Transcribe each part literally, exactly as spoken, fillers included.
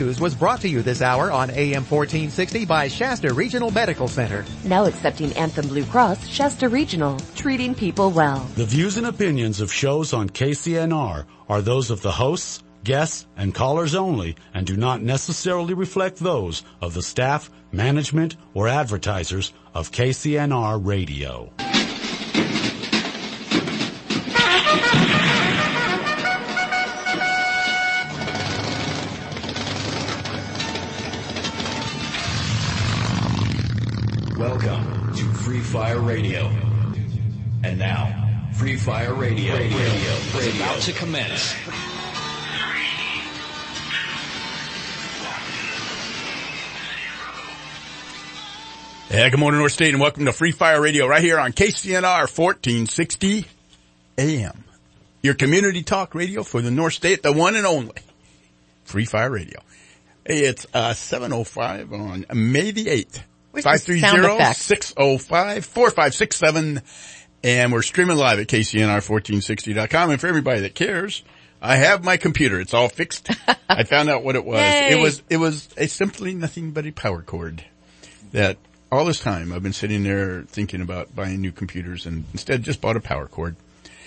News was brought to you this hour on A M fourteen sixty by Shasta Regional Medical Center. Now accepting Anthem Blue Cross, Shasta Regional, treating people well. The views and opinions of shows on K C N R are those of the hosts, guests, and callers only and do not necessarily reflect those of the staff, management, or advertisers of K C N R Radio. Welcome to Free Fire Radio. And now, Free Fire Radio, Radio, Radio is about to commence. Yeah, good morning, North State, and welcome to Free Fire Radio right here on K C N R fourteen sixty A M. Your community talk radio for the North State, the one and only Free Fire Radio. Hey, it's uh seven oh five on May the eighth. five three zero, six oh five, four five six seven, and we're streaming live at K C N R fourteen sixty dot com. And for everybody that cares, I have my computer. It's all fixed. I found out what it was. Yay. It was, it was a simply nothing but a power cord that all this time I've been sitting there thinking about buying new computers and instead just bought a power cord.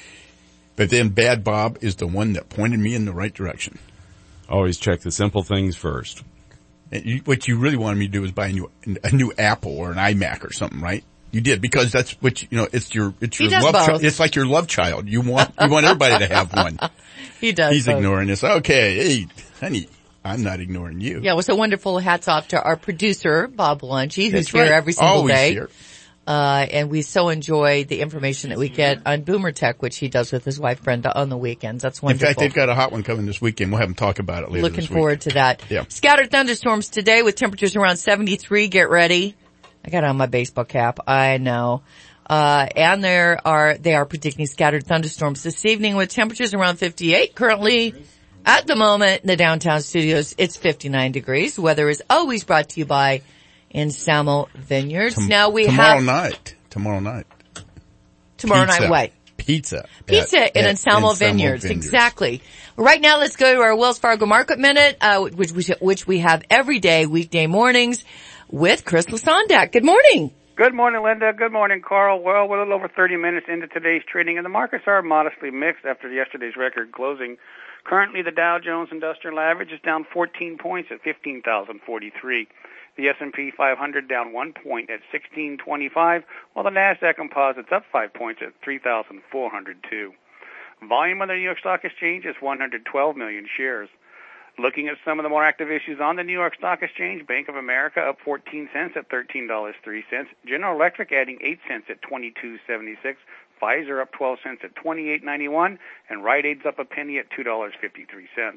But then Bad Bob is the one that pointed me in the right direction. Always check the simple things first. And you, what you really wanted me to do was buy a new, a new Apple or an iMac or something, right? You did, because that's what you, you know, it's your, it's your love child. It's like your love child. You want, you want everybody to have one. He does. He's both. ignoring this. Okay. Hey, honey, I'm not ignoring you. Yeah, well, so wonderful. Hats off to our producer, Bob Lungy, who's That's here right. every single Always day. Here. Uh, and we so enjoy the information that we get on Boomer Tech, which he does with his wife Brenda on the weekends. That's wonderful. In fact, they've got a hot one coming this weekend. We'll have them talk about it later Looking this week. forward to that. Yeah. Scattered thunderstorms today with temperatures around seventy-three. Get ready. I got on my baseball cap. I know. Uh, and there are, they are predicting scattered thunderstorms this evening with temperatures around fifty-eight. Currently, at the moment, in the downtown studios, it's fifty-nine degrees. Weather is always brought to you by Insamo Vineyards. Tom- now we tomorrow have... night. Tomorrow night. Tomorrow Pizza. night, what? Pizza. Pizza at, in at Insamo Insamo Vineyards. Vineyards. Exactly. Right now, let's go to our Wells Fargo Market Minute, uh, which, which, which we have every day, weekday mornings, with Chris Lasondak. Good morning. Good morning, Linda. Good morning, Carl. Well, we're a little over thirty minutes into today's trading, and the markets are modestly mixed after yesterday's record closing. Currently, the Dow Jones Industrial Average is down fourteen points at fifteen thousand forty-three. The S and P five hundred down one point at sixteen twenty-five, while the NASDAQ Composite's up five points at three thousand four hundred two. Volume on the New York Stock Exchange is one hundred twelve million shares. Looking at some of the more active issues on the New York Stock Exchange, Bank of America up fourteen cents at thirteen dollars and three cents. General Electric adding eight cents at twenty-two seventy-six. Pfizer up twelve cents at twenty-eight ninety-one. And Rite Aid's up a penny at two dollars and fifty-three cents.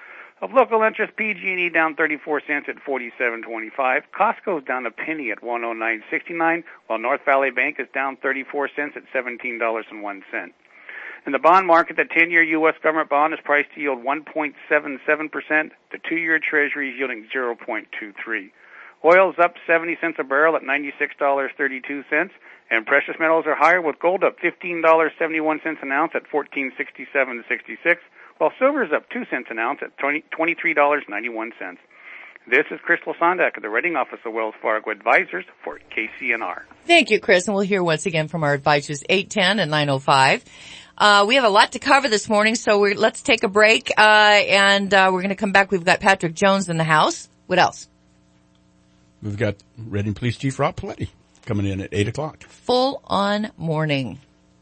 Of local interest, P G and E down thirty-four cents at forty-seven twenty-five. Costco's down a penny at one oh nine sixty-nine, while North Valley Bank is down thirty-four cents at seventeen dollars and one cent. In the bond market, the ten-year U S government bond is priced to yield one point seven seven percent. The two-year Treasury is yielding zero point two three. Oil's up seventy cents a barrel at ninety-six dollars and thirty-two cents. And precious metals are higher, with gold up fifteen dollars and seventy-one cents an ounce at fourteen sixty-seven sixty-six, while silver is up two cents an ounce at twenty-three dollars and ninety-one cents. This is Chris Lasondak at the Rating Office of Wells Fargo Advisors for K C N R. Thank you, Chris. And we'll hear once again from our advisors, eight ten and nine oh five. Uh, we have a lot to cover this morning, so we're, let's take a break, uh, and, uh, we're gonna come back. We've got Patrick Jones in the house. What else? We've got Reading Police Chief Rob Paletti coming in at eight o'clock. Full on morning.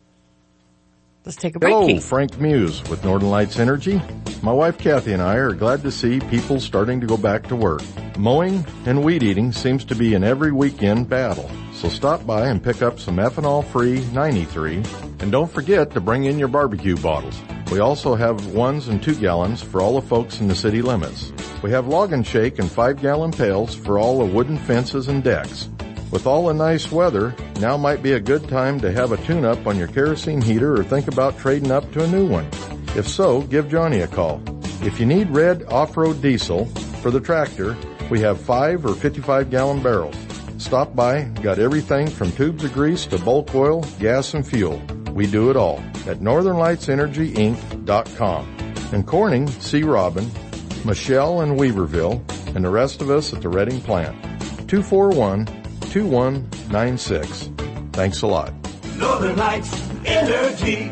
Let's take a break. Hello, Keith. Frank Muse with Northern Lights Energy. My wife Kathy and I are glad to see people starting to go back to work. Mowing and weed eating seems to be an every weekend battle. So stop by and pick up some ethanol-free ninety-three. And don't forget to bring in your barbecue bottles. We also have ones and two gallons for all the folks in the city limits. We have log and shake and five gallon pails for all the wooden fences and decks. With all the nice weather, now might be a good time to have a tune-up on your kerosene heater or think about trading up to a new one. If so, give Johnny a call. If you need red off-road diesel for the tractor, we have five or fifty-five gallon barrels. Stop by, got everything from tubes of grease to bulk oil, gas, and fuel. We do it all at northern lights energy inc dot com. In Corning, see Robin. Michelle in Weaverville, and the rest of us at the Reading plant. two four one, two one nine six. Thanks a lot. Northern Lights Energy.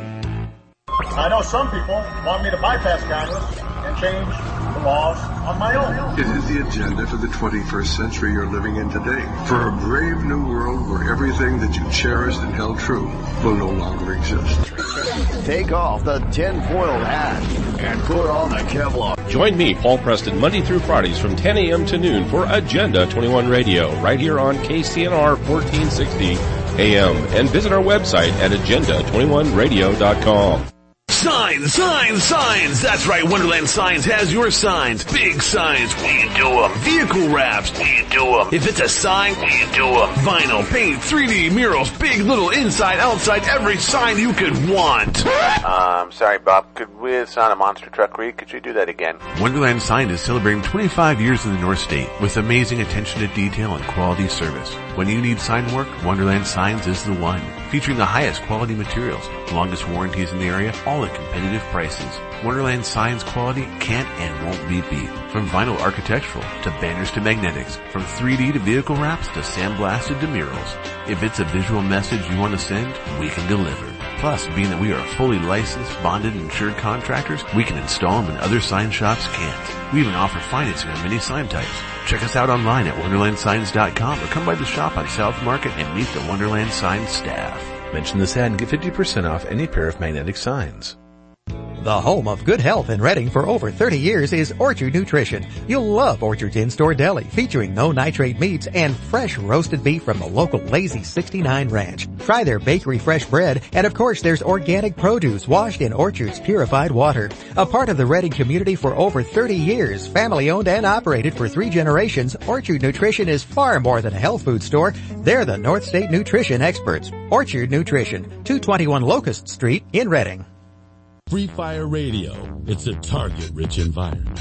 I know some people want me to bypass Congress and change the laws on my own. It is the agenda for the twenty-first century you're living in today. For a brave new world where everything that you cherished and held true will no longer exist. Take off the tinfoil hat and put on the Kevlar. Join me, Paul Preston, Monday through Fridays from ten a.m. to noon for Agenda twenty-one Radio, right here on K C N R fourteen sixty A M. And visit our website at agenda twenty-one radio dot com. Signs, signs, signs. That's right. Wonderland Signs has your signs. Big signs. We do them. Vehicle wraps. We do them. If it's a sign, we do them. Vinyl, paint, three D murals, big, little, inside, outside, every sign you could want. Um, sorry, Bob. Could we sign a monster truck read? Could you do that again? Wonderland Sign is celebrating twenty-five years in the North State with amazing attention to detail and quality service. When you need sign work, Wonderland Signs is the one. Featuring the highest quality materials, longest warranties in the area, all at competitive prices. Wonderland Signs quality can't and won't be beat. From vinyl architectural to banners to magnetics, from three D to vehicle wraps to sandblasted to murals. If it's a visual message you want to send, we can deliver. Plus, being that we are fully licensed, bonded, and insured contractors, we can install them when other sign shops can't. We even offer financing on many sign types. Check us out online at wonderland signs dot com or come by the shop on South Market and meet the Wonderland Signs staff. Mention this ad and get fifty percent off any pair of magnetic signs. The home of good health in Reading for over thirty years is Orchard Nutrition. You'll love Orchard's in-store deli featuring no nitrate meats and fresh roasted beef from the local Lazy sixty-nine Ranch. Try their bakery fresh bread, and of course there's organic produce washed in Orchard's purified water. A part of the Reading community for over thirty years, family owned and operated for three generations, Orchard Nutrition is far more than a health food store. They're the North State nutrition experts. Orchard Nutrition, two twenty-one Locust Street in Reading. Free Fire Radio. It's a target-rich environment.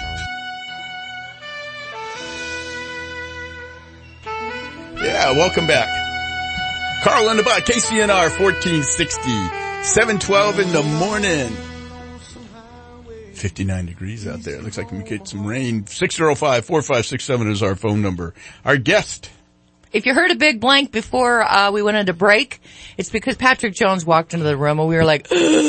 Yeah, welcome back. Carl in the Butt, K C N R fourteen sixty, seven twelve in the morning. fifty-nine degrees out there. Looks like we get some rain. six oh five, four five six seven is our phone number. Our guest. If you heard a big blank before uh we went into break, it's because Patrick Jones walked into the room and we were like,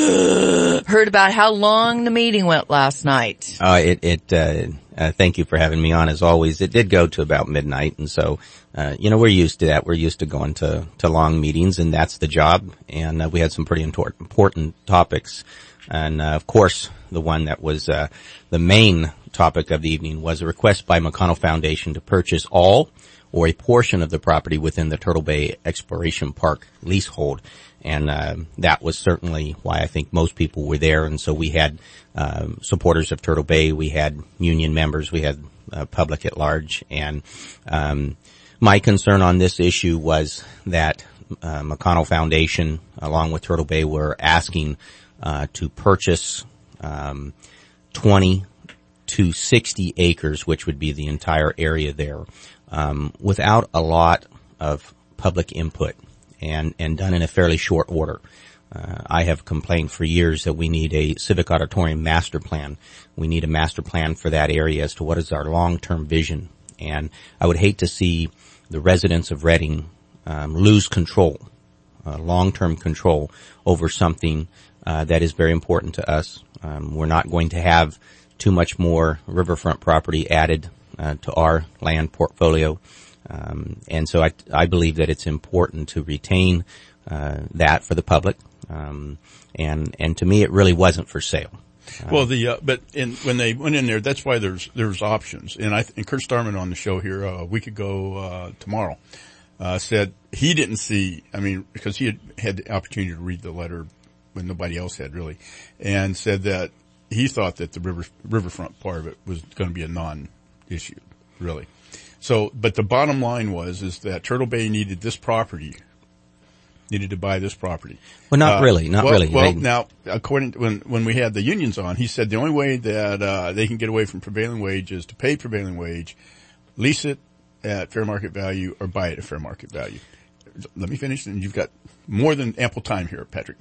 heard about how long the meeting went last night. Uh, it, it, uh, uh, thank you for having me on as always. It did go to about midnight, and so, uh, you know, we're used to that. We're used to going to, to long meetings, and that's the job. And, uh, we had some pretty important, important topics. And, uh, of course, the one that was, uh, the main topic of the evening was a request by McConnell Foundation to purchase all or a portion of the property within the Turtle Bay Exploration Park leasehold. And uh, that was certainly why I think most people were there. And so we had um, supporters of Turtle Bay, we had union members, we had uh, public at large. And um, my concern on this issue was that uh, McConnell Foundation, along with Turtle Bay, were asking uh, to purchase um, twenty to sixty acres, which would be the entire area there. Um, without a lot of public input and, and done in a fairly short order. Uh, I have complained for years that we need a civic auditorium master plan. We need a master plan for that area as to what is our long-term vision. And I would hate to see the residents of Reading, um, lose control, uh, long-term control over something, uh, that is very important to us. Um, we're not going to have too much more riverfront property added Uh, to our land portfolio. Um, and so I, I believe that it's important to retain, uh, that for the public. Um, and, and to me, it really wasn't for sale. Uh, well, the, uh, but in, when they went in there, that's why there's, there's options. And I, and Kurt Starman on the show here uh, a week ago, uh, tomorrow, uh, said he didn't see, I mean, because he had had the opportunity to read the letter when nobody else had really, and said that he thought that the river, riverfront part of it was going to be a non issue, really. So, but the bottom line was, is that Turtle Bay needed this property, needed to buy this property. Well, not uh, really, not well, really. Well, they, now, according to when, when we had the unions on, he said the only way that, uh, they can get away from prevailing wage is to pay prevailing wage, lease it at fair market value, or buy it at fair market value. Let me finish, and you've got more than ample time here, Patrick.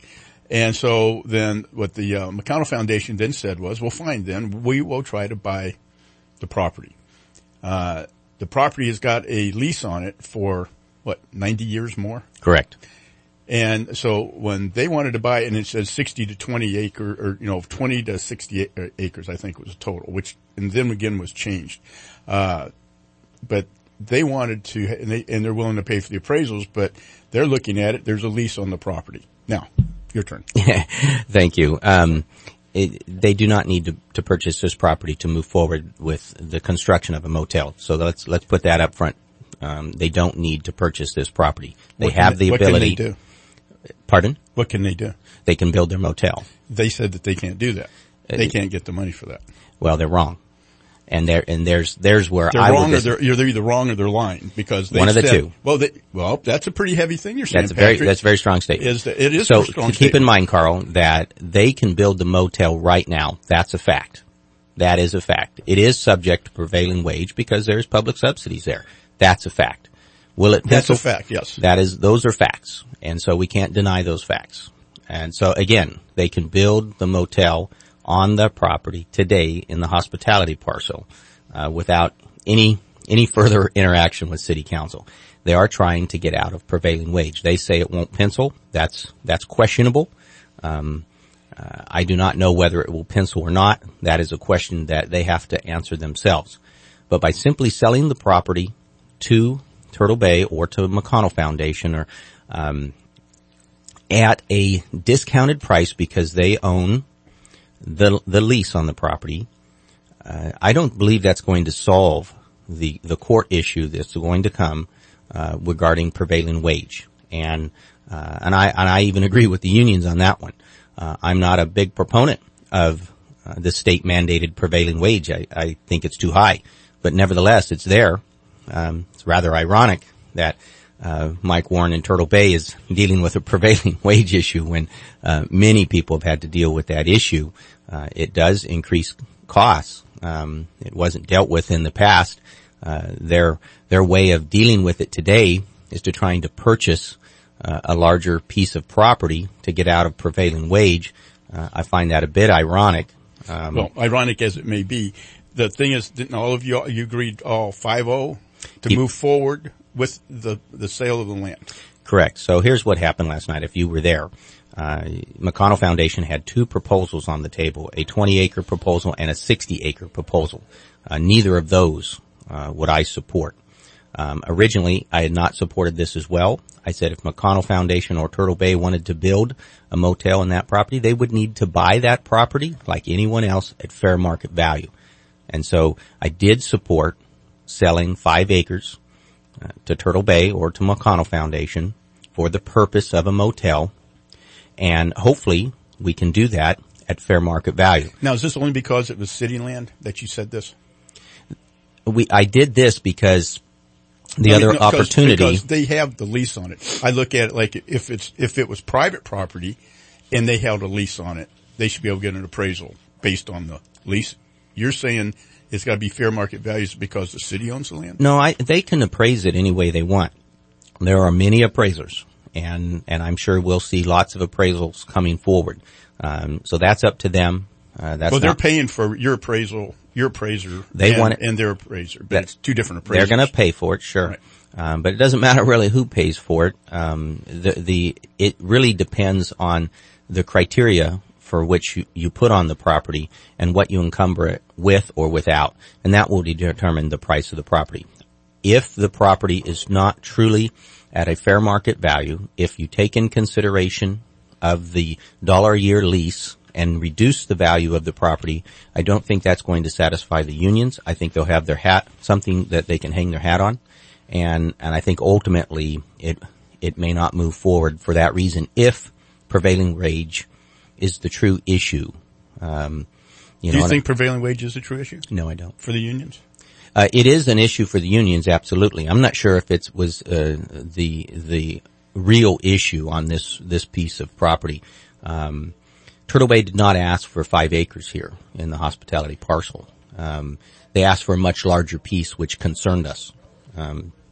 And so then what the uh, McConnell Foundation then said was, well, fine, then we will try to buy the property. Uh, the property has got a lease on it for, what, ninety years more? Correct. And so when they wanted to buy it, and it says sixty to twenty acre, or, you know, twenty to sixty acres, I think was total, which, and then again was changed. Uh, but they wanted to, and, they, and they're willing to pay for the appraisals, but they're looking at it, there's a lease on the property. Now, your turn. Thank you. Um, it, they do not need to, to purchase this property to move forward with the construction of a motel. So let's, let's put that up front. Um, they don't need to purchase this property. They have they, the ability. What can they do? Pardon? What can they do? They can build their motel. They said that they can't do that. They can't get the money for that. Well, they're wrong. And there, and there's, there's where they're I wrong would or they're, you're either wrong or they're lying because they one of the said, two. Well, they, well, that's a pretty heavy thing you're saying. That's a Patrick. very, that's a very strong statement. Is that, it is so a strong keep statement. in mind, Carl, that they can build the motel right now. That's a fact. That is a fact. It is subject to prevailing wage because there's public subsidies there. That's a fact. Will it pencil? That's a fact, yes. That is, those are facts. And so we can't deny those facts. And so again, they can build the motel on the property today in the hospitality parcel, uh, without any, any further interaction with city council. They are trying to get out of prevailing wage. They say it won't pencil. That's, that's questionable. Um, uh, I do not know whether it will pencil or not. That is a question that they have to answer themselves. But by simply selling the property to Turtle Bay or to McConnell Foundation or, um, at a discounted price because they own the the lease on the property, uh, I don't believe that's going to solve the the court issue that's going to come uh, regarding prevailing wage. And uh, and I and I even agree with the unions on that one. Uh, I'm not a big proponent of uh, the state mandated prevailing wage. I, I think it's too high, but nevertheless, it's there. Um, it's rather ironic that Uh, Mike Warren in Turtle Bay is dealing with a prevailing wage issue when uh, many people have had to deal with that issue. Uh, it does increase costs. Um, it wasn't dealt with in the past. Uh, their their way of dealing with it today is to trying to purchase uh, a larger piece of property to get out of prevailing wage. Uh, I find that a bit ironic. Um, well, ironic as it may be, the thing is, didn't all of you you agreed all five oh to you, move forward with the the sale of the land? Correct. So here's what happened last night. If you were there, uh, McConnell Foundation had two proposals on the table, a twenty acre proposal and a sixty acre proposal. Uh, neither of those uh, would I support. Um, originally, I had not supported this as well. I said if McConnell Foundation or Turtle Bay wanted to build a motel in that property, they would need to buy that property like anyone else at fair market value. And so I did support selling five acres Uh, to Turtle Bay or to McConnell Foundation for the purpose of a motel, and hopefully we can do that at fair market value. Now, is this only because it was city land that you said this? We, I did this because the I other mean, no, opportunity. Because they have the lease on it. I look at it like if it's, if it was private property and they held a lease on it, they should be able to get an appraisal based on the lease. You're saying it's got to be fair market values because the city owns the land? No, I, they can appraise it any way they want. There are many appraisers, and, and I'm sure we'll see lots of appraisals coming forward. Um, so that's up to them. Uh, that's well, they're not, paying for your appraisal, your appraiser, they and, want it, and their appraiser, but that, it's two different appraisers. They're going to pay for it, sure. Right. Um, but it doesn't matter really who pays for it. Um, the, the, it really depends on the criteria for which you, you put on the property and what you encumber it with or without. And that will determine the price of the property. If the property is not truly at a fair market value, if you take in consideration of the dollar a year lease and reduce the value of the property, I don't think that's going to satisfy the unions. I think they'll have their hat, something that they can hang their hat on. And, and I think ultimately it, it may not move forward for that reason if prevailing wage is the true issue. Um, you Do know, you think prevailing wage is a true issue? No, I don't. For the unions? Uh, it is an issue for the unions, absolutely. I'm not sure if it was, uh, the, the real issue on this, this piece of property. Um, Turtle Bay did not ask for five acres here in the hospitality parcel. Um, they asked for a much larger piece, which concerned us. Um,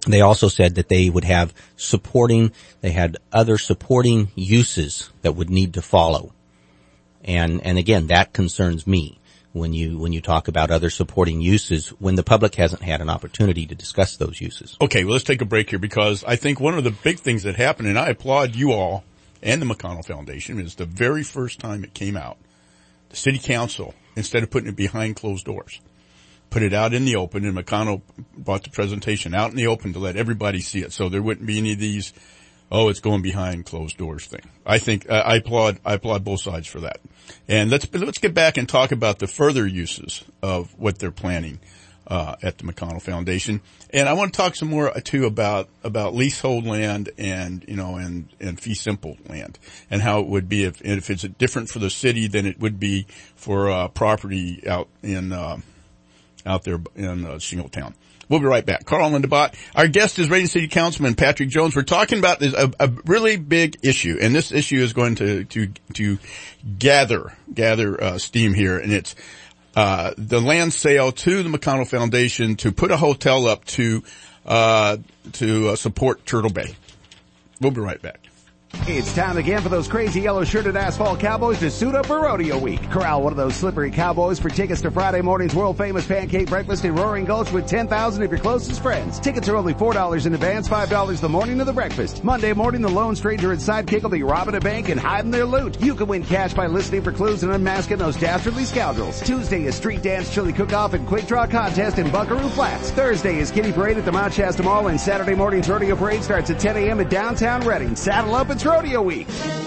They also said that they would have supporting, they had other supporting uses that would need to follow. And, and again, that concerns me when you, when you talk about other supporting uses when the public hasn't had an opportunity to discuss those uses. Okay, well, let's take a break here because I think one of the big things that happened, and I applaud you all and the McConnell Foundation, is the very first time it came out, the city council, instead of putting it behind closed doors, put it out in the open, and McConnell brought the presentation out in the open to let everybody see it, so there wouldn't be any of these, oh, it's going behind closed doors thing. I think, uh, I applaud, I applaud both sides for that. And let's, let's get back and talk about the further uses of what they're planning, uh, at the McConnell Foundation. And I want to talk some more, too, about, about leasehold land and, you know, and, and fee simple land and how it would be if, if it's different for the city than it would be for, uh, property out in, uh, out there in uh, Shingletown. We'll be right back. Carl Lindebott. Our guest is Reading City Councilman Patrick Jones. We're talking about this, a, a really big issue, and this issue is going to to to gather gather uh, steam here, and it's uh the land sale to the McConnell Foundation to put a hotel up to uh to uh, support Turtle Bay. We'll be right back. It's time again for those crazy yellow-shirted asphalt cowboys to suit up for rodeo week. Corral one of those slippery cowboys for tickets to Friday morning's world-famous pancake breakfast in Roaring Gulch with ten thousand of your closest friends. Tickets are only four dollars in advance, five dollars the morning of the breakfast. Monday morning, the lone stranger and sidekick will be robbing a bank and hiding their loot. You can win cash by listening for clues and unmasking those dastardly scoundrels. Tuesday is street dance, chili cook-off, and quick draw contest in Buckaroo Flats. Thursday is kitty parade at the Mount Shasta Mall, and Saturday morning's rodeo parade starts at ten a.m. in downtown Reading. Saddle up, it's rodeo week.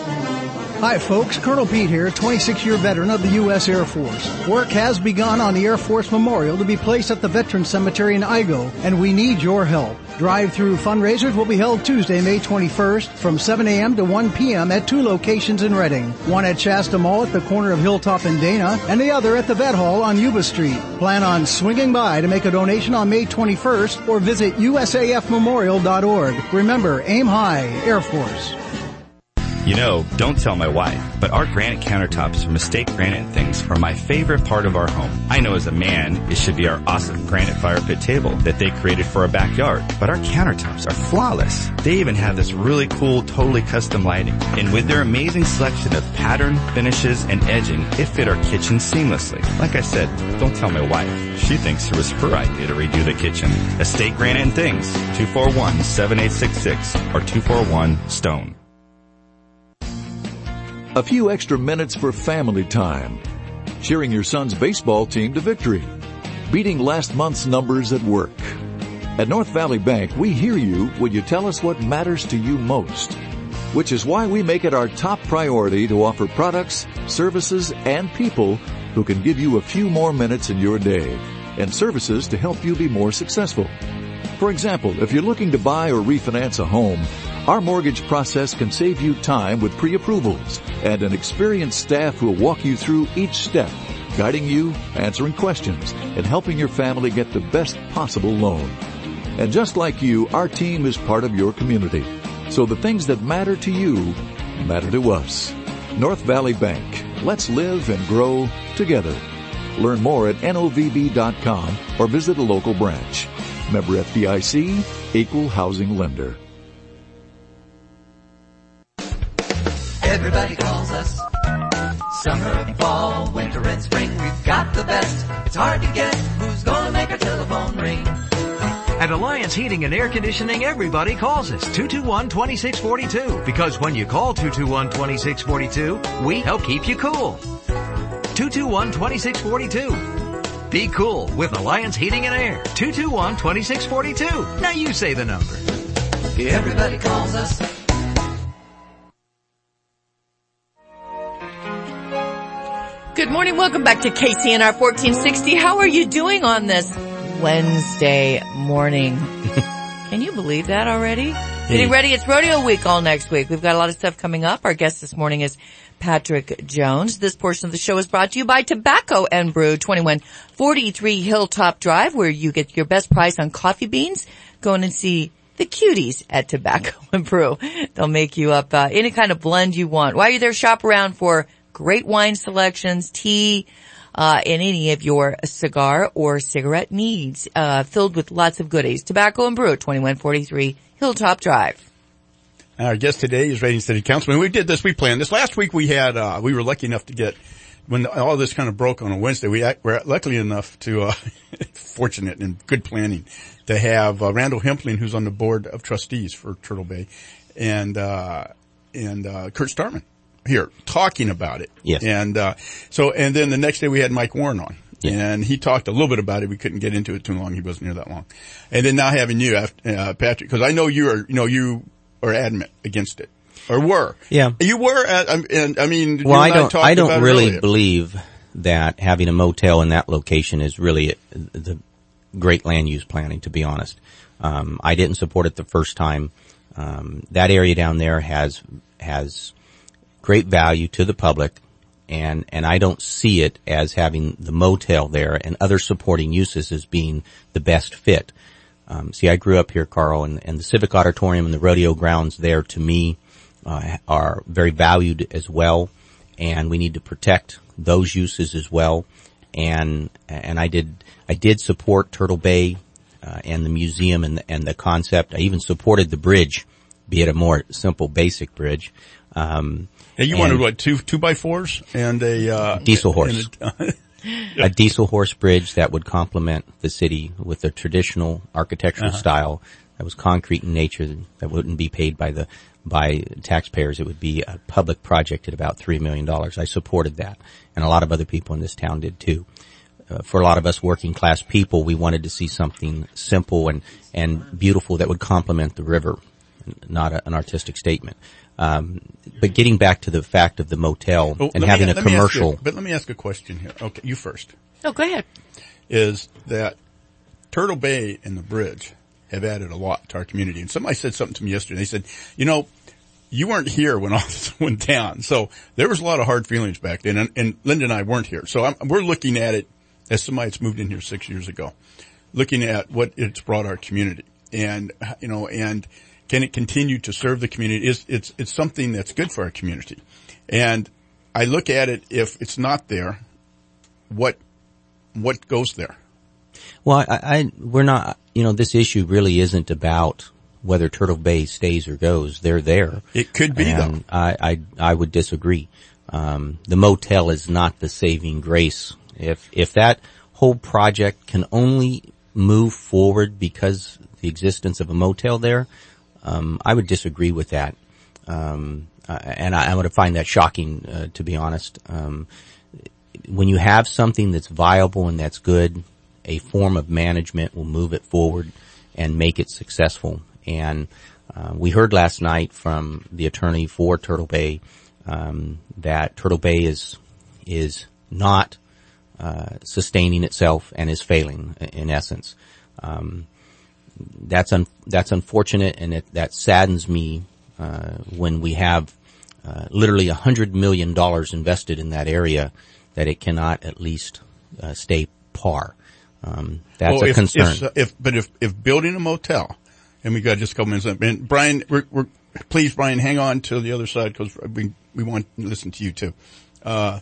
Hi folks, Colonel Pete here, twenty-six year veteran of the U S Air Force. Work has begun on the Air Force Memorial to be placed at the Veterans Cemetery in Igo, and we need your help. Drive-through fundraisers will be held Tuesday, May twenty-first from seven a.m. to one p.m. at two locations in Reading. One at Shasta Mall at the corner of Hilltop and Dana, and the other at the Vet Hall on Yuba Street. Plan on swinging by to make a donation on May twenty-first or visit U S A F memorial dot org. Remember, aim high, Air Force. You know, don't tell my wife, but our granite countertops from Mistake Granite and Things are my favorite part of our home. I know as a man, it should be our awesome granite fire pit table that they created for our backyard. But our countertops are flawless. They even have this really cool, totally custom lighting. And with their amazing selection of pattern, finishes, and edging, it fit our kitchen seamlessly. Like I said, don't tell my wife. She thinks it was her idea to redo the kitchen. Estate Granite and Things, two four one, seven eight six six or two four one, STONE. A few extra minutes for family time. Cheering your son's baseball team to victory. Beating last month's numbers at work. At North Valley Bank, we hear you when you tell us what matters to you most. Which is why we make it our top priority to offer products, services, and people who can give you a few more minutes in your day. And services to help you be more successful. For example, if you're looking to buy or refinance a home, our mortgage process can save you time with pre-approvals and an experienced staff who will walk you through each step, guiding you, answering questions, and helping your family get the best possible loan. And just like you, our team is part of your community. So the things that matter to you matter to us. North Valley Bank. Let's live and grow together. Learn more at N O V B dot com or visit a local branch. Member F D I C, Equal Housing Lender. Everybody calls us. Summer, fall, winter, and spring. We've got the best. It's hard to guess who's gonna make our telephone ring. At Alliance Heating and Air Conditioning, everybody calls us two two one, two six four two. Because when you call two two one, two six four two, we help keep you cool. two two one, two six four two. Be cool with Alliance Heating and Air. two two one, two six four two. Now you say the number. Everybody calls us. Good morning. Welcome back to K C N R fourteen sixty. How are you doing on this Wednesday morning? Can you believe that already? Hey. Getting ready. It's rodeo week all next week. We've got a lot of stuff coming up. Our guest this morning is Patrick Jones. This portion of the show is brought to you by Tobacco and Brew, twenty-one forty-three Hilltop Drive, where you get your best price on coffee beans. Go in and see the cuties at Tobacco and Brew. They'll make you up uh, any kind of blend you want. While you're there, shop around for great wine selections, tea, uh, in any of your cigar or cigarette needs, uh, filled with lots of goodies. Tobacco and Brew at twenty-one forty-three Hilltop Drive. Our guest today is Reading City Councilman. We did this, we planned this. Last week we had, uh, we were lucky enough to get, when all this kind of broke on a Wednesday, we were lucky enough to, uh, fortunate and good planning to have, uh, Randall Hempling, who's on the board of trustees for Turtle Bay, and, uh, and, uh, Kurt Starman here talking about it. Yes. And, uh, so, and then the next day we had Mike Warren on. Yeah. And he talked a little bit about it. We couldn't get into it too long. He wasn't here that long. And then now having you, uh, Patrick, because I know you are, you know, you are adamant against it, or were. Yeah. You were. At, and I mean, well, you I don't. I don't really earlier. believe that having a motel in that location is really the great land use planning. To be honest, um, I didn't support it the first time. Um, that area down there has has great value to the public. And, and I don't see it as having the motel there and other supporting uses as being the best fit. Um, see, I grew up here, Carl, and, and the Civic Auditorium and the rodeo grounds there to me, uh, are very valued as well. And we need to protect those uses as well. And, and I did, I did support Turtle Bay, uh, and the museum and the, and the concept. I even supported the bridge, be it a more simple, basic bridge. Um, And you and wanted what, two, two by fours and a, uh, diesel horse, and a, a diesel horse bridge that would complement the city with a traditional architectural uh-huh. style that was concrete in nature, that wouldn't be paid by the, by taxpayers. It would be a public project at about three million dollars. I supported that. And a lot of other people in this town did too. Uh, for a lot of us working class people, we wanted to see something simple and, and beautiful that would complement the river, not a, an artistic statement. Um, but getting back to the fact of the motel well, and having me, a commercial. You, but let me ask a question here. Okay, you first. Oh, go ahead. Is that Turtle Bay and the bridge have added a lot to our community. And somebody said something to me yesterday. They said, you know, you weren't here when all this went down. So there was a lot of hard feelings back then. And, and Linda and I weren't here. So I'm, we're looking at it as somebody that's moved in here six years ago, looking at what it's brought our community. And, you know, and can it continue to serve the community? It's, it's, it's something that's good for our community. And I look at it, if it's not there, what, what goes there? Well, I, I, we're not, you know, this issue really isn't about whether Turtle Bay stays or goes. They're there. It could be, and though. I, I, I would disagree. Um, the motel is not the saving grace. If, if that whole project can only move forward because the existence of a motel there, um, I would disagree with that. Um, uh, and I, I would find that shocking, uh, to be honest. Um, when you have something that's viable and that's good, a form of management will move it forward and make it successful. And uh, we heard last night from the attorney for Turtle Bay um, that Turtle Bay is is not uh, sustaining itself and is failing in essence. Um, that's un- that's unfortunate, and it, that saddens me uh, when we have uh, literally a hundred million dollars invested in that area, that it cannot at least uh, stay par. Um, that's well, a if, concern. If, if, but if, if building a motel, and we got just a couple minutes left, and Brian, we're, we're, please, Brian, hang on to the other side because we, we want to listen to you too. Uh,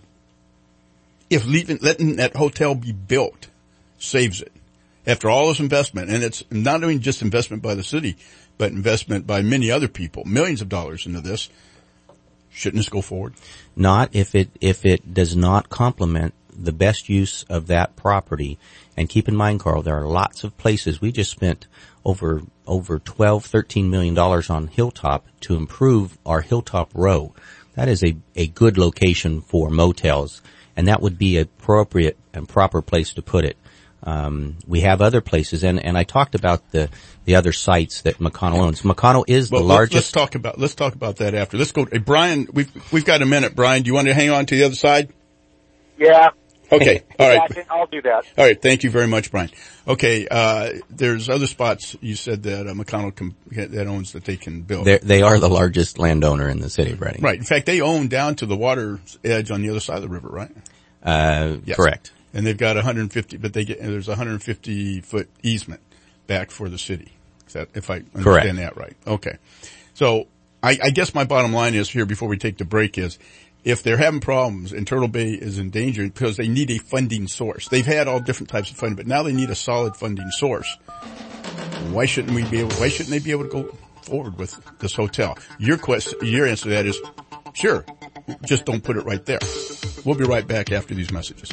if leaving, letting that hotel be built saves it after all this investment, and it's not only just investment by the city, but investment by many other people, millions of dollars into this, shouldn't this go forward? Not if it, if it does not complement the best use of that property. And keep in mind, Carl, there are lots of places. We just spent over, over twelve, thirteen million dollars on Hilltop to improve our Hilltop Row. That is a, a good location for motels, and that would be an appropriate and proper place to put it. Um, we have other places, and, and I talked about the, the other sites that McConnell owns. McConnell is well, the largest. Let's talk about, let's talk about that after. Let's go, hey, Brian, we've, we've got a minute. Brian, do you want to hang on to the other side? Yeah. Okay. All right. Yeah, I'll do that. All right. Thank you very much, Brian. Okay. Uh, there's other spots you said that uh, McConnell can, that owns that they can build. They're, they are the largest landowner in the city of Reading. Right. In fact, they own down to the water's edge on the other side of the river, right? Uh, yes. Correct. And they've got one hundred fifty, but they get, there's a one hundred fifty foot easement back for the city. Is that, if I understand Correct. that right? Okay. So I, I guess my bottom line is here before we take the break is if they're having problems and Turtle Bay is in danger because they need a funding source. They've had all different types of funding, but now they need a solid funding source. Why shouldn't we be able, why shouldn't they be able to go forward with this hotel? Your quest, your answer to that is, sure, just don't put it right there. We'll be right back after these messages.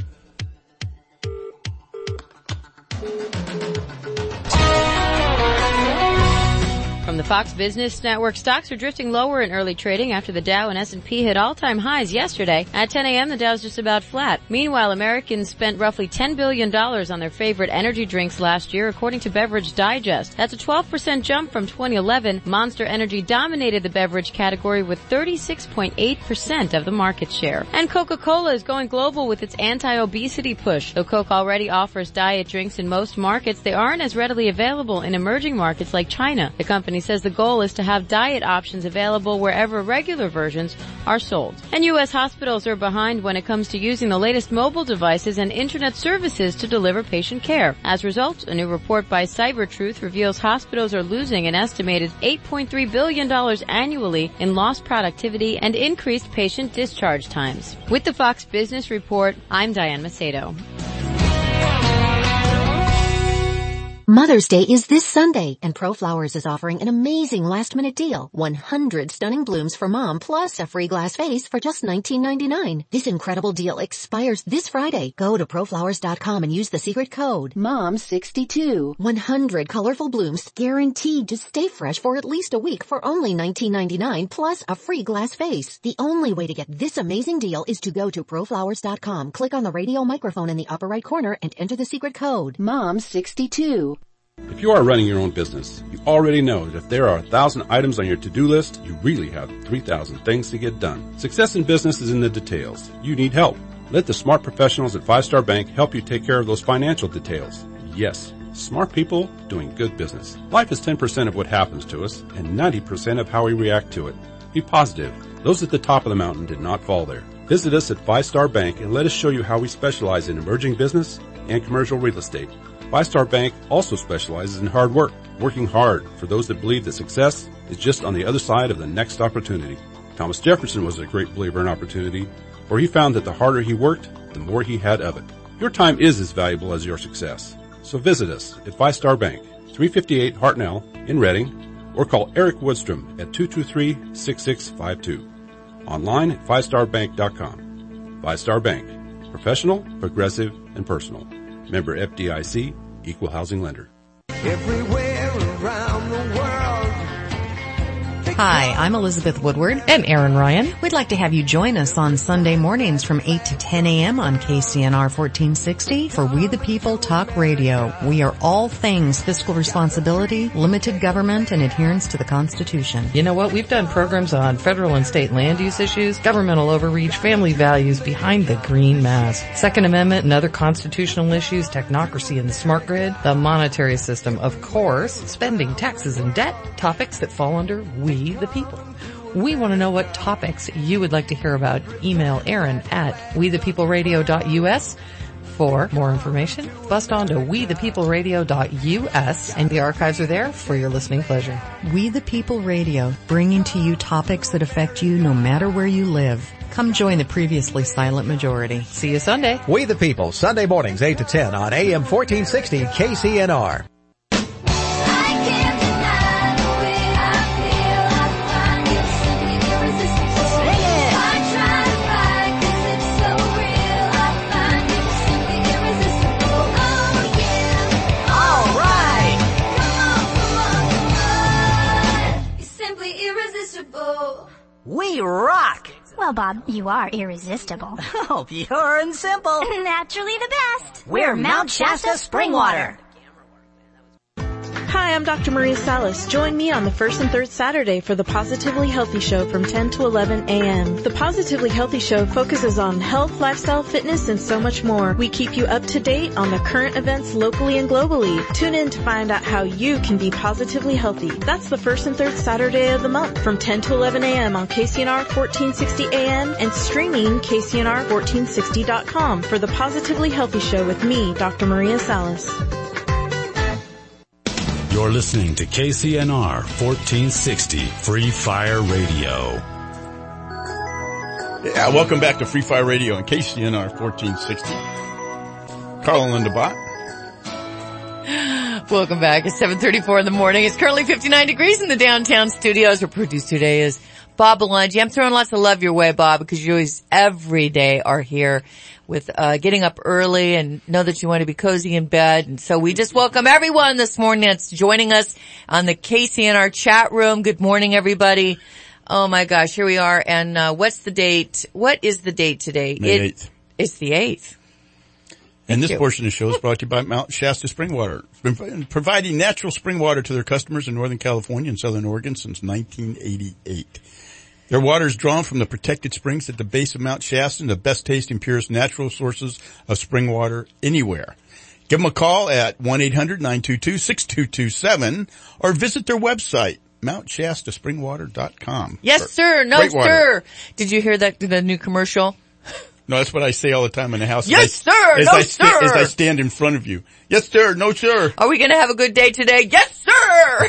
From the Fox Business Network, stocks are drifting lower in early trading after the Dow and S and P hit all-time highs yesterday. At ten a.m., the Dow's just about flat. Meanwhile, Americans spent roughly ten billion dollars on their favorite energy drinks last year, according to Beverage Digest. That's a twelve percent jump from twenty eleven. Monster Energy dominated the beverage category with thirty-six point eight percent of the market share. And Coca-Cola is going global with its anti-obesity push. Though Coke already offers diet drinks in most markets, they aren't as readily available in emerging markets like China. The company says the goal is to have diet options available wherever regular versions are sold. And U S hospitals are behind when it comes to using the latest mobile devices and internet services to deliver patient care. As a result, a new report by CyberTruth reveals hospitals are losing an estimated eight point three billion dollars annually in lost productivity and increased patient discharge times. With the Fox Business Report, I'm Diane Macedo. Mother's Day is this Sunday, and ProFlowers is offering an amazing last-minute deal. one hundred stunning blooms for Mom, plus a free glass vase for just nineteen ninety-nine. This incredible deal expires this Friday. Go to proflowers dot com and use the secret code mom sixty-two. one hundred colorful blooms guaranteed to stay fresh for at least a week for only nineteen ninety-nine, plus a free glass vase. The only way to get this amazing deal is to go to proflowers dot com, click on the radio microphone in the upper right corner, and enter the secret code mom sixty-two. If you are running your own business, you already know that if there are a thousand items on your to-do list, you really have three thousand things to get done. Success in business is in the details. You need help. Let the smart professionals at Five Star Bank help you take care of those financial details. Yes, smart people doing good business. Life is ten percent of what happens to us and ninety percent of how we react to it. Be positive. Those at the top of the mountain did not fall there. Visit us at Five Star Bank and let us show you how we specialize in emerging business and commercial real estate. Five Star Bank also specializes in hard work, working hard for those that believe that success is just on the other side of the next opportunity. Thomas Jefferson was a great believer in opportunity, for he found that the harder he worked, the more he had of it. Your time is as valuable as your success. So visit us at Five Star Bank, three fifty-eight Hartnell in Reading, or call Eric Woodstrom at two two three, six six five two. Online at five star bank dot com. Five Star Bank. Professional, progressive, and personal. Member F D I C, Equal Housing Lender. Everywhere around the world. Hi, I'm Elizabeth Woodward. And Aaron Ryan. We'd like to have you join us on Sunday mornings from eight to ten a.m. on K C N R fourteen sixty for We the People Talk Radio. We are all things fiscal responsibility, limited government, and adherence to the Constitution. You know what? We've done programs on federal and state land use issues, governmental overreach, family values behind the green mask, Second Amendment and other constitutional issues, technocracy and the smart grid, the monetary system, of course, spending, taxes, and debt, topics that fall under We the People. We want to know what topics you would like to hear about. Email Aaron at we the people radio dot u s. For more information, bust on to we the people radio dot u s, and the archives are there for your listening pleasure. We the People Radio, bringing to you topics that affect you no matter where you live. Come join the previously silent majority. See you Sunday. We the People, Sunday mornings eight to ten on A M fourteen sixty K C N R. We rock! Well, Bob, you are irresistible. Oh, pure and simple. Naturally the best. We're Mount Shasta Springwater. Hi, I'm Doctor Maria Salas. Join me on the first and third Saturday for the Positively Healthy Show from ten to eleven a.m. The Positively Healthy Show focuses on health, lifestyle, fitness, and so much more. We keep you up to date on the current events locally and globally. Tune in to find out how you can be positively healthy. That's the first and third Saturday of the month from ten to eleven a.m. on K C N R fourteen sixty A M and streaming K C N R fourteen sixty dot com for the Positively Healthy Show with me, Doctor Maria Salas. You're listening to K C N R fourteen sixty Free Fire Radio. Yeah, welcome back to Free Fire Radio on K C N R fourteen sixty. Carl and Linda Bott. Welcome back. It's seven thirty-four in the morning. It's currently fifty-nine degrees in the downtown studios. Our producer today is Bob Belangi. I'm throwing lots of love your way, Bob, because you always, every day, are here with uh getting up early and know that you want to be cozy in bed. And so we just welcome everyone this morning that's joining us on the K C N R chat room. Good morning, everybody. Oh my gosh, here we are. And uh what's the date? What is the date today? May eighth. It's the eighth. And this you. portion of the show is brought to you by Mount Shasta Spring Water. It's been providing natural spring water to their customers in Northern California and Southern Oregon since nineteen eighty-eight. Their water is drawn from the protected springs at the base of Mount Shasta, and the best tasting, purest natural sources of spring water anywhere. Give them a call at one eight hundred nine two two six two two seven or visit their website, mount shasta spring water dot com. Yes, sir. No, sir. Did you hear that, the new commercial? No, that's what I say all the time in the house. Yes, as I, sir. As no, I sir. sta- as I stand in front of you. Yes, sir. No, sir. Are we going to have a good day today? Yes, sir.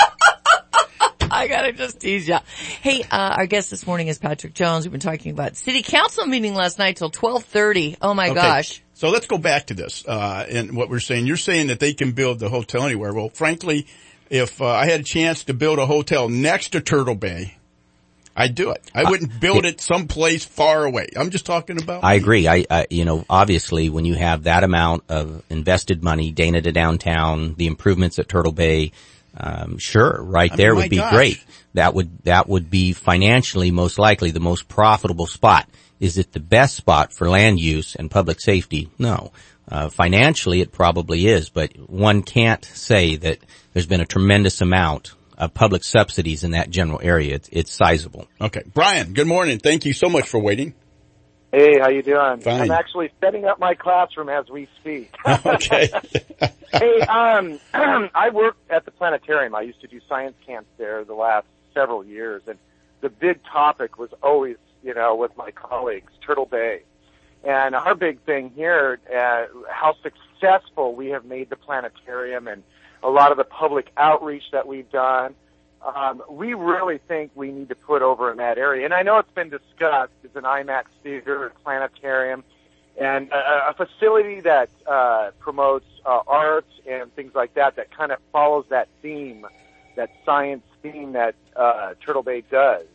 I gotta just tease ya. Hey, uh, our guest this morning is Patrick Jones. We've been talking about city council meeting last night till twelve thirty. Oh my okay. gosh. So let's go back to this, uh, and what we're saying. You're saying that they can build the hotel anywhere. Well, frankly, if uh, I had a chance to build a hotel next to Turtle Bay, I'd do it. I wouldn't build it someplace far away. I'm just talking about. I me. agree. I, I, you know, obviously when you have that amount of invested money, Dana to downtown, the improvements at Turtle Bay, um, sure, right I there mean, would be gosh. great. That would, that would be financially most likely the most profitable spot. Is it the best spot for land use and public safety? No. Uh, financially it probably is, but one can't say that there's been a tremendous amount of public subsidies in that general area. It's, it's sizable. Okay. Brian, good morning. Thank you so much for waiting. Hey, how you doing? Fine. I'm actually setting up my classroom as we speak. Okay. Hey, um, I work at the planetarium. I used to do science camps there the last several years, and the big topic was always, you know, with my colleagues, Turtle Bay. And our big thing here, uh, how successful we have made the planetarium and a lot of the public outreach that we've done. Um, we really think we need to put over in that area. And I know it's been discussed as an IMAX theater, a planetarium, and a, a facility that uh, promotes uh, art and things like that, that kind of follows that theme, that science theme that uh, Turtle Bay does.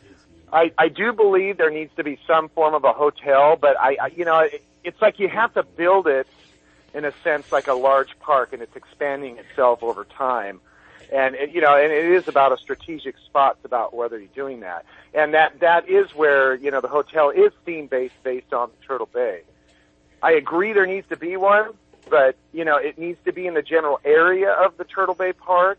I, I do believe there needs to be some form of a hotel, but I, I you know, it, it's like you have to build it in a sense like a large park, and it's expanding itself over time. And, it, you know, and it is about a strategic spot. It's about whether you're doing that. And that, that is where, you know, the hotel is theme-based based on Turtle Bay. I agree there needs to be one, but, you know, it needs to be in the general area of the Turtle Bay Park.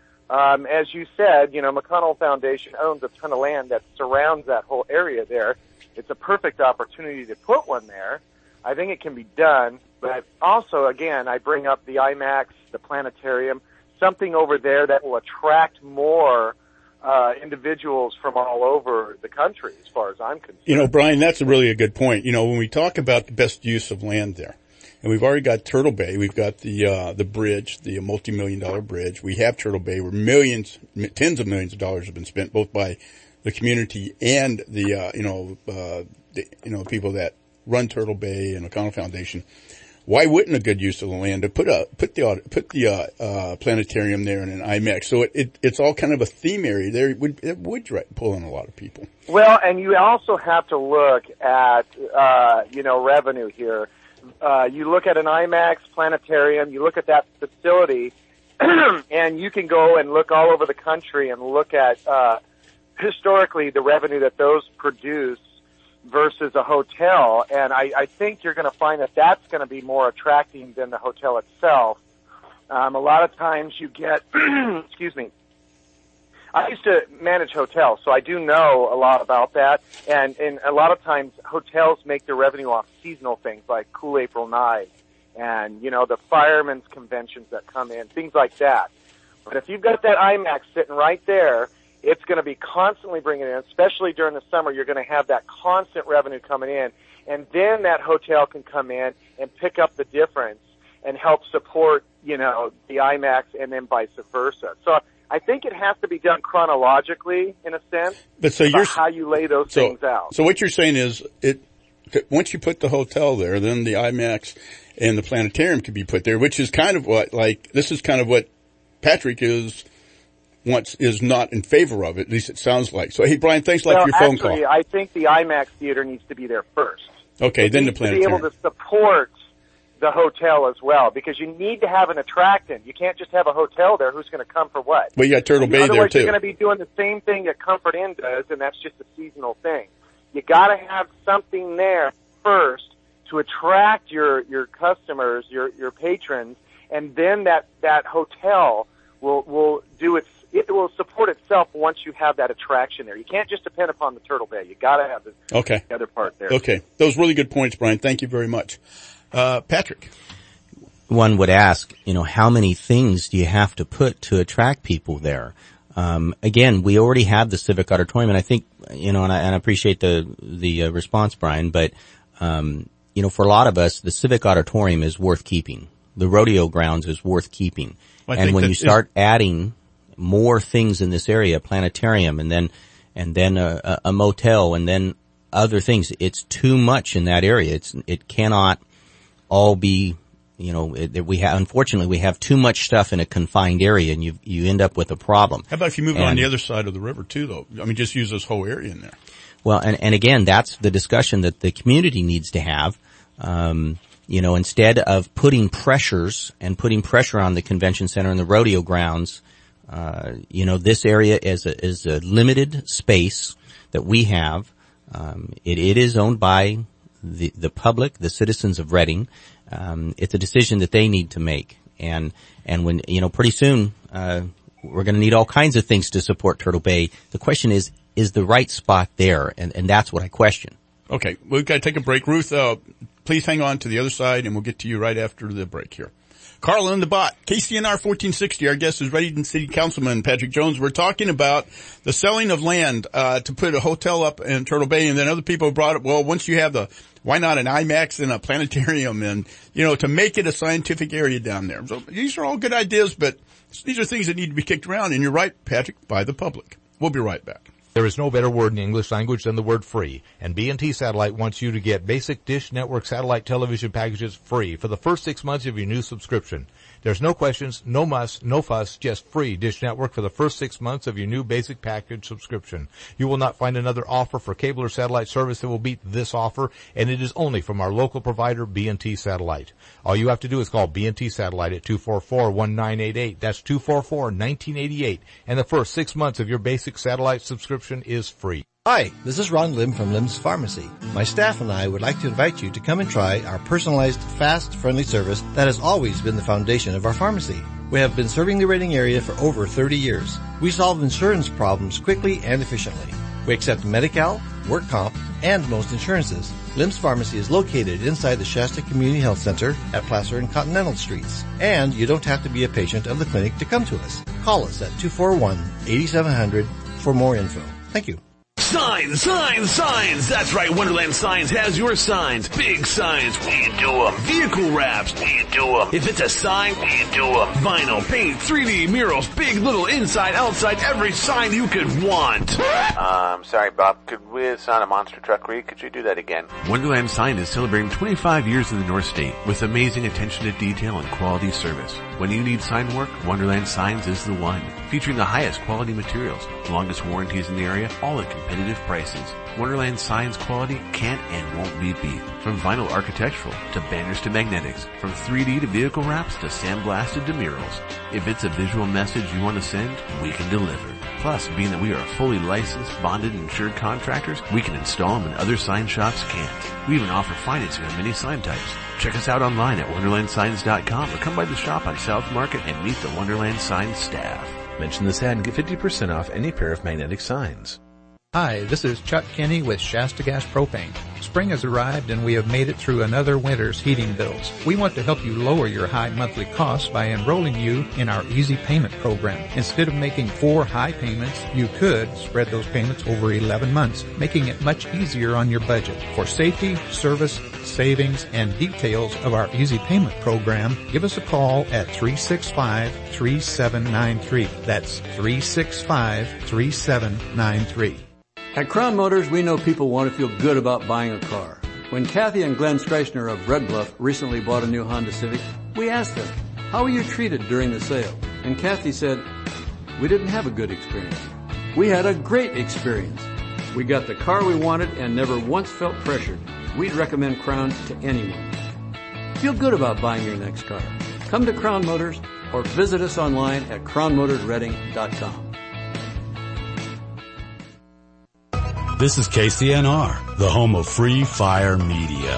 Um, as you said, you know, McConnell Foundation owns a ton of land that surrounds that whole area there. It's a perfect opportunity to put one there. I think it can be done, but also, again, I bring up the IMAX, the planetarium, something over there that will attract more uh individuals from all over the country, as far as I'm concerned. You know, Brian, that's a really a good point. You know, when we talk about the best use of land there, and we've already got Turtle Bay, we've got the uh the bridge, the multi-million dollar bridge. We have Turtle Bay where millions, tens of millions of dollars have been spent both by the community and the uh you know uh the, you know people that run Turtle Bay and McConnell Foundation. Why wouldn't a good use of the land to put a put the put the uh, uh planetarium there in an IMAX? So it, it it's all kind of a theme area there. It would it would pull in a lot of people. Well, and you also have to look at uh you know revenue here. Uh you look at an IMAX planetarium, you look at that facility, and you can go and look all over the country and look at uh historically the revenue that those produce versus a hotel, and I, I think you're going to find that that's going to be more attracting than the hotel itself. Um, a lot of times you get, excuse me, I used to manage hotels, so I do know a lot about that, and, and a lot of times hotels make their revenue off seasonal things like Cool April Night and, you know, the firemen's conventions that come in, things like that. But if you've got that IMAX sitting right there, it's going to be constantly bringing in, especially during the summer, you're going to have that constant revenue coming in. And then that hotel can come in and pick up the difference and help support you know, the IMAX and then vice versa. So I think it has to be done chronologically in a sense. But so you're how you lay those so, things out. So what you're saying is it, once you put the hotel there, then the IMAX and the planetarium could be put there, which is kind of what, like, this is kind of what Patrick is, wants, is not in favor of, at least it sounds like. So, hey, Brian, thanks a lot well, for your phone actually, call. I think the IMAX theater needs to be there first. Okay, it then the needs to be planetarium. able to support the hotel as well, because you need to have an attractant. You can't just have a hotel there. Who's going to come for what? Well, you got Turtle Bay there, Otherwise, too. you're going to be doing the same thing that Comfort Inn does, and that's just a seasonal thing. You got to have something there first to attract your your customers, your your patrons, and then that that hotel will will do its it will support itself once you have that attraction there. You can't just depend upon the Turtle Bay. You got to have the, okay. the other part there. Okay, those really good points, Brian. Thank you very much, uh, Patrick. One would ask, you know, how many things do you have to put to attract people there? Um, again, we already have the Civic Auditorium, and I think, you know, and I, and I appreciate the the uh, response, Brian, but um, you know, for a lot of us, the Civic Auditorium is worth keeping. The rodeo grounds is worth keeping. Well, and when you start is- adding more things in this area, planetarium, and then and then a, a, a motel, and then other things, it's too much in that area. It's it cannot all be, you know, it, we have, unfortunately, we have too much stuff in a confined area, and you you end up with a problem. How about if you move and, it on the other side of the river too, though? I mean, just use this whole area in there. Well, and and again, that's the discussion that the community needs to have. Um, you know, instead of putting pressures and putting pressure on the convention center and the rodeo grounds, uh, you know, this area is a, is a limited space that we have. Um, it, it is owned by the, the public, the citizens of Reading. Um, it's a decision that they need to make. And, and when, you know, pretty soon, uh, we're going to need all kinds of things to support Turtle Bay. The question is, is the right spot there? And, and that's what I question. Okay, we've got to take a break. Ruth, uh, please hang on to the other side, and we'll get to you right after the break here. Carl in the bot, K C N R fourteen sixty. Our guest is Reading City Councilman Patrick Jones. We're talking about the selling of land uh to put a hotel up in Turtle Bay, and then other people brought up, well, once you have the, why not an IMAX and a planetarium, and, you know, to make it a scientific area down there. So these are all good ideas, but these are things that need to be kicked around, and you're right, Patrick, by the public. We'll be right back. There is no better word in the English language than the word free, and B and T Satellite wants you to get basic Dish Network satellite television packages free for the first six months of your new subscription. There's no questions, no muss, no fuss, just free Dish Network for the first six months of your new basic package subscription. You will not find another offer for cable or satellite service that will beat this offer, and it is only from our local provider, B and T Satellite. All you have to do is call B and T Satellite at two four four, one nine eight eight. That's two four four, one nine eight eight, and the first six months of your basic satellite subscription is free. Hi, this is Ron Lim from Lim's Pharmacy. My staff and I would like to invite you to come and try our personalized, fast, friendly service that has always been the foundation of our pharmacy. We have been serving the Reading area for over thirty years. We solve insurance problems quickly and efficiently. We accept Medi-Cal, work comp, and most insurances. Lim's Pharmacy is located inside the Shasta Community Health Center at Placer and Continental Streets. And you don't have to be a patient of the clinic to come to us. Call us at two four one, eight seven zero zero for more info. Thank you. Signs, signs, signs. That's right, Wonderland Signs has your signs. Big signs, we do them. Vehicle wraps, we do them. If it's a sign, we do them. Vinyl, paint, three D murals, big, little, inside, outside, every sign you could want. Um, sorry, Bob. Could we sign a monster truck read? Could you do that again? Wonderland Sign is celebrating twenty-five years in the North State with amazing attention to detail and quality service. When you need sign work, Wonderland Signs is the one. Featuring the highest quality materials, longest warranties in the area, all at competitive prices. Wonderland Signs quality can't and won't be beat. From vinyl architectural to banners to magnetics, from three D to vehicle wraps to sandblasted to murals. If it's a visual message you want to send, we can deliver. Plus, being that we are fully licensed, bonded, and insured contractors, we can install them and other sign shops can't. We even offer financing on many sign types. Check us out online at wonderland signs dot com or come by the shop on South Market and meet the Wonderland Signs staff. Mention this ad and get fifty percent off any pair of magnetic signs. Hi, this is Chuck Kinney with Shasta Gas Propane. Spring has arrived and we have made it through another winter's heating bills. We want to help you lower your high monthly costs by enrolling you in our Easy Payment program. Instead of making four high payments, you could spread those payments over eleven months, making it much easier on your budget. For safety, service, savings, and details of our Easy Payment program, give us a call at three six five, three seven nine three. That's three six five, three seven nine three. At Crown Motors, we know people want to feel good about buying a car. When Kathy and Glenn Streichner of Red Bluff recently bought a new Honda Civic, we asked them, how were you treated during the sale? And Kathy said, we didn't have a good experience. We had a great experience. We got the car we wanted and never once felt pressured. We'd recommend Crown to anyone. Feel good about buying your next car. Come to Crown Motors or visit us online at crown motors reading dot com. This is K C N R, the home of Free Fire Media.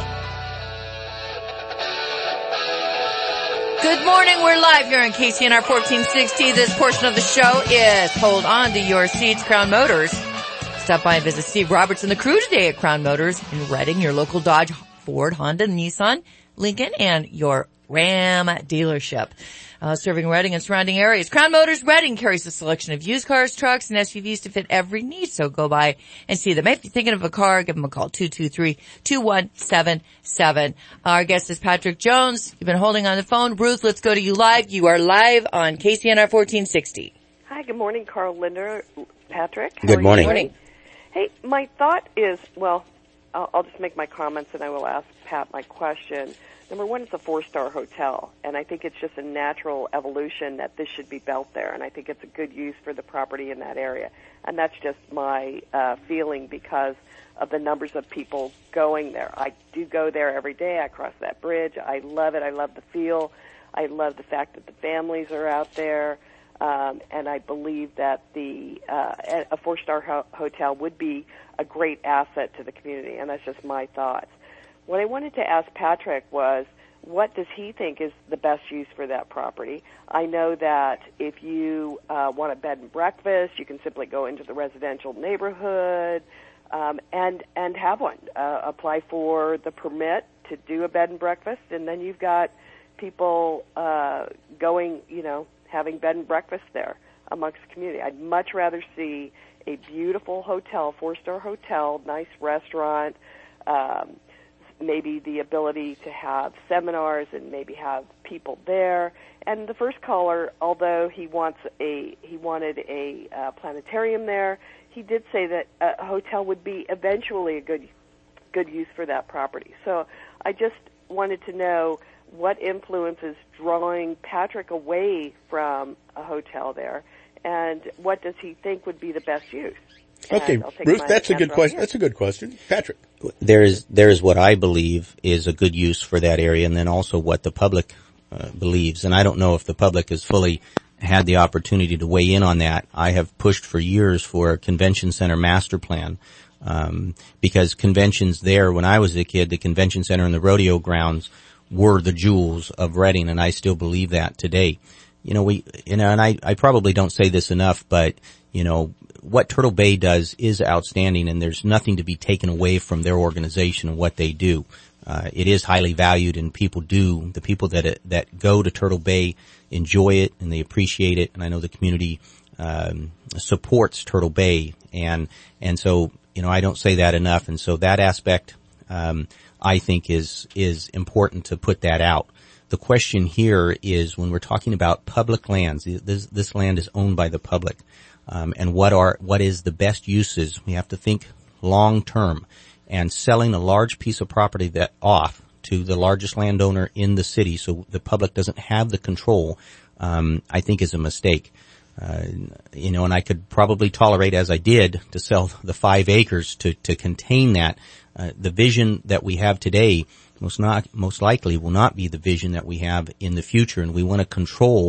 Good morning. We're live here on K C N R fourteen sixty. This portion of the show is Hold On to Your Seats, Crown Motors. Stop by and visit Steve Roberts and the crew today at Crown Motors in Reading, your local Dodge, Ford, Honda, Nissan, Lincoln, and your Ram dealership. Uh, serving Reading and surrounding areas. Crown Motors Reading carries a selection of used cars, trucks, and S U Vs to fit every need, so go by and see them. If you're thinking of a car, give them a call, two two three, two one seven seven. Our guest is Patrick Jones. You've been holding on the phone. Ruth, let's go to you live. You are live on K C N R fourteen sixty. Hi, good morning, Carl Linder, Patrick. How Good morning. Good morning. Hey, my thought is, well, I'll, I'll just make my comments and I will ask Pat my question. Number one, it's a four-star hotel, and I think it's just a natural evolution that this should be built there, and I think it's a good use for the property in that area. And that's just my uh, feeling because of the numbers of people going there. I do go there every day. I cross that bridge. I love it. I love the feel. I love the fact that the families are out there, um, and I believe that the uh, a four-star ho- hotel would be a great asset to the community, and that's just my thoughts. What I wanted to ask Patrick was, what does he think is the best use for that property? I know that if you uh, want a bed and breakfast, you can simply go into the residential neighborhood um, and and have one. Uh, apply for the permit to do a bed and breakfast, and then you've got people uh, going, you know, having bed and breakfast there amongst the community. I'd much rather see a beautiful hotel, four-star hotel, nice restaurant, um, maybe the ability to have seminars and maybe have people there. And the first caller, although he wants a he wanted a uh, planetarium there, he did say that a hotel would be eventually a good good use for that property. So I just wanted to know what influence is drawing Patrick away from a hotel there, and what does he think would be the best use? Okay, Ruth, that's a good question. That's a good question. Patrick. There is, there is what I believe is a good use for that area, and then also what the public uh, believes. And I don't know if the public has fully had the opportunity to weigh in on that. I have pushed for years for a convention center master plan, um, because conventions there, when I was a kid, the convention center and the rodeo grounds were the jewels of Reading, and I still believe that today. You know, we, you know, and I, I probably don't say this enough, but, you know, what Turtle Bay does is outstanding, and there's nothing to be taken away from their organization and what they do. Uh, it is highly valued, and people do, the people that, that go to Turtle Bay enjoy it, and they appreciate it, and I know the community, um, supports Turtle Bay, and, and so, you know, I don't say that enough, and so that aspect, um, I think is, is important to put that out. The question here is when we're talking about public lands, this, this land is owned by the public. Um, and what are, what is the best uses? We have to think long term, and selling a large piece of property that off to the largest landowner in the city so the public doesn't have the control, um, I think is a mistake. Uh, you know, and I could probably tolerate, as I did, to sell the five acres to, to contain that. Uh, the vision that we have today most not, most likely will not be the vision that we have in the future, and we want to control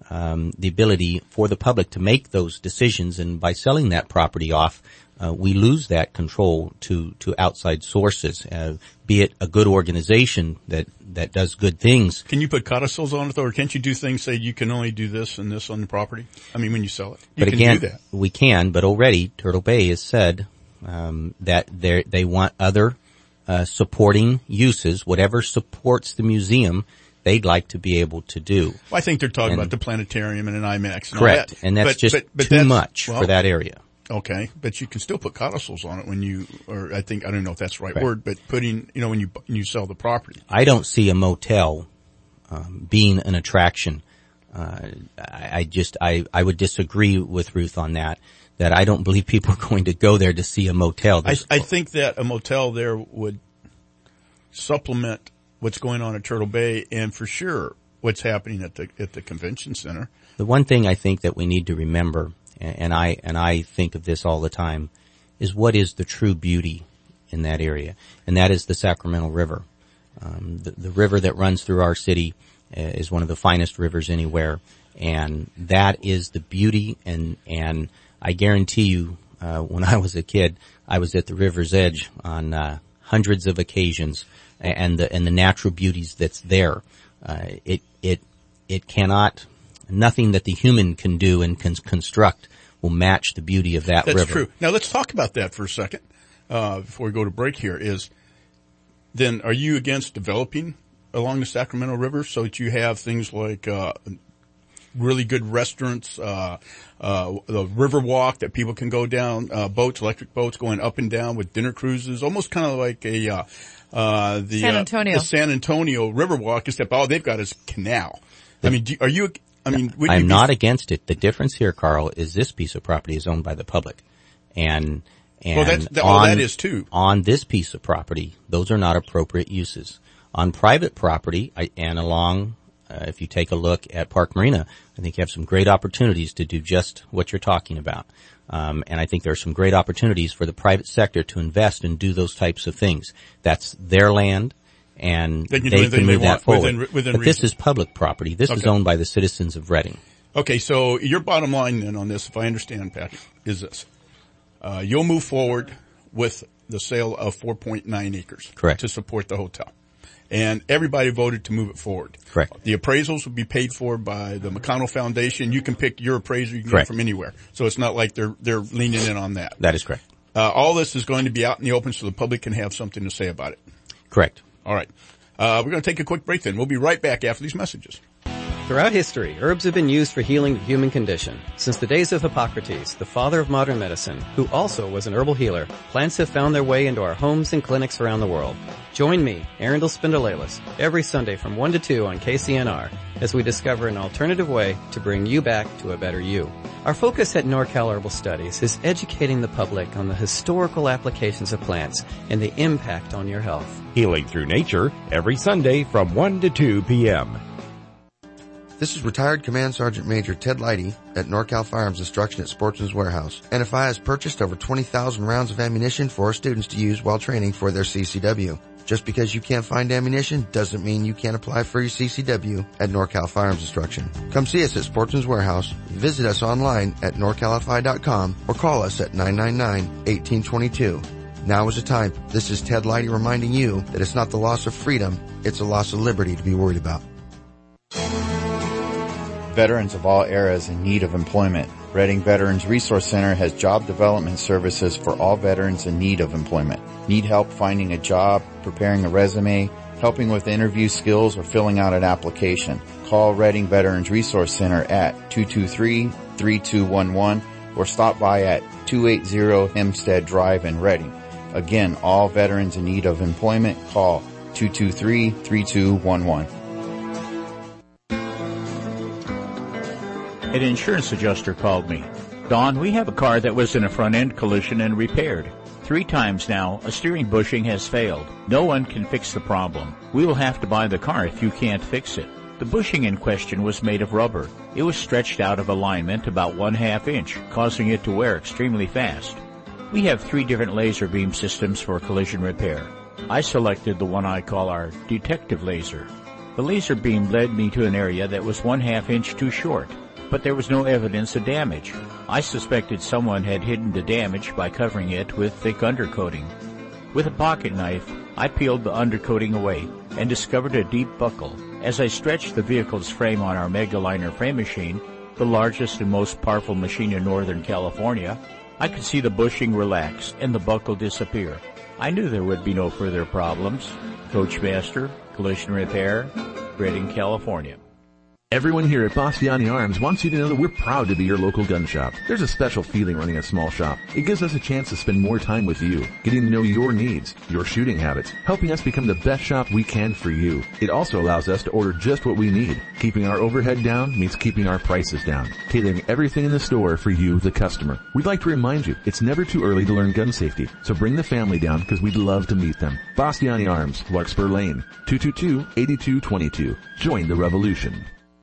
um, the ability for the public to make those decisions, and by selling that property off, uh, we lose that control to to outside sources, uh, be it a good organization that that does good things. Can you put codicils on it, though, or can't you do things, say you can only do this and this on the property? I mean, when you sell it, you but can again, do that. We can, but already Turtle Bay has said um, that they they want other uh, supporting uses, whatever supports the museum, they'd like to be able to do. Well, I think they're talking and, about the planetarium and an IMAX and correct, all that. and that's but, just but, but too that's, much well, for that area. Okay, but you can still put codicils on it when you, or I think, I don't know if that's the right Correct. word, but putting, you know, when you, when you sell the property. I don't see a motel um, being an attraction. Uh, I, I just, I, I would disagree with Ruth on that, that I don't believe people are going to go there to see a motel. I, I think that a motel there would supplement what's going on at Turtle Bay and for sure what's happening at the, at the convention center. The one thing I think that we need to remember, and I, and I think of this all the time, is what is the true beauty in that area. And that is the Sacramento River. Um, the, the river that runs through our city uh, is one of the finest rivers anywhere. And that is the beauty. And, and I guarantee you, uh, when I was a kid, I was at the river's edge on, uh, hundreds of occasions, and the, and the natural beauties that's there. Uh, it, it, it cannot, nothing that the human can do and can construct will match the beauty of that That's river. That's true. Now let's talk about that for a second, uh, before we go to break here. Is then are you against developing along the Sacramento River so that you have things like uh really good restaurants, uh uh the river walk that people can go down, uh boats, electric boats going up and down with dinner cruises, almost kind of like a uh uh the San Antonio, uh, the San Antonio river walk, except all they've got is canal. I mean, do, are you? I mean, would I'm you be, not against it. The difference here, Carl, is this piece of property is owned by the public, and and well, that's, that, on, well, that is too. On this piece of property, those are not appropriate uses. On private property, I, and along, uh, if you take a look at Park Marina, I think you have some great opportunities to do just what you're talking about. Um, and I think there are some great opportunities for the private sector to invest and do those types of things. That's their land, and they can, they can move they that forward. Within, within but reason. This is public property. This okay. is owned by the citizens of Reading. Okay, so your bottom line then on this, if I understand, Patrick, is this. Uh, you'll move forward with the sale of four point nine acres. Correct. To support the hotel. And everybody voted to move it forward. Correct. The appraisals will be paid for by the McConnell Foundation. You can pick your appraiser. You can correct. get from anywhere. So it's not like they're, they're leaning in on that. That is correct. Uh, all this is going to be out in the open so the public can have something to say about it. Correct. All right. Uh, we're going to take a quick break then. We'll be right back after these messages. Throughout history, herbs have been used for healing the human condition. Since the days of Hippocrates, the father of modern medicine, who also was an herbal healer, plants have found their way into our homes and clinics around the world. Join me, Arundel Spindleilis, every Sunday from one to two on K C N R as we discover an alternative way to bring you back to a better you. Our focus at NorCal Herbal Studies is educating the public on the historical applications of plants and the impact on your health. Healing Through Nature, every Sunday from one to two p.m. This is retired Command Sergeant Major Ted Leidy at NorCal Firearms Instruction at Sportsman's Warehouse. N F I has purchased over twenty thousand rounds of ammunition for our students to use while training for their C C W. Just because you can't find ammunition doesn't mean you can't apply for your C C W at NorCal Firearms Instruction. Come see us at Sportsman's Warehouse, visit us online at norcal f i dot com, or call us at nine nine nine, one eight two two. Now is the time. This is Ted Leidy reminding you that it's not the loss of freedom, it's a loss of liberty to be worried about. Veterans of all eras in need of employment. Reading Veterans Resource Center has job development services for all veterans in need of employment. Need help finding a job, preparing a resume, helping with interview skills, or filling out an application? Call Reading Veterans Resource Center at two two three, three two one one or stop by at two eighty Hempstead Drive in Reading. Again, all veterans in need of employment, call two two three, three two one one. An insurance adjuster called me. Don, we have a car that was in a front-end collision and repaired. Three times now, a steering bushing has failed. No one can fix the problem. We will have to buy the car if you can't fix it. The bushing in question was made of rubber. It was stretched out of alignment about one half inch, causing it to wear extremely fast. We have three different laser beam systems for collision repair. I selected the one I call our detective laser. The laser beam led me to an area that was one half inch too short, but there was no evidence of damage. I suspected someone had hidden the damage by covering it with thick undercoating. With a pocket knife, I peeled the undercoating away and discovered a deep buckle. As I stretched the vehicle's frame on our Megaliner frame machine, the largest and most powerful machine in Northern California, I could see the bushing relax and the buckle disappear. I knew there would be no further problems. Coachmaster, Collision Repair, Redding, California. Everyone here at Bastiani Arms wants you to know that we're proud to be your local gun shop. There's a special feeling running a small shop. It gives us a chance to spend more time with you, getting to know your needs, your shooting habits, helping us become the best shop we can for you. It also allows us to order just what we need. Keeping our overhead down means keeping our prices down, tailoring everything in the store for you, the customer. We'd like to remind you, it's never too early to learn gun safety, so bring the family down because we'd love to meet them. Bastiani Arms, Larkspur Lane, two two two, eight two two two. Join the revolution.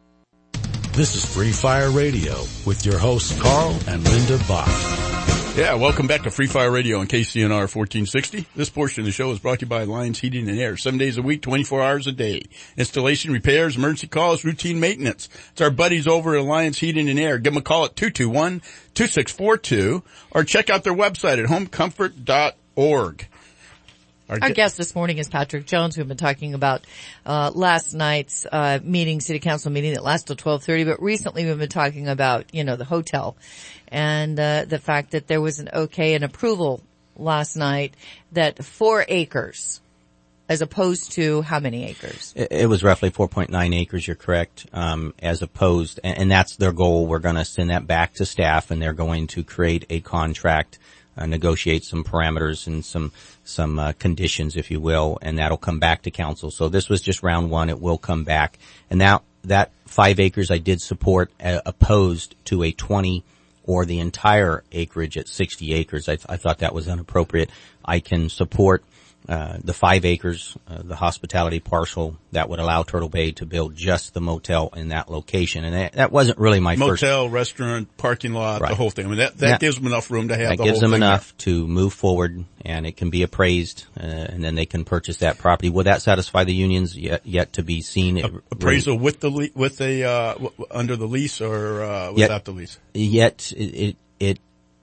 This is Free Fire Radio with your hosts Carl and Linda Bach. Yeah, welcome back to Free Fire Radio on K C N R fourteen sixty. This portion of the show is brought to you by Alliance Heating and Air, seven days a week, twenty-four hours a day. Installation, repairs, emergency calls, routine maintenance. It's our buddies over at Alliance Heating and Air. Give them a call at two two one, two six four two or check out their website at home comfort dot org. Our, Our guest this morning is Patrick Jones. We've been talking about uh last night's uh meeting, city council meeting that lasted till twelve thirty, but recently we've been talking about, you know, the hotel and uh the fact that there was an okay and approval last night that four acres as opposed to how many acres? It, it was roughly four point nine acres, you're correct, um as opposed, and, and that's their goal. We're going to send that back to staff and they're going to create a contract, Uh, negotiate some parameters and some some uh, conditions, if you will, and that'll come back to council. So this was just round one. It will come back. And now that five acres I did support uh, opposed to a twenty or the entire acreage at sixty acres. I, th- I thought that was inappropriate. I can support uh the five acres, uh, the hospitality parcel that would allow Turtle Bay to build just the motel in that location. And that, that wasn't really my motel, first. Motel, restaurant, parking lot, right. The whole thing. I mean, that, that, that gives them enough room to have that the gives whole them thing enough there. to move forward, and it can be appraised, uh, and then they can purchase that property. Will that satisfy the unions? Yet, yet to be seen. It, Appraisal with the, le- with the, uh, w- under the lease or, uh, without yet, the lease? Yet, it, it, it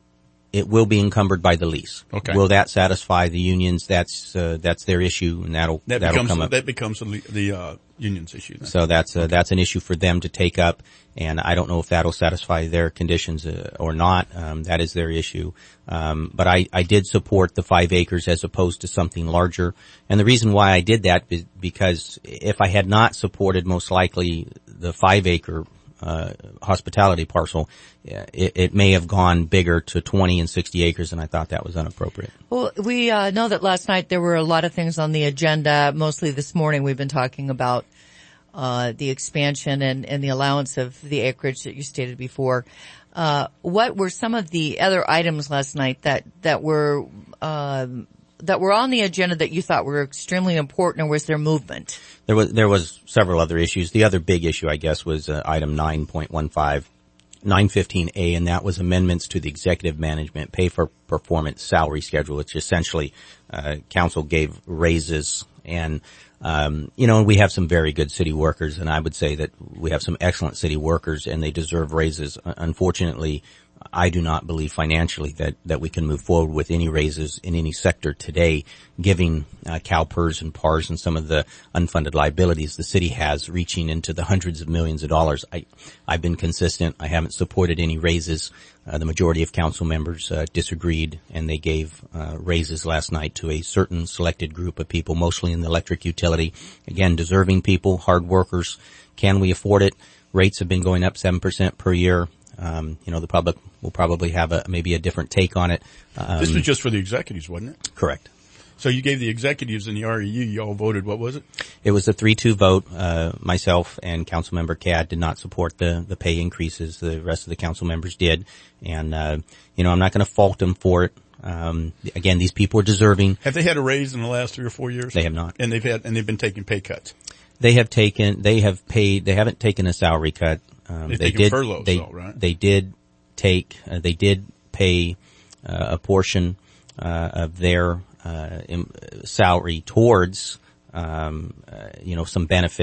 It will be encumbered by the lease. Okay. Will that satisfy the unions? That's uh, that's their issue, and that'll that that'll becomes come up. that becomes the, the uh, union's issue. Then. So that's uh, that's an issue for them to take up, and I don't know if that'll satisfy their conditions uh, or not. Um, that is their issue. Um, but I I did support the five acres as opposed to something larger, and the reason why I did that is because if I had not supported, most likely the five acre. Uh, hospitality parcel, it, it may have gone bigger to twenty and sixty acres, and I thought that was inappropriate. Well, we uh, know that last night there were a lot of things on the agenda. Mostly this morning we've been talking about uh the expansion and, and the allowance of the acreage that you stated before. Uh what were some of the other items last night that, that were um that were on the agenda that you thought were extremely important, or was there movement? There was, there was several other issues. The other big issue, I guess, was uh, item nine point one five, nine fifteen A, and that was amendments to the executive management pay for performance salary schedule, which essentially, uh, council gave raises and, um, you know, we have some very good city workers, and I would say that we have some excellent city workers and they deserve raises. Unfortunately, I do not believe financially that, that we can move forward with any raises in any sector today, giving uh, CalPERS and P A R S and some of the unfunded liabilities the city has reaching into the hundreds of millions of dollars. I, I've been consistent. I haven't supported any raises. Uh, the majority of council members uh, disagreed, and they gave uh, raises last night to a certain selected group of people, mostly in the electric utility. Again, deserving people, hard workers. Can we afford it? Rates have been going up seven percent per year. Um, you know, the public will probably have a, maybe a different take on it. Um, this was just for the executives, wasn't it? Correct. So you gave the executives and the R E U, you all voted, what was it? It was a three two vote. Uh, myself and Councilmember Cadd did not support the, the pay increases. The rest of the council members did. And, uh, you know, I'm not going to fault them for it. Um, again, these people are deserving. Have they had a raise in the last three or four years? They have not. And they've had, and they've been taking pay cuts. They have taken, they have paid, they haven't taken a salary cut. Um, They've they taken did, furloughs they, though, right? They did take, uh, they did pay, uh, a portion, uh, of their, uh, in, salary towards, um, uh, you know, some benefit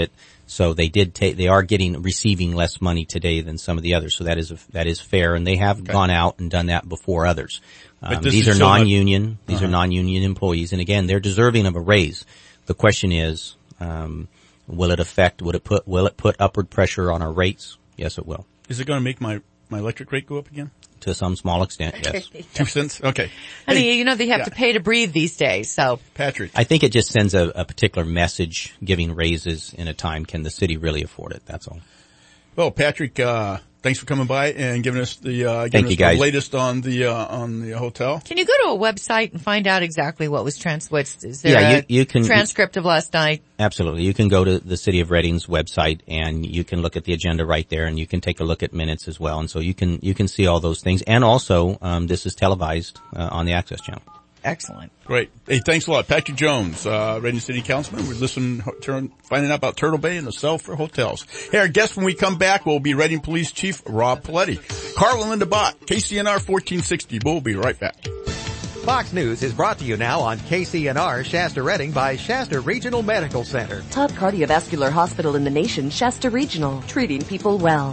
So they did take, they are getting, receiving less money today than some of the others. So that is, a, that is fair. And they have okay. gone out and done that before others. Um, these are non-union, much- these uh-huh. are non-union employees. And again, they're deserving of a raise. The question is, um, will it affect, would it put, will it put upward pressure on our rates? Yes, it will. Is it going to make my, my electric rate go up again? To some small extent, yes. Two cents? Okay. Honey, hey, you know they have yeah. to pay to breathe these days, so. Patrick. I think it just sends a, a particular message giving raises in a time. Can the city really afford it? That's all. Well, Patrick, uh, thanks for coming by and giving us the, uh, giving Thank us you, guys. the latest on the, uh, on the hotel. Can you go to a website and find out exactly what was trans, what's, is there yeah, a you, you can, transcript of last night? Absolutely. You can go to the City of Reading's website and you can look at the agenda right there and you can take a look at minutes as well. And so you can, you can see all those things. And also, um, this is televised, uh, on the Access Channel. Excellent. Great. Hey, thanks a lot. Patrick Jones, uh, Reading City Councilman. We're listening, turn, finding out about Turtle Bay and the sell for hotels. Hey, our guest when we come back will be Reading Police Chief Rob Paletti. Carl and Linda Bott, K C N R fourteen sixty. We'll be right back. Fox News is brought to you now on K C N R Shasta Reading by Shasta Regional Medical Center. Top cardiovascular hospital in the nation, Shasta Regional, treating people well.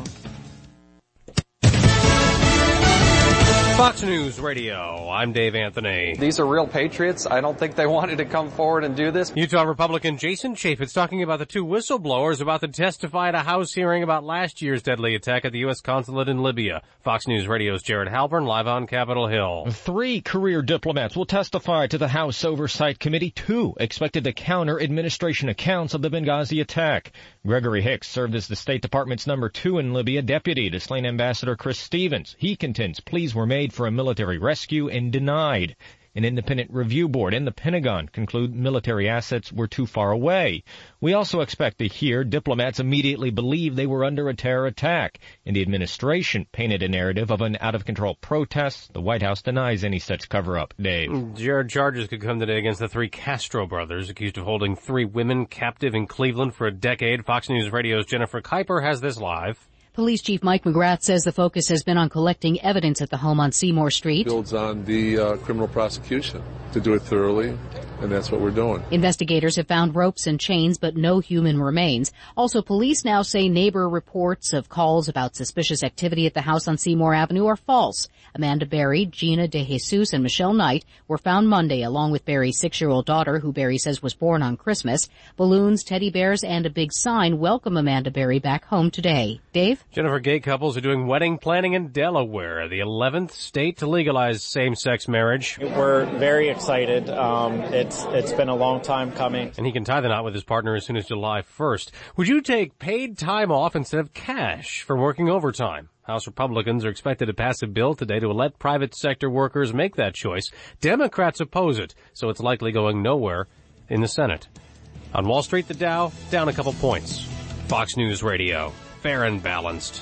Fox News Radio, I'm Dave Anthony. These are real patriots. I don't think they wanted to come forward and do this. Utah Republican Jason Chaffetz talking about the two whistleblowers about to testify at a House hearing about last year's deadly attack at the U S consulate in Libya. Fox News Radio's Jared Halpern live on Capitol Hill. Three career diplomats will testify to the House Oversight Committee. Two expected to counter administration accounts of the Benghazi attack. Gregory Hicks served as the State Department's number two in Libya, deputy to slain Ambassador Chris Stevens. He contends pleas were made for a military rescue and denied. An independent review board and the Pentagon conclude military assets were too far away. We also expect to hear diplomats immediately believe they were under a terror attack, and the administration painted a narrative of an out-of-control protest. The White House denies any such cover-up. Dave. Jared, charges could come today against the three Castro brothers accused of holding three women captive in Cleveland for a decade. Fox News Radio's Jennifer Kuiper has this live. Police Chief Mike McGrath says the focus has been on collecting evidence at the home on Seymour Street. Builds on the uh, criminal prosecution to do it thoroughly, and that's what we're doing. Investigators have found ropes and chains, but no human remains. Also, police now say neighbor reports of calls about suspicious activity at the house on Seymour Avenue are false. Amanda Berry, Gina De Jesus, and Michelle Knight were found Monday, along with Berry's six-year-old daughter, who Berry says was born on Christmas. Balloons, teddy bears, and a big sign welcome Amanda Berry back home today. Dave? Jennifer, gay couples are doing wedding planning in Delaware, the eleventh state to legalize same-sex marriage. We're very excited. Um, it's it's been a long time coming. And he can tie the knot with his partner as soon as July first. Would you take paid time off instead of cash for working overtime? House Republicans are expected to pass a bill today to let private sector workers make that choice. Democrats oppose it, so it's likely going nowhere in the Senate. On Wall Street, the Dow down a couple points. Fox News Radio. Fair and balanced.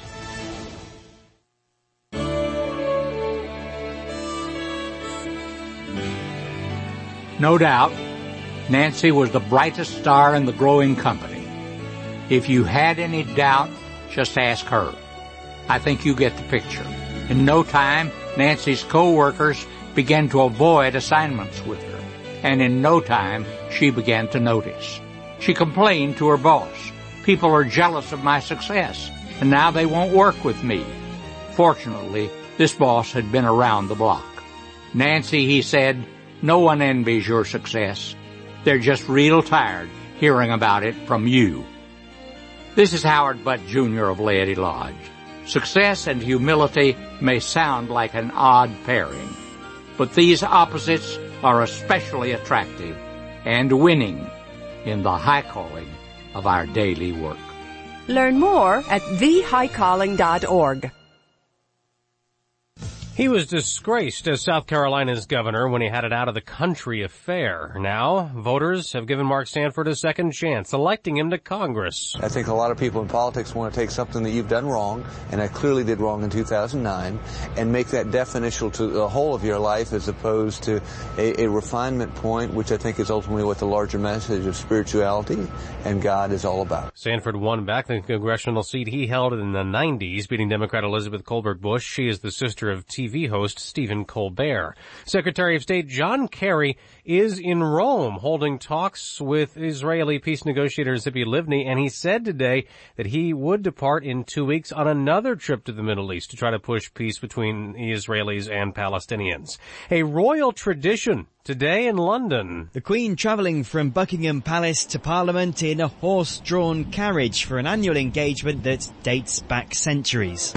No doubt, Nancy was the brightest star in the growing company. If you had any doubt, just ask her. I think you get the picture. In no time, Nancy's co-workers began to avoid assignments with her, and in no time, she began to notice. She complained to her boss. People are jealous of my success, and now they won't work with me. Fortunately, this boss had been around the block. Nancy, he said, no one envies your success. They're just real tired hearing about it from you. This is Howard Butt Junior of Laity Lodge. Success and humility may sound like an odd pairing, but these opposites are especially attractive and winning in the high calling of our daily work. Learn more at the high calling dot org. He was disgraced as South Carolina's governor when he had an out-of-the-country affair. Now, voters have given Mark Sanford a second chance, electing him to Congress. I think a lot of people in politics want to take something that you've done wrong, and I clearly did wrong in two thousand nine, and make that definitional to the whole of your life as opposed to a, a refinement point, which I think is ultimately what the larger message of spirituality and God is all about. Sanford won back the congressional seat he held in the nineties, beating Democrat Elizabeth Colbert Bush. She is the sister of T T V host Stephen Colbert. Secretary of State John Kerry is in Rome holding talks with Israeli peace negotiator Tzipi Livni, and he said today that he would depart in two weeks on another trip to the Middle East to try to push peace between the Israelis and Palestinians. A royal tradition today in London. The Queen travelling from Buckingham Palace to Parliament in a horse-drawn carriage for an annual engagement that dates back centuries.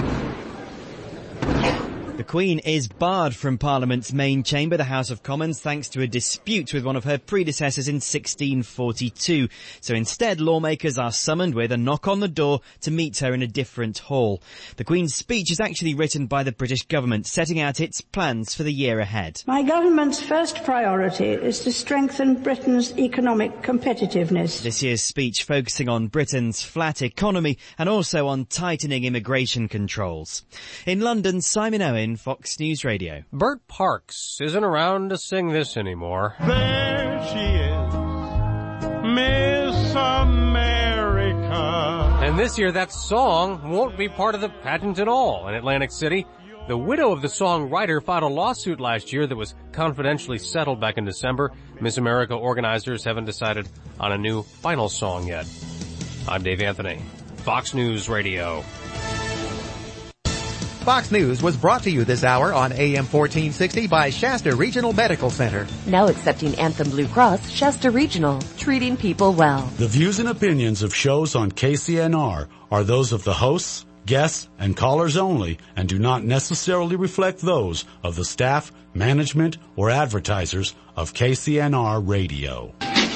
The Queen is barred from Parliament's main chamber, the House of Commons, thanks to a dispute with one of her predecessors in sixteen forty-two. So instead, lawmakers are summoned with a knock on the door to meet her in a different hall. The Queen's speech is actually written by the British government, setting out its plans for the year ahead. My government's first priority is to strengthen Britain's economic competitiveness. This year's speech focusing on Britain's flat economy and also on tightening immigration controls. In London, Simon Owen, Fox News Radio. Bert Parks isn't around to sing this anymore. There she is, Miss America. And this year that song won't be part of the pageant at all in Atlantic City. The widow of the songwriter filed a lawsuit last year that was confidentially settled back in December. Miss America organizers haven't decided on a new final song yet. I'm Dave Anthony, Fox News Radio. Fox News was brought to you this hour on A M fourteen sixty by Shasta Regional Medical Center. Now accepting Anthem Blue Cross, Shasta Regional, treating people well. The views and opinions of shows on K C N R are those of the hosts, guests, and callers only and do not necessarily reflect those of the staff, management, or advertisers of K C N R Radio.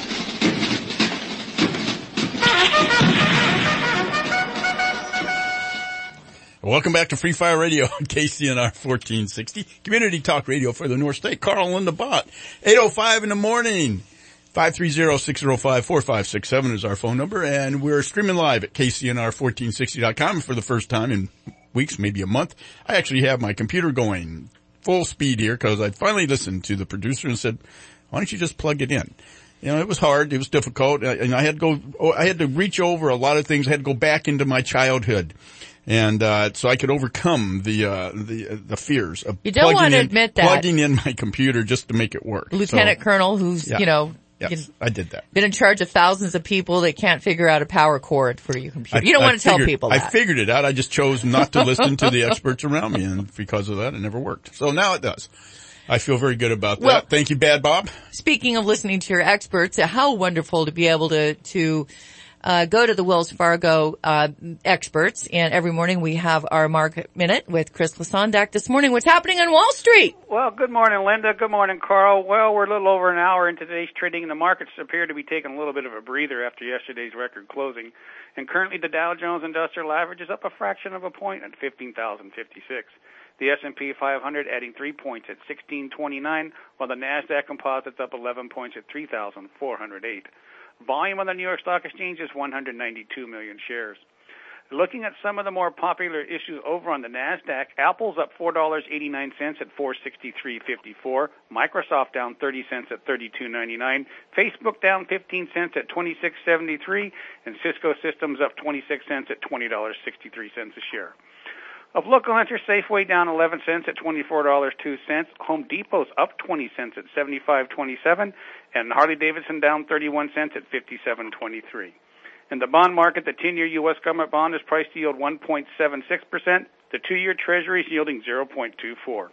Welcome back to Free Fire Radio on K C N R fourteen sixty, Community Talk Radio for the North State. Carl and Linda Bott, eight oh five in the morning. five three zero, six zero five, four five six seven is our phone number, and we're streaming live at K C N R fourteen sixty dot com for the first time in weeks, maybe a month. I actually have my computer going full speed here because I finally listened to the producer and said, why don't you just plug it in? You know, it was hard. It was difficult. And I had to go, I had to reach over a lot of things. I had to go back into my childhood. And, uh, so I could overcome the, uh, the, uh, the fears of you don't want to in, admit that. plugging in my computer just to make it work. Lieutenant so, Colonel who's, yeah. you know, Yes, I did that. Been in charge of thousands of people that can't figure out a power cord for your computer. I, you don't I want to figured, tell people that. I figured it out. I just chose not to listen to the experts around me, and because of that, it never worked. So now it does. I feel very good about that. Well, thank you, Bad Bob. Speaking of listening to your experts, how wonderful to be able to, to, uh, go to the Wells Fargo, uh, experts. And every morning we have our Market Minute with Chris Lasondak. This morning, what's happening on Wall Street? Well, good morning, Linda. Good morning, Carl. Well, we're a little over an hour into today's trading, and the markets appear to be taking a little bit of a breather after yesterday's record closing. And currently the Dow Jones Industrial Average is up a fraction of a point at fifteen thousand fifty-six. The S and P five hundred adding three points at sixteen twenty-nine, while the NASDAQ Composite's up eleven points at three thousand four hundred eight. Volume on the New York Stock Exchange is one hundred ninety-two million shares. Looking at some of the more popular issues over on the NASDAQ, Apple's up four dollars and eighty-nine cents at four sixty-three fifty-four. Microsoft down thirty cents at thirty-two ninety-nine. Facebook down fifteen cents at twenty-six seventy-three. And Cisco Systems up twenty-six cents at twenty dollars and sixty-three cents a share. Of local interest, Safeway down eleven cents at twenty-four dollars and two cents. Home Depot's up twenty cents at seventy-five twenty-seven. And Harley-Davidson down thirty-one cents at fifty-seven twenty-three. In the bond market, the ten-year U S government bond is priced to yield one point seven six percent. The two-year Treasury is yielding zero point two four.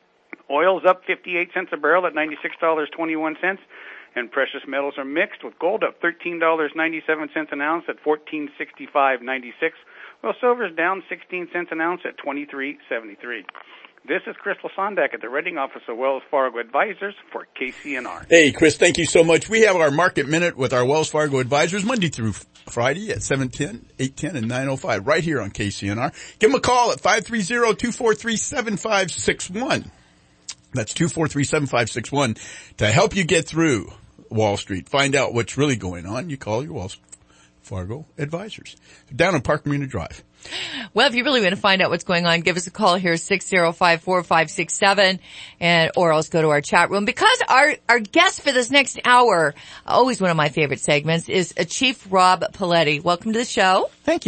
Oil's up fifty-eight cents a barrel at ninety-six dollars and twenty-one cents. And precious metals are mixed, with gold up thirteen dollars and ninety-seven cents an ounce at fourteen sixty-five ninety-six. Well, silver's down sixteen cents an ounce at twenty-three seventy-three. This is Chris Lasondak at the Reading Office of Wells Fargo Advisors for K C N R. Hey, Chris, thank you so much. We have our Market Minute with our Wells Fargo Advisors Monday through Friday at seven ten, eight ten, and nine oh five right here on K C N R. Give them a call at five three zero, two four three, seven five six one. That's two four three, seven five six one to help you get through Wall Street. Find out what's really going on. You call your Wells Fargo Advisors. Down on Park Marina Drive. Well, if you really want to find out what's going on, give us a call here, six zero five, four five six seven, and, or else go to our chat room. Because our, our guest for this next hour, always one of my favorite segments, is Chief Rob Paletti. Welcome to the show. Thank you.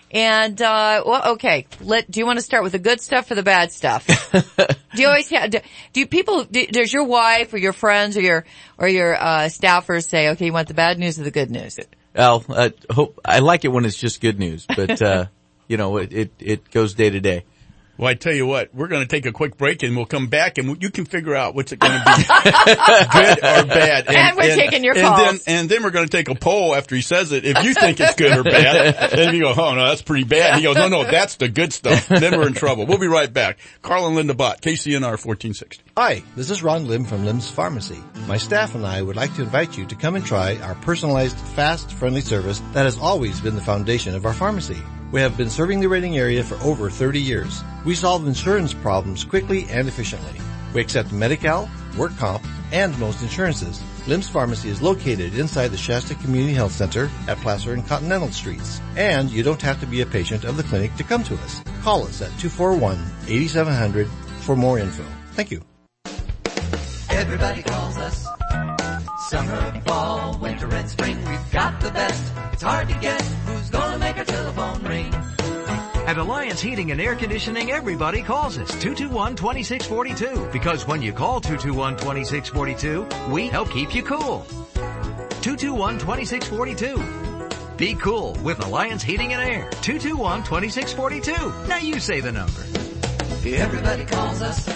And, uh, well, okay. Let, do you want to start with the good stuff or the bad stuff? do you always have, do, do you people, do, does your wife or your friends or your, or your, uh, staffers say, okay, you want the bad news or the good news? Well, uh, hope, I like it when it's just good news, but, uh, you know, it, it, it goes day to day. Well, I tell you what, we're going to take a quick break and we'll come back and you can figure out what's it going to be, good or bad. And, and we're and, taking your and calls. Then, and then we're going to take a poll after he says it. If you think it's good or bad, then you go, oh no, that's pretty bad. And he goes, no, no, that's the good stuff. Then we're in trouble. We'll be right back. Carl and Linda Bott, K C N R fourteen sixty. Hi, this is Ron Lim from Lim's Pharmacy. My staff and I would like to invite you to come and try our personalized, fast, friendly service that has always been the foundation of our pharmacy. We have been serving the Reading area for over thirty years. We solve insurance problems quickly and efficiently. We accept Medi-Cal, work comp, and most insurances. Lim's Pharmacy is located inside the Shasta Community Health Center at Placer and Continental Streets. And you don't have to be a patient of the clinic to come to us. Call us at two four one, eight seven zero zero for more info. Thank you. Everybody calls us. Summer, fall, winter, and spring, we've got the best. It's hard to guess who's gonna make our telephone ring. At Alliance Heating and Air Conditioning, everybody calls us two two one, two six four two. Because when you call two two one, two six four two, we help keep you cool. two two one, two six four two. Be cool with Alliance Heating and Air. two two one, two six four two. Now you say the number. Everybody calls us.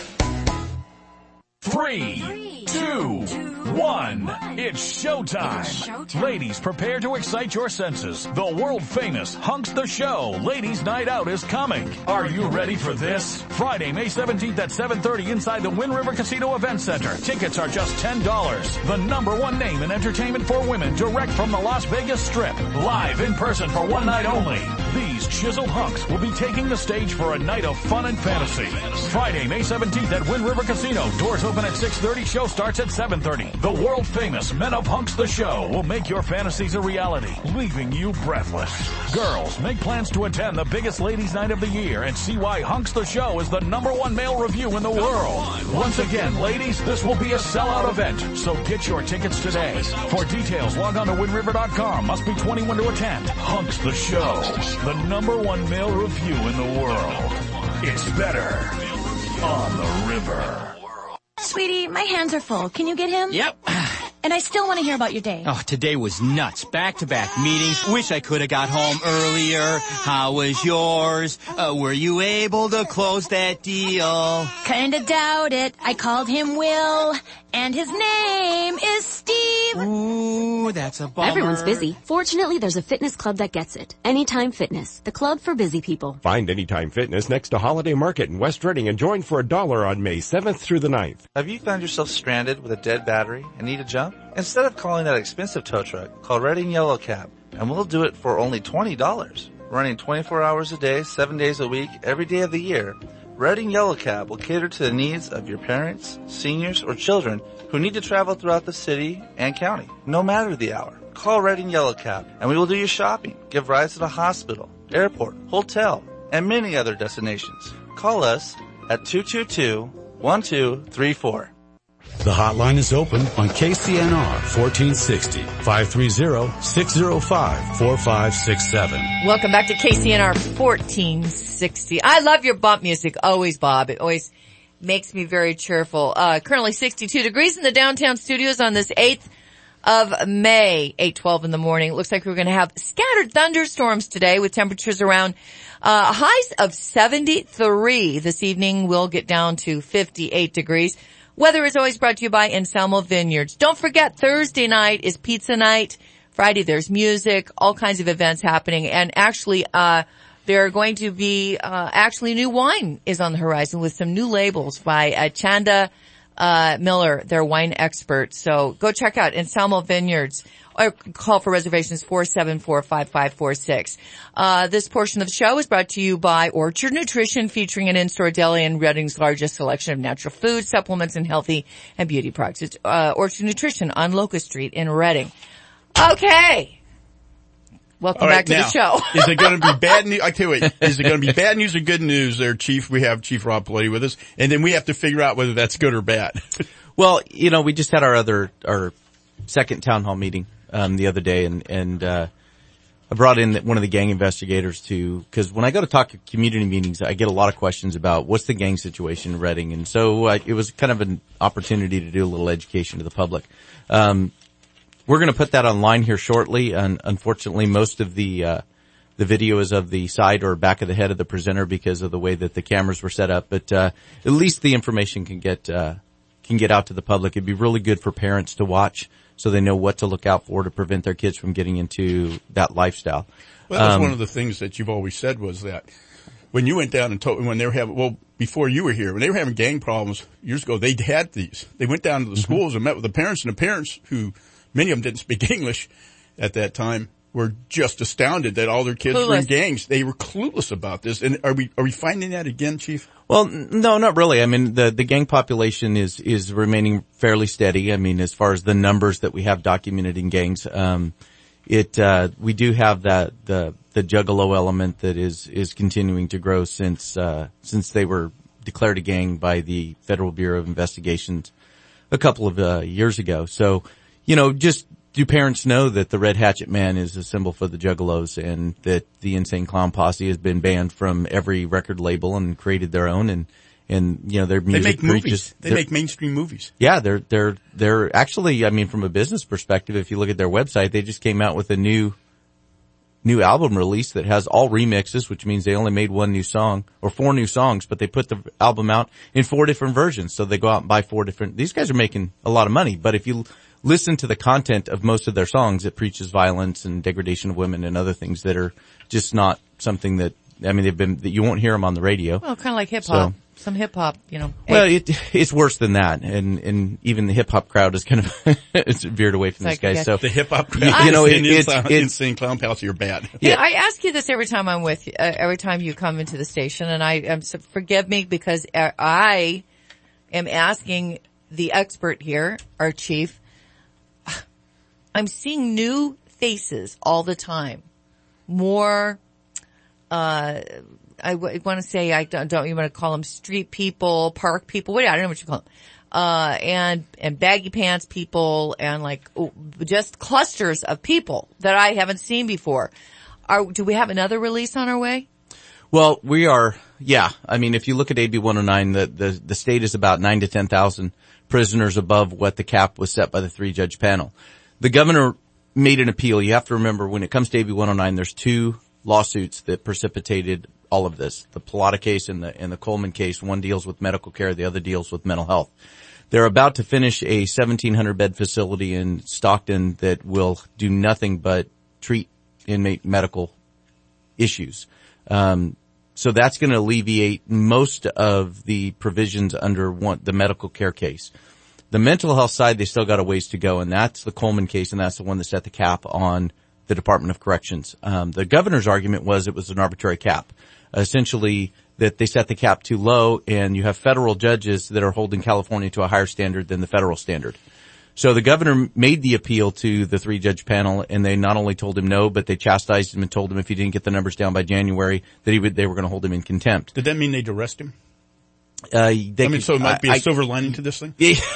Three, two, one. It's showtime. It's showtime. Ladies, prepare to excite your senses. The world-famous Hunks the Show Ladies Night Out is coming. Are you ready for this? Friday, May seventeenth at seven thirty inside the Wind River Casino Event Center. Tickets are just ten dollars. The number one name in entertainment for women direct from the Las Vegas Strip. Live in person for one night only. These chiseled hunks will be taking the stage for a night of fun and fantasy. Friday, May seventeenth at Wind River Casino. Doors open at six thirty. Show starts at seven thirty. The world-famous Men of Hunks the Show will make your fantasies a reality, leaving you breathless. Girls, make plans to attend the biggest ladies' night of the year and see why Hunks the Show is the number one male review in the world. Once again, ladies, this will be a sellout event, so get your tickets today. For details, log on to wind river dot com. Must be twenty-one to attend. Hunks the Show, the number one male review in the world. It's better on the river. Sweetie, my hands are full. Can you get him? Yep. And I still want to hear about your day. Oh, today was nuts. Back-to-back meetings. Wish I could have got home earlier. How was yours? Uh, were you able to close that deal? Kinda doubt it. I called him Will, and his name is Steve. Ooh, that's a bummer. Everyone's busy. Fortunately, there's a fitness club that gets it. Anytime Fitness, the club for busy people. Find Anytime Fitness next to Holiday Market in West Reading and join for a dollar on May seventh through the ninth. Have you found yourself stranded with a dead battery and need a jump? Instead of calling that expensive tow truck, call Reading Yellow Cab, and we'll do it for only twenty dollars. Running twenty-four hours a day, seven days a week, every day of the year, Reading Yellow Cab will cater to the needs of your parents, seniors, or children who need to travel throughout the city and county, no matter the hour. Call Reading Yellow Cab, and we will do your shopping, give rides to the hospital, airport, hotel, and many other destinations. Call us at two two two, one two three four. The hotline is open on K C N R fourteen sixty, five three zero, six zero five, four five six seven. Welcome back to K C N R fourteen sixty. I love your bump music, always, Bob. It always makes me very cheerful. Uh, currently sixty-two degrees in the downtown studios on this eighth of May, eight twelve in the morning. It looks like we're going to have scattered thunderstorms today with temperatures around uh highs of seventy-three. This evening we'll get down to fifty-eight degrees. Weather is always brought to you by Anselmo Vineyards. Don't forget, Thursday night is pizza night. Friday there's music, all kinds of events happening. And actually, uh, there are going to be, uh, actually new wine is on the horizon with some new labels by, uh, Chanda, uh, Miller, their wine expert. So go check out Anselmo Vineyards. Or call for reservations four seven four, five five four six. Uh, this portion of the show is brought to you by Orchard Nutrition, featuring an in-store deli and Reading's largest selection of natural food, supplements, and healthy and beauty products. It's uh, Orchard Nutrition on Locust Street in Reading. Okay. Welcome All right, back to now, the show. Is it going to be bad news? I tell you what, is it going to be bad news or good news there, Chief? We have Chief Rob Paletti with us, and then we have to figure out whether that's good or bad. Well, you know, we just had our other, our second town hall meeting. Um, the other day, and, and, uh, I brought in one of the gang investigators to, cause when I go to talk at community meetings, I get a lot of questions about what's the gang situation in Reading. And so uh, it was kind of an opportunity to do a little education to the public. Um, we're going to put that online here shortly. And unfortunately, most of the, uh, the video is of the side or back of the head of the presenter because of the way that the cameras were set up. But, uh, at least the information can get, uh, can get out to the public. It'd be really good for parents to watch, so they know what to look out for to prevent their kids from getting into that lifestyle. Well, that's um, one of the things that you've always said was that when you went down and told, when they were having, well, before you were here, when they were having gang problems years ago, they had these. They went down to the mm-hmm. schools and met with the parents, and the parents, who, many of them didn't speak English at that time, were just astounded that all their kids clueless. were in gangs. They were clueless about this. And are we, are we finding that again, Chief? Well, no, not really. I mean, the, the gang population is, is remaining fairly steady. I mean, as far as the numbers that we have documented in gangs, um, it, uh, we do have that, the, the juggalo element that is, is continuing to grow since, uh, since they were declared a gang by the Federal Bureau of Investigations a couple of, uh, years ago. So, you know, just, do parents know that the Red Hatchet Man is a symbol for the Juggalos, and that the Insane Clown Posse has been banned from every record label and created their own, and, and, you know, their music They make movies. reaches, they make mainstream movies. Yeah, they're, they're, they're actually, I mean, from a business perspective, if you look at their website, they just came out with a new, new album release that has all remixes, which means they only made one new song, or four new songs, but they put the album out in four different versions. So they go out and buy four different, these guys are making a lot of money, but if you listen to the content of most of their songs, it preaches violence and degradation of women and other things that are just not something that, I mean, they've been, that you won't hear them on the radio. Well, kind of like hip hop. So, some hip hop, you know. Well, it, it's worse than that. And, and even the hip hop crowd is kind of, it's veered away from it's this like, guy. So the hip hop crowd, you, you know, it, it's, it's, Insane Clown Posse are bad. Yeah. I ask you this every time I'm with you, uh, every time you come into the station, and I, am so forgive me because I am asking the expert here, our chief. I'm seeing new faces all the time. More, uh, I, w- I want to say, I don't, don't you want to call them street people, park people, what, I don't know what you call them. Uh, and, and baggy pants people and like, oh, just clusters of people that I haven't seen before. Are, do we have another release on our way? Well, we are, yeah. I mean, if you look at A B one oh nine, the, the, the state is about nine to ten thousand prisoners above what the cap was set by the three judge panel. The governor made an appeal. You have to remember, when it comes to A B one oh nine, there's two lawsuits that precipitated all of this. The Pilata case and the, and the Coleman case. One deals with medical care. The other deals with mental health. They're about to finish a seventeen hundred bed facility in Stockton that will do nothing but treat inmate medical issues. Um, so that's going to alleviate most of the provisions under one, the medical care case. The mental health side, they still got a ways to go, and that's the Coleman case, and that's the one that set the cap on the Department of Corrections. Um, the governor's argument was it was an arbitrary cap. Essentially, that they set the cap too low, and you have federal judges that are holding California to a higher standard than the federal standard. So the governor made the appeal to the three-judge panel, and they not only told him no, but they chastised him and told him if he didn't get the numbers down by January, that he would, they were going to hold him in contempt. Did that mean they'd arrest him? Uh, they I mean, so it might be a I, silver lining to this thing?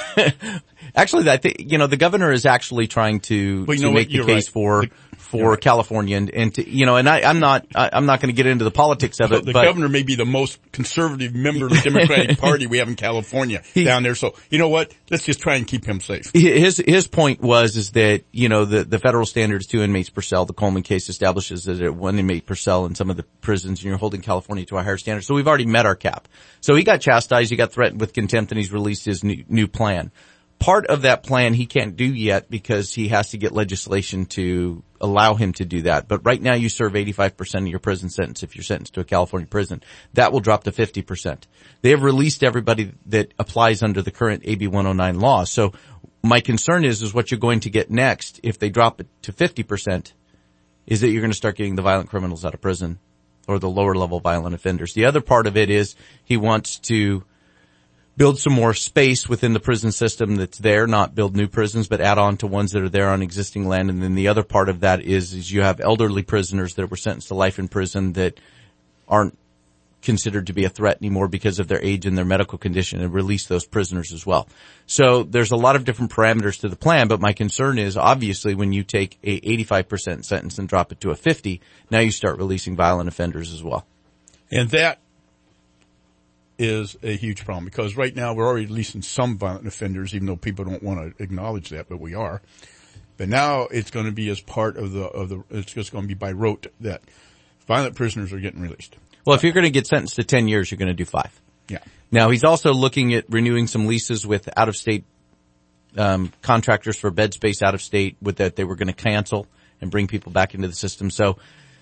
Actually, I think, you know, the governor is actually trying to, well, to make the case right. for, the, for right. California and, and to, you know, and I, I'm not, I, I'm not going to get into the politics of it, the but. governor may be the most conservative member of the Democratic Party we have in California he, down there. So, you know what? Let's just try and keep him safe. His, his point was, is that, you know, the, the federal standard is two inmates per cell. The Coleman case establishes that it's one inmate per cell in some of the prisons, and you're holding California to a higher standard. So we've already met our cap. So he got chastised, he got threatened with contempt, and he's released his new, new plan. Part of that plan he can't do yet because he has to get legislation to allow him to do that. But right now you serve eighty-five percent of your prison sentence if you're sentenced to a California prison. That will drop to fifty percent. They have released everybody that applies under the current A B one oh nine law. So my concern is, is what you're going to get next if they drop it to fifty percent is that you're going to start getting the violent criminals out of prison or the lower level violent offenders. The other part of it is he wants to build some more space within the prison system that's there, not build new prisons, but add on to ones that are there on existing land. And then the other part of that is, is you have elderly prisoners that were sentenced to life in prison that aren't considered to be a threat anymore because of their age and their medical condition, and release those prisoners as well. So there's a lot of different parameters to the plan, but my concern is obviously when you take a eighty-five percent sentence and drop it to a fifty, now you start releasing violent offenders as well. And that is a huge problem because right now we're already releasing some violent offenders, even though people don't want to acknowledge that, but we are. But now it's going to be as part of the, of the, it's just going to be by rote that violent prisoners are getting released. Well, if you're going to get sentenced to ten years, you're going to do five. Yeah. Now, he's also looking at renewing some leases with out-of-state um contractors for bed space out of state with that they were going to cancel and bring people back into the system. So,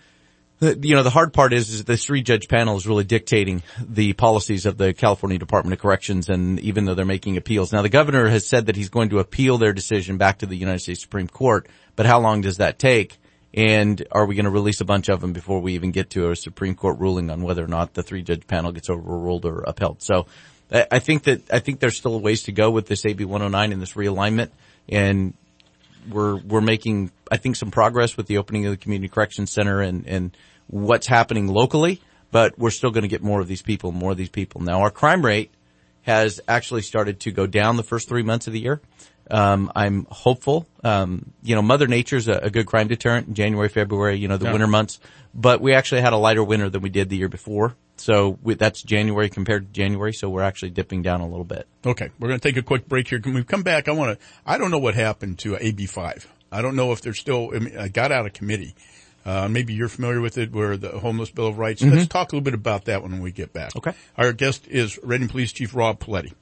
you know, the hard part is, is this three-judge panel is really dictating the policies of the California Department of Corrections, and even though they're making appeals. Now, the governor has said that he's going to appeal their decision back to the United States Supreme Court, but how long does that take? And are we going to release a bunch of them before we even get to a Supreme Court ruling on whether or not the three-judge panel gets overruled or upheld? So I think that, I think there's still a ways to go with this A B one oh nine and this realignment. And we're, we're making, I think, some progress with the opening of the Community Corrections Center and, and what's happening locally, but we're still going to get more of these people, more of these people. Now, our crime rate has actually started to go down the first three months of the year. Um, I'm hopeful. Um, you know, Mother Nature's a, a good crime deterrent in January, February, you know, the Yeah. winter months. But we actually had a lighter winter than we did the year before. So we, that's January compared to January. So we're actually dipping down a little bit. Okay. We're going to take a quick break here. When we come back, I want to, I don't know what happened to A B five. I don't know if they're still, I mean, I got out of committee. Uh, maybe you're familiar with it, where the Homeless Bill of Rights. Mm-hmm. Let's talk a little bit about that when we get back. Okay. Our guest is Reading Police Chief Rob Paletti.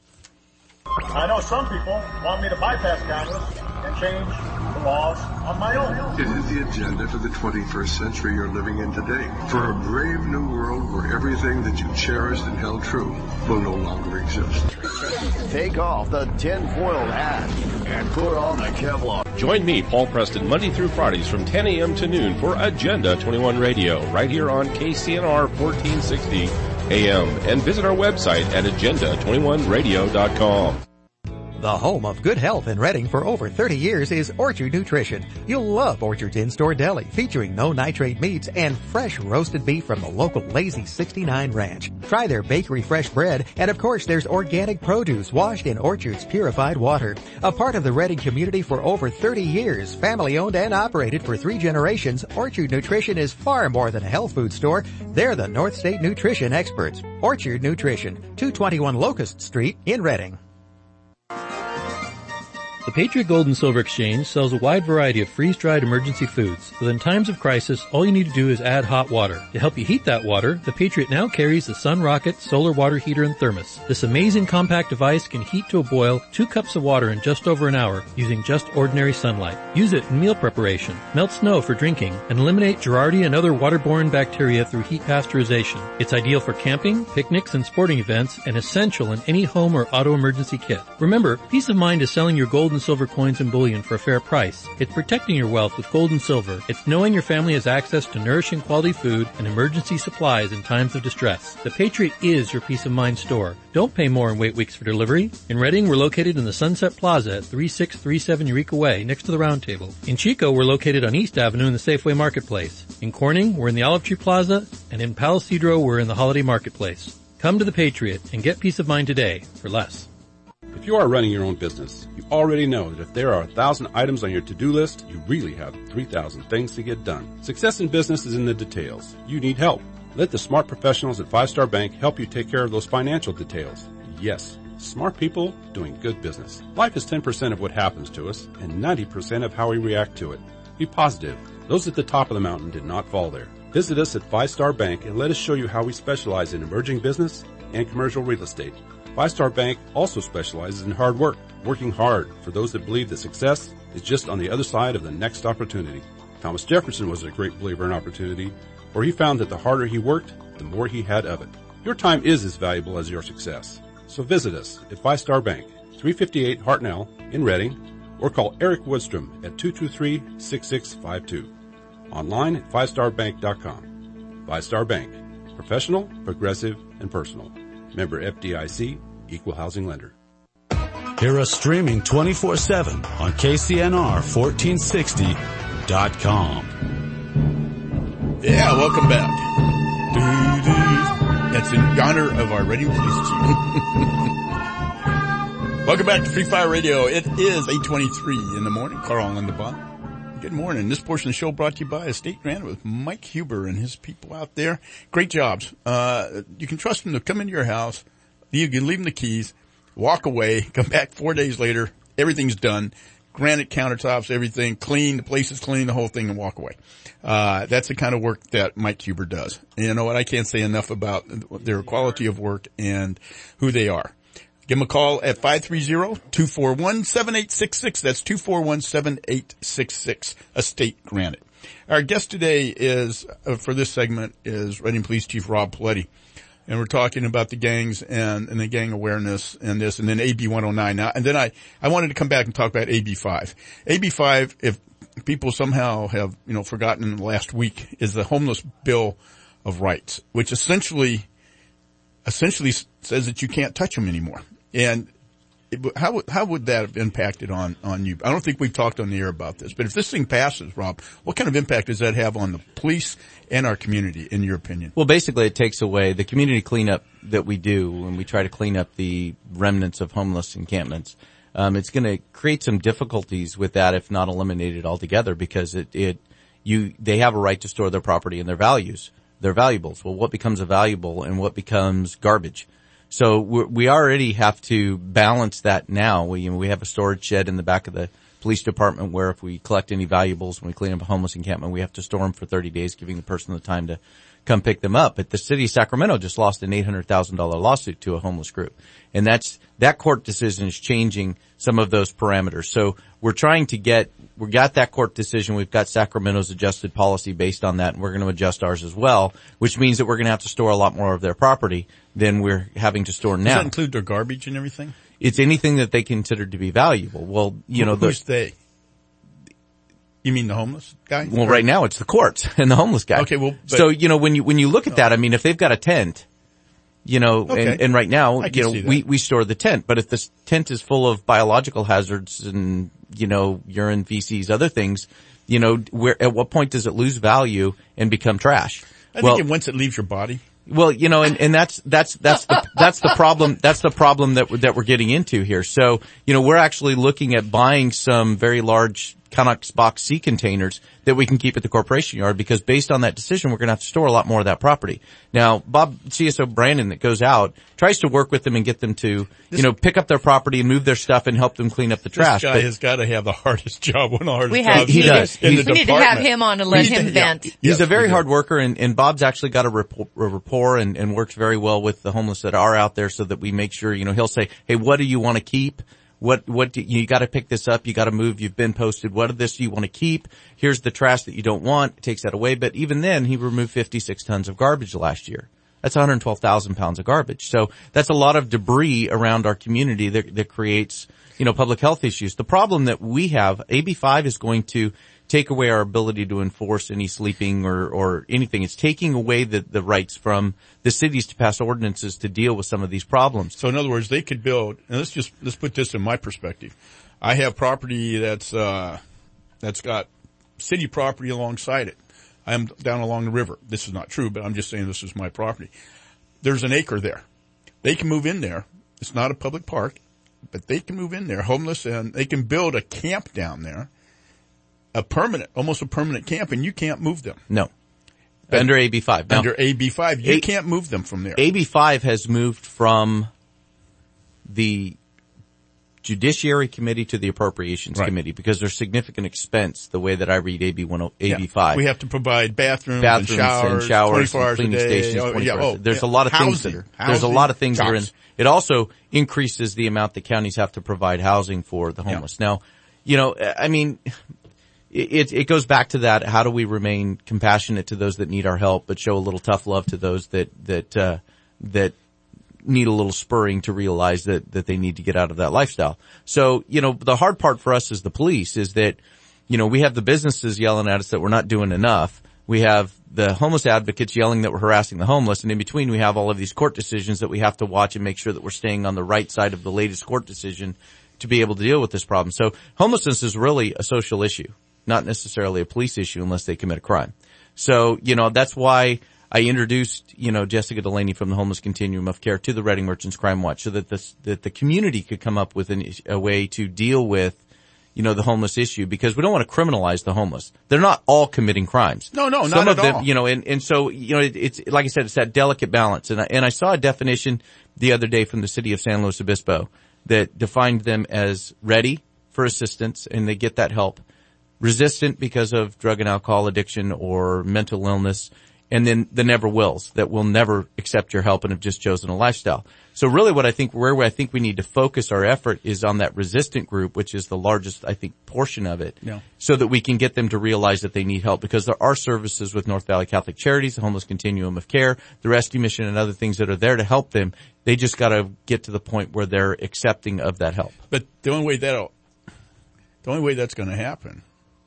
I know some people want me to bypass Congress and change the laws on my own. It is the agenda for the twenty-first century you're living in today. For a brave new world where everything that you cherished and held true will no longer exist. Take off the tinfoil hat and put on the Kevlar. Join me, Paul Preston, Monday through Fridays from ten a.m. to noon for Agenda twenty-one Radio, right here on K C N R fourteen sixty A M. And visit our website at agenda twenty-one radio dot com. The home of good health in Reading for over thirty years is Orchard Nutrition. You'll love Orchard's in-store deli featuring no nitrate meats and fresh roasted beef from the local Lazy sixty-nine Ranch. Try their bakery fresh bread, and of course there's organic produce washed in Orchard's purified water. A part of the Reading community for over thirty years, family owned and operated for three generations, Orchard Nutrition is far more than a health food store. They're the North State Nutrition experts. Orchard Nutrition, two twenty-one Locust Street in Reading. The Patriot Gold and Silver Exchange sells a wide variety of freeze-dried emergency foods, so that in times of crisis, all you need to do is add hot water. To help you heat that water, the Patriot now carries the Sun Rocket Solar Water Heater and Thermos. This amazing compact device can heat to a boil two cups of water in just over an hour using just ordinary sunlight. Use it in meal preparation, melt snow for drinking, and eliminate Giardia and other waterborne bacteria through heat pasteurization. It's ideal for camping, picnics, and sporting events, and essential in any home or auto emergency kit. Remember, peace of mind is selling your gold and silver coins and bullion for a fair price. It's protecting your wealth with gold and silver. It's knowing your family has access to nourishing quality food and emergency supplies in times of distress. The Patriot is your peace of mind store. Don't pay more and wait weeks for delivery. In Reading, we're located in the Sunset Plaza at thirty-six thirty-seven Eureka Way, next to the Round Table. In Chico, we're located on East Avenue in the Safeway Marketplace. In Corning, we're in the Olive Tree Plaza, and in Palo Cedro, we're in the Holiday Marketplace. Come to the Patriot and get peace of mind today for less. If you are running your own business, you already know that if there are a thousand items on your to-do list, you really have three thousand things to get done. Success in business is in the details. You need help. Let the smart professionals at Five Star Bank help you take care of those financial details. Yes, smart people doing good business. Life is ten percent of what happens to us and ninety percent of how we react to it. Be positive. Those at the top of the mountain did not fall there. Visit us at Five Star Bank and let us show you how we specialize in emerging business and commercial real estate. Five Star Bank also specializes in hard work, working hard for those that believe that success is just on the other side of the next opportunity. Thomas Jefferson was a great believer in opportunity, for he found that the harder he worked, the more he had of it. Your time is as valuable as your success. So visit us at Five Star Bank, three fifty-eight Hartnell in Reading, or call Eric Woodstrom at two two three, six six five two. Online at five star bank dot com. Five Star Bank. Professional, progressive, and personal. Member F D I C, Equal Housing Lender. Hear us streaming twenty-four seven on K C N R fourteen sixty dot com. Yeah, welcome back. That's in honor of our Reading Police Chief. Welcome back to Free Fire Radio. It is eight twenty-three in the morning. Carl Lindebaugh. Good morning. This portion of the show brought to you by Estate Granite with Mike Huber and his people out there. Great jobs. Uh, you can trust them to come into your house. You can leave them the keys, walk away, come back four days later. Everything's done. Granite countertops, everything clean. The place is clean, the whole thing, and walk away. Uh, that's the kind of work that Mike Huber does. And you know what? I can't say enough about their quality of work and who they are. Give them a call at five three zero, two four one, seven eight six six. That's two four one, seven eight six six. Estate Granite. Our guest today is, uh, for this segment, is Reading Police Chief Rob Paletti. And we're talking about the gangs and, and the gang awareness and this, and then A B one oh nine. Now, and then I, I wanted to come back and talk about A B five. A B five, if people somehow have, you know, forgotten in the last week, is the Homeless Bill of Rights, which essentially, essentially says that you can't touch them anymore. And it, how, how would that have impacted on, on you? I don't think we've talked on the air about this, but if this thing passes, Rob, what kind of impact does that have on the police and our community, in your opinion? Well, basically it takes away the community cleanup that we do when we try to clean up the remnants of homeless encampments. Um, it's going to create some difficulties with that, if not eliminated altogether, because it, it, you, they have a right to store their property and their values, their valuables. Well, what becomes a valuable and what becomes garbage? So we're, we already have to balance that now. We, you know, we have a storage shed in the back of the police department where if we collect any valuables when we clean up a homeless encampment, we have to store them for thirty days, giving the person the time to come pick them up. But the city of Sacramento just lost an eight hundred thousand dollars lawsuit to a homeless group. And that's, that court decision is changing some of those parameters. So we're trying to get, we got that court decision. We've got Sacramento's adjusted policy based on that, and we're going to adjust ours as well, which means that we're going to have to store a lot more of their property than we're having to store now. Does that include their garbage and everything? It's anything that they consider to be valuable. Well, you know, who's they? You mean the homeless guy? Well, right now it's the courts and the homeless guy. Okay, well, so you know when you when you look at that, I mean, if they've got a tent, you know, okay. and, and right now, I you know, we we store the tent, but if the tent is full of biological hazards and you know urine, feces, other things, you know, where at what point does it lose value and become trash? I well, think it, once it leaves your body. Well, you know, and, and that's, that's, that's the, that's the problem, that's the problem that we're, that we're getting into here. So, you know, we're actually looking at buying some very large Canucks box C containers that we can keep at the corporation yard, because based on that decision, we're going to have to store a lot more of that property. Now, Bob, C S O Brandon that goes out tries to work with them and get them to, this, you know, pick up their property and move their stuff and help them clean up the trash. This guy but, has got to have the hardest job, one of the hardest we jobs have, he does. in we the need department. to have him on and let He's him the, vent. Yeah. He's yes, a very hard worker, and, and Bob's actually got a rapport, a rapport and, and works very well with the homeless that are out there, so that we make sure, you know, he'll say, hey, what do you want to keep? What, what, do, you gotta pick this up, you gotta move, you've been posted, what of this do you want to keep? Here's the trash that you don't want, it takes that away. But even then, he removed fifty-six tons of garbage last year. That's one hundred twelve thousand pounds of garbage. So that's a lot of debris around our community that, that creates, you know, public health issues. The problem that we have, A B five is going to take away our ability to enforce any sleeping or, or anything. It's taking away the, the rights from the cities to pass ordinances to deal with some of these problems. So in other words, they could build, and let's just, let's put this in my perspective. I have property that's, uh, that's got city property alongside it. I am down along the river. This is not true, but I'm just saying this is my property. There's an acre there. They can move in there. It's not a public park, but they can move in there, homeless, and they can build a camp down there. A permanent, almost a permanent camp, and you can't move them. No. But under A B five. Now, under A B five, you a- can't move them from there. A B five has moved from the Judiciary Committee to the Appropriations right. Committee because there's significant expense, the way that I read A B one, A B five. Yeah. We have to provide bathrooms, bathrooms and showers, and showers twenty-four and hours cleaning a day. stations. Oh, yeah, oh, there's yeah. a lot of housing, things that are, housing, there's a lot of things jobs. that are in, it also increases the amount that counties have to provide housing for the homeless. Yeah. Now, you know, I mean, It, it goes back to that. How do we remain compassionate to those that need our help, but show a little tough love to those that, that, uh, that need a little spurring to realize that, that they need to get out of that lifestyle. So, you know, the hard part for us as the police is that, you know, we have the businesses yelling at us that we're not doing enough. We have the homeless advocates yelling that we're harassing the homeless. And in between, we have all of these court decisions that we have to watch and make sure that we're staying on the right side of the latest court decision to be able to deal with this problem. So homelessness is really a social issue, not necessarily a police issue unless they commit a crime. So, you know, that's why I introduced, you know, Jessica Delaney from the Homeless Continuum of Care to the Reading Merchants Crime Watch so that the, that the community could come up with an, a way to deal with, you know, the homeless issue, because we don't want to criminalize the homeless. They're not all committing crimes. No, no, Some not of at them, all. you know, and, and so, you know, it, it's, like I said, it's that delicate balance. And I, and I saw a definition the other day from the city of San Luis Obispo that defined them as ready for assistance, and they get that help, resistant because of drug and alcohol addiction or mental illness, and then the never wills that will never accept your help and have just chosen a lifestyle. So really what I think, where I think we need to focus our effort is on that resistant group, which is the largest, I think, portion of it, Yeah. so that we can get them to realize that they need help, because there are services with North Valley Catholic Charities, the Homeless Continuum of Care, the Rescue Mission, and other things that are there to help them. They just gotta get to the point where they're accepting of that help. But the only way that'll, the only way that's going to happen,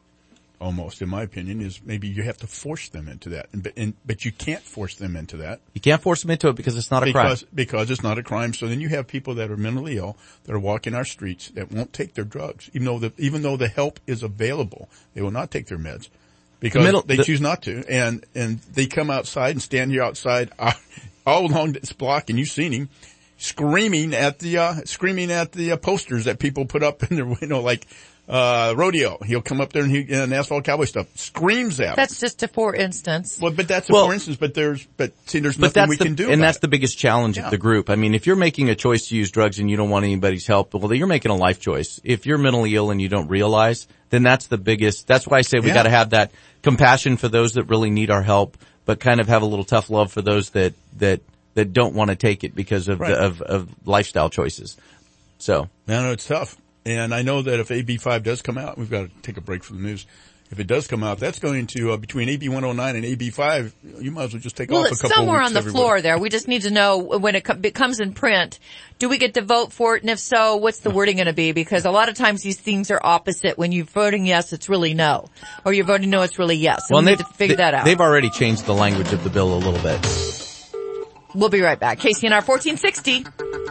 almost, in my opinion, is maybe you have to force them into that. And, but, and, but you can't force them into that. You can't force them into it because it's not a because, crime. Because it's not a crime. So then you have people that are mentally ill that are walking our streets that won't take their drugs, even though the, even though the help is available. They will not take their meds because The middle- they the- choose not to. And, and they come outside and stand here outside all along this block, and you've seen him screaming at the, uh, screaming at the uh, posters that people put up in their window, like, uh, rodeo. He'll come up there and he, and asphalt cowboy stuff, screams at them. That's just a for instance. Well, but that's a Well, for instance, but there's, but see, there's But nothing that's we the, can do and about that's it. the biggest challenge Yeah. of the group. I mean, if you're making a choice to use drugs and you don't want anybody's help, well, you're making a life choice. If you're mentally ill and you don't realize, then that's the biggest, that's why I say we Yeah. gotta have that compassion for those that really need our help, but kind of have a little tough love for those that, that, that don't want to take it because of Right. the, of, of lifestyle choices. So. I know it's tough. And I know that if A B five does come out, we've got to take a break from the news. If it does come out, that's going to, uh, between A B one oh nine and A B five, you might as well just take Well, off a it's couple somewhere of weeks on the everywhere. floor there. We just need to know when it, co- it comes in print, do we get to vote for it? And if so, what's the wording going to be? Because a lot of times these things are opposite. When you're voting yes, it's really no. Or you're voting no, it's really yes. And Well, we and need they've, to figure they- that out. they've already changed the language of the bill a little bit. We'll be right back. K C N R fourteen sixty.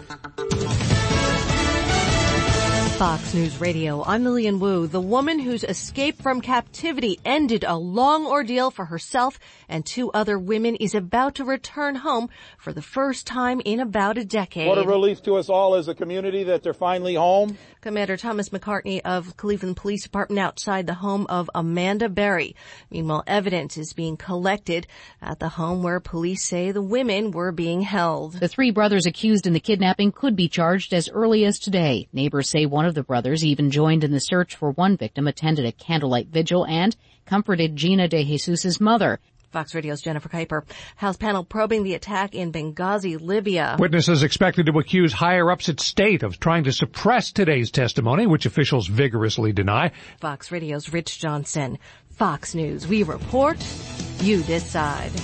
Fox News Radio, I'm Lillian Wu. The woman whose escape from captivity ended a long ordeal for herself and two other women is about to return home for the first time in about a decade. What a relief to us all as a community that they're finally home. Commander Thomas McCartney of Cleveland Police Department outside the home of Amanda Berry. Meanwhile, evidence is being collected at the home where police say the women were being held. The three brothers accused in the kidnapping could be charged as early as today. Neighbors say one of the brothers even joined in the search for one victim, attended a candlelight vigil, and comforted Gina de Jesus's mother. Fox Radio's Jennifer Kuiper. House panel probing the attack in Benghazi, Libya. Witnesses expected to accuse higher-ups at state of trying to suppress today's testimony, which officials vigorously deny. Fox Radio's Rich Johnson. Fox News. We report, you decide.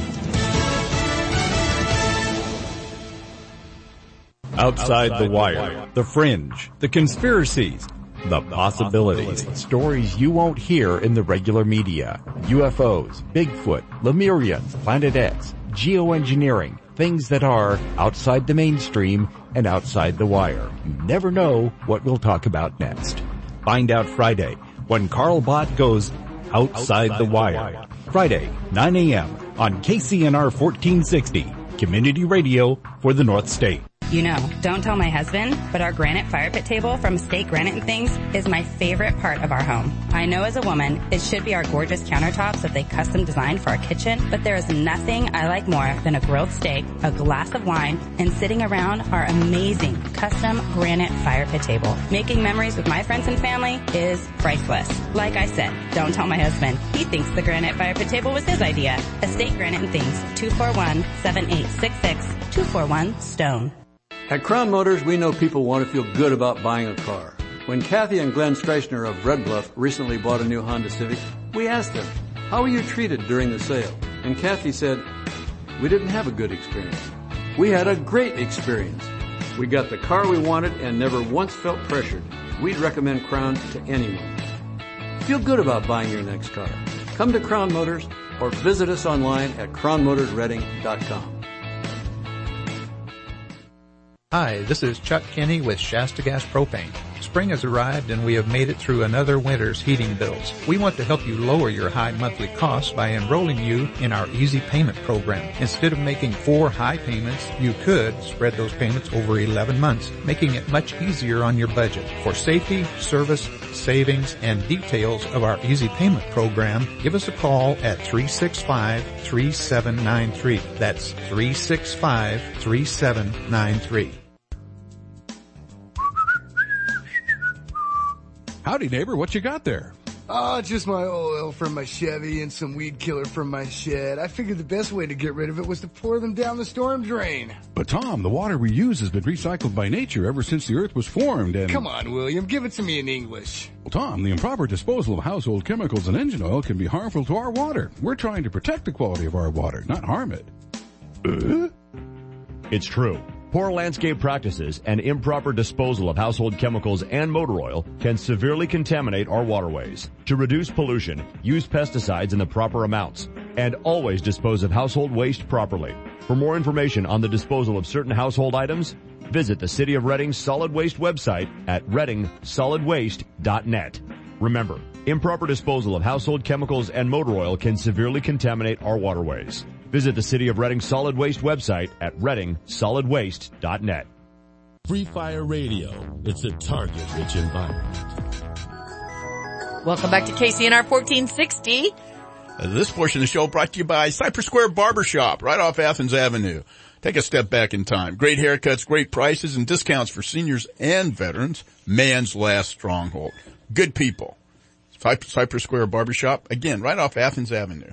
Outside the Wire, The Fringe, The Conspiracies, The Possibilities. Stories you won't hear in the regular media. U F Os, Bigfoot, Lemurians, Planet X, geoengineering, things that are outside the mainstream and outside the wire. You never know what we'll talk about next. Find out Friday when Carl Bott goes Outside the Wire. Friday, nine a.m. on K C N R fourteen sixty, Community Radio for the North State. You know, don't tell my husband, but our granite fire pit table from Estate Granite and Things is my favorite part of our home. I know as a woman, it should be our gorgeous countertops that they custom designed for our kitchen, but there is nothing I like more than a grilled steak, a glass of wine, and sitting around our amazing custom granite fire pit table. Making memories with my friends and family is priceless. Like I said, don't tell my husband. He thinks the granite fire pit table was his idea. Estate Granite and Things, two four one, seven eight six six, two four one, Stone. At Crown Motors, we know people want to feel good about buying a car. When Kathy and Glenn Streichner of Red Bluff recently bought a new Honda Civic, we asked them, how were you treated during the sale? And Kathy said, we didn't have a good experience. We had a great experience. We got the car we wanted and never once felt pressured. We'd recommend Crown to anyone. Feel good about buying your next car. Come to Crown Motors or visit us online at crown motors reading dot com. Hi, this is Chuck Kinney with Shasta Gas Propane. Spring has arrived and we have made it through another winter's heating bills. We want to help you lower your high monthly costs by enrolling you in our Easy Payment program. Instead of making four high payments, you could spread those payments over eleven months, making it much easier on your budget. For safety, service, savings, and details of our Easy Payment program, give us a call at three six five, three seven nine three. That's three six five, three seven nine three. Howdy, neighbor. What you got there? Oh, just my oil from my Chevy and some weed killer from my shed. I figured the best way to get rid of it was to pour them down the storm drain. But Tom, the water we use has been recycled by nature ever since the earth was formed and... Come on, William. Give it to me in English. Well, Tom, the improper disposal of household chemicals and engine oil can be harmful to our water. We're trying to protect the quality of our water, not harm it. Uh? It's true. Poor landscape practices and improper disposal of household chemicals and motor oil can severely contaminate our waterways. To reduce pollution, use pesticides in the proper amounts, and always dispose of household waste properly. For more information on the disposal of certain household items, visit the City of Reading's solid waste website at reading solid waste dot net. Remember, improper disposal of household chemicals and motor oil can severely contaminate our waterways. Visit the City of Reading Solid Waste website at reading solid waste dot net. Free Fire Radio. It's a target-rich environment. Welcome back to K C N R fourteen sixty. Uh, this portion of the show brought to you by Cypress Square Barbershop, right off Athens Avenue. Take a step back in time. Great haircuts, great prices, and discounts for seniors and veterans. Man's last stronghold. Good people. Cypress Square Barbershop, again, right off Athens Avenue.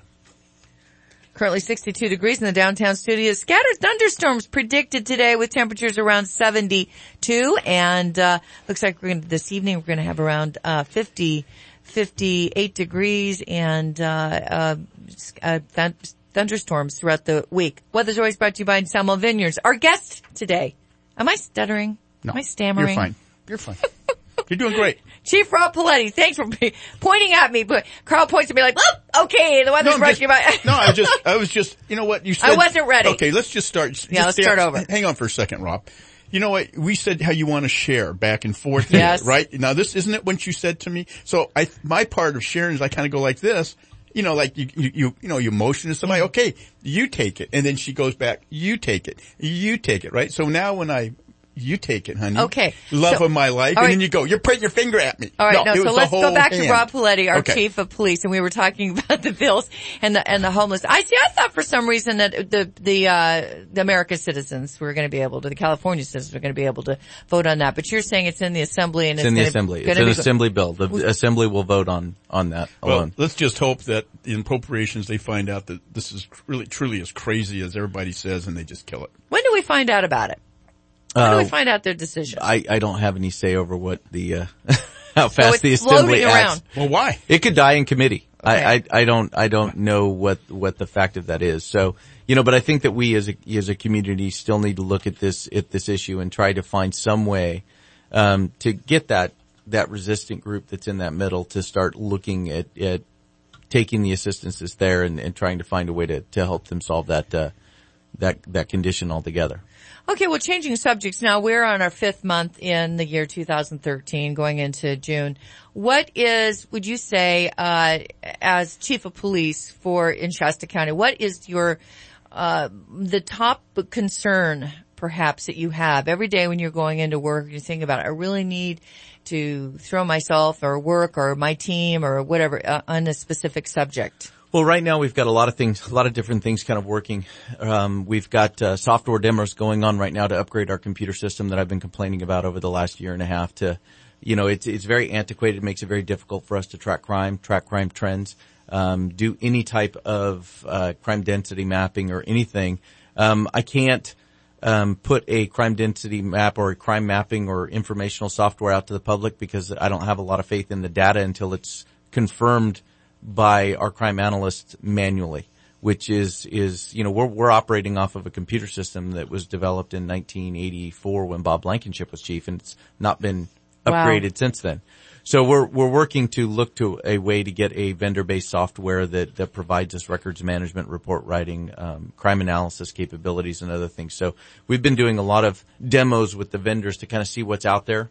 Currently sixty-two degrees in the downtown studio. Scattered thunderstorms predicted today with temperatures around seventy-two. And, uh, looks like we're going to, this evening we're going to have around, uh, fifty, fifty-eight degrees and, uh, uh, uh th- thunderstorms throughout the week. Weather's always brought to you by Selma Vineyards. Our guest today. Am I stuttering? No. Am I stammering? You're fine. You're fine. You're doing great. Chief Rob Paletti, thanks for pointing at me. But Carl points at me like, oh, okay, the weather's no, brought just, to you by... no, I just, I was just, you know what, you said... I wasn't ready. Okay, let's just start. Just yeah, let's start over. Hang on for a second, Rob. You know what, we said how you want to share back and forth. Yes. Here, right? Now this, isn't it what you said to me? So I, my part of sharing is I kind of go like this. You know, like you, you, you, you know, you motion to somebody, okay, you take it. And then she goes back, you take it. You take it, right? So now when I... You take it, honey. Okay. Love so, of my life. And right. then you go, you're pointing your finger at me. All right, no, no so let's go back hand. to Rob Paletti, our okay. chief of police, and we were talking about the bills and the, and the homeless. I see, I thought for some reason that the, the, uh, the American citizens were going to be able to, the California citizens were going to be able to vote on that. But you're saying it's in the assembly and it's, it's in the gonna, assembly. Gonna it's an be, assembly bill. The assembly will vote on, on that alone. Well, let's just hope that in appropriations they find out that this is really, truly as crazy as everybody says and they just kill it. When do we find out about it? How do we find out their decision? I, I don't have any say over what the, uh, how fast so the assembly acts. Well, why? It could die in committee. Okay. I, I, I don't, I don't know what, what the fact of that is. So, you know, but I think that we as a, as a community still need to look at this, at this issue and try to find some way, um, to get that, that resistant group that's in that middle to start looking at, at taking the assistance that's there and, and trying to find a way to, to help them solve that, uh, that, that condition altogether. Okay, well, changing subjects now. We're on our fifth month in the year two thousand thirteen, going into June. What is, would you say, uh, as chief of police for in Shasta County, what is your, uh, the top concern perhaps that you have every day when you're going into work? You think about it. I really need to throw myself or work or my team or whatever uh, on a specific subject. Well, right now we've got a lot of things, a lot of different things kind of working. Um, we've got uh, software demos going on right now to upgrade our computer system that I've been complaining about over the last year and a half to, you know, it's, it's very antiquated. It makes it very difficult for us to track crime, track crime trends, um, do any type of, uh, crime density mapping or anything. Um, I can't, um, put a crime density map or a crime mapping or informational software out to the public because I don't have a lot of faith in the data until it's confirmed by our crime analysts manually, which is, is, you know, we're, we're operating off of a computer system that was developed in nineteen eighty-four when Bob Blankenship was chief, and it's not been upgraded wow. since then. So we're, we're working to look to a way to get a vendor-based software that, that provides us records management, report writing, um, crime analysis capabilities and other things. So we've been doing a lot of demos with the vendors to kind of see what's out there.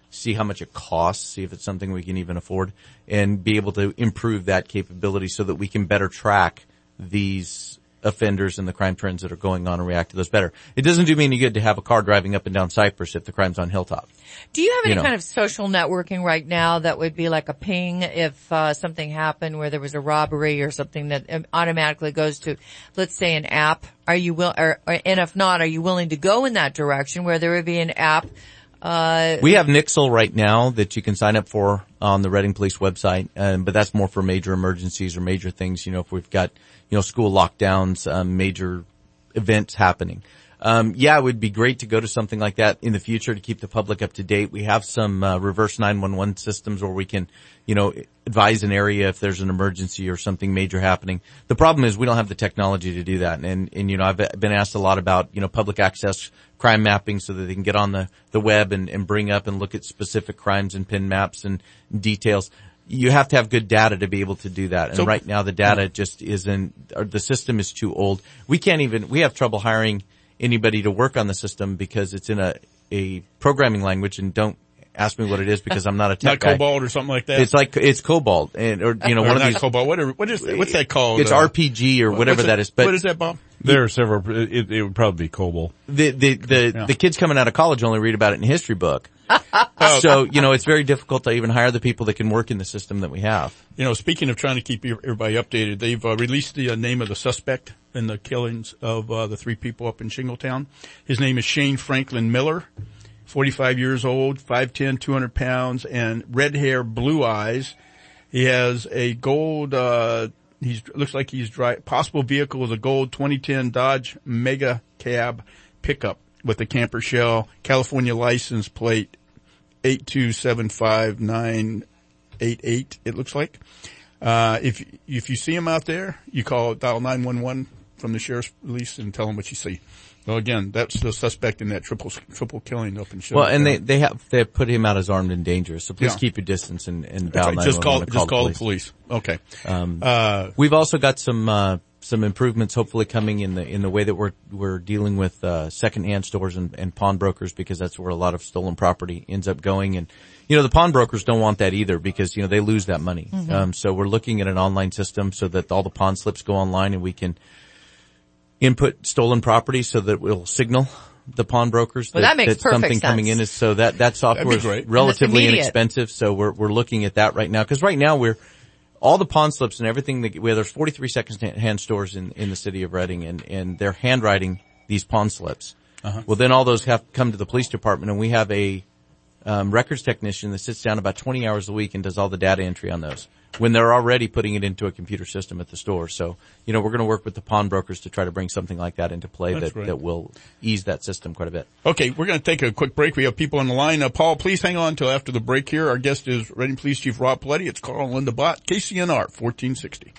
see how much it costs, see if it's something we can even afford, and be able to improve that capability so that we can better track these offenders and the crime trends that are going on and react to those better. It doesn't do me any good to have a car driving up and down Cypress if the crime's on Hilltop. Do you have any You know. kind of social networking right now that would be like a ping if uh, something happened where there was a robbery or something that um, automatically goes to, let's say, an app? Are you will, or, or, and if not, are you willing to go in that direction where there would be an app? Uh, We have Nixle right now that you can sign up for on the Reading Police website, um, but that's more for major emergencies or major things. You know, if we've got, you know, school lockdowns, um, major events happening. Um, yeah, it would be great to go to something like that in the future to keep the public up to date. We have some uh, reverse nine one one systems where we can, you know, advise an area if there's an emergency or something major happening. The problem is we don't have the technology to do that. And, and you know, I've been asked a lot about, you know, public access crime mapping so that they can get on the, the web and, and bring up and look at specific crimes and pin maps and details. You have to have good data to be able to do that. And So- right now the data just isn't, or the system is too old. We can't even, we have trouble hiring anybody to work on the system because it's in a, a programming language, and don't ask me what it is because I'm not a tech Not guy. Cobalt or something like that? It's like, it's Cobalt and, or, you know, Or one of not these. Cobalt. What are, what is, what's that called? It's Uh, R P G or whatever what's that it- is. But what is that, Bob? There are several. It, it would probably be COBOL. The the the, Yeah. the kids coming out of college only read about it in a history book. So, you know, it's very difficult to even hire the people that can work in the system that we have. You know, speaking of trying to keep everybody updated, they've uh, released the uh, name of the suspect in the killings of uh, the three people up in Shingletown. His name is Shane Franklin Miller, forty-five years old, five ten, two hundred pounds, and red hair, blue eyes. He has a gold, uh, he's, looks like he's dri possible vehicle is a gold twenty ten Dodge Mega Cab pickup with a camper shell, California license plate eight two seven five nine eight eight, it looks like. Uh, if, if you see him out there, you call, dial nine one one from the sheriff's police and tell them what you see. Well, again, that's the suspect in that triple, triple killing up in Shingletown. Well, and they, they have, they have put him out as armed and dangerous. So please Yeah. keep your distance and, and That's dial right. Just call, nine one one to just call the the police. Okay. Um, Uh, we've also got some, uh, some improvements hopefully coming in the, in the way that we're, we're dealing with, uh, secondhand stores and, and pawnbrokers, because that's where a lot of stolen property ends up going. And, you know, the pawnbrokers don't want that either because, you know, they lose that money. Mhm. Um, so we're looking at an online system so that all the pawn slips go online and we can input stolen property so that we'll signal the pawnbrokers Well, that makes perfect something coming in sense. is so that, that software is great. relatively And it's immediate. inexpensive. So we're, we're looking at that right now. Cause right now we're, all the pawn slips and everything that, where there's forty-three second-hand stores in, in the city of Reading, and, and they're handwriting these pawn slips. Uh-huh. Well, then all those have to come to the police department, and we have a um, records technician that sits down about twenty hours a week and does all the data entry on those when they're already putting it into a computer system at the store. So, you know, we're going to work with the pawnbrokers to try to bring something like that into play That's that, great. that will ease that system quite a bit. Okay, we're going to take a quick break. We have people on the line. Uh, Paul, please hang on until after the break here. Our guest is Reading Police Chief Rob Paletti. It's Carl and Linda Bott, K C N R fourteen sixty.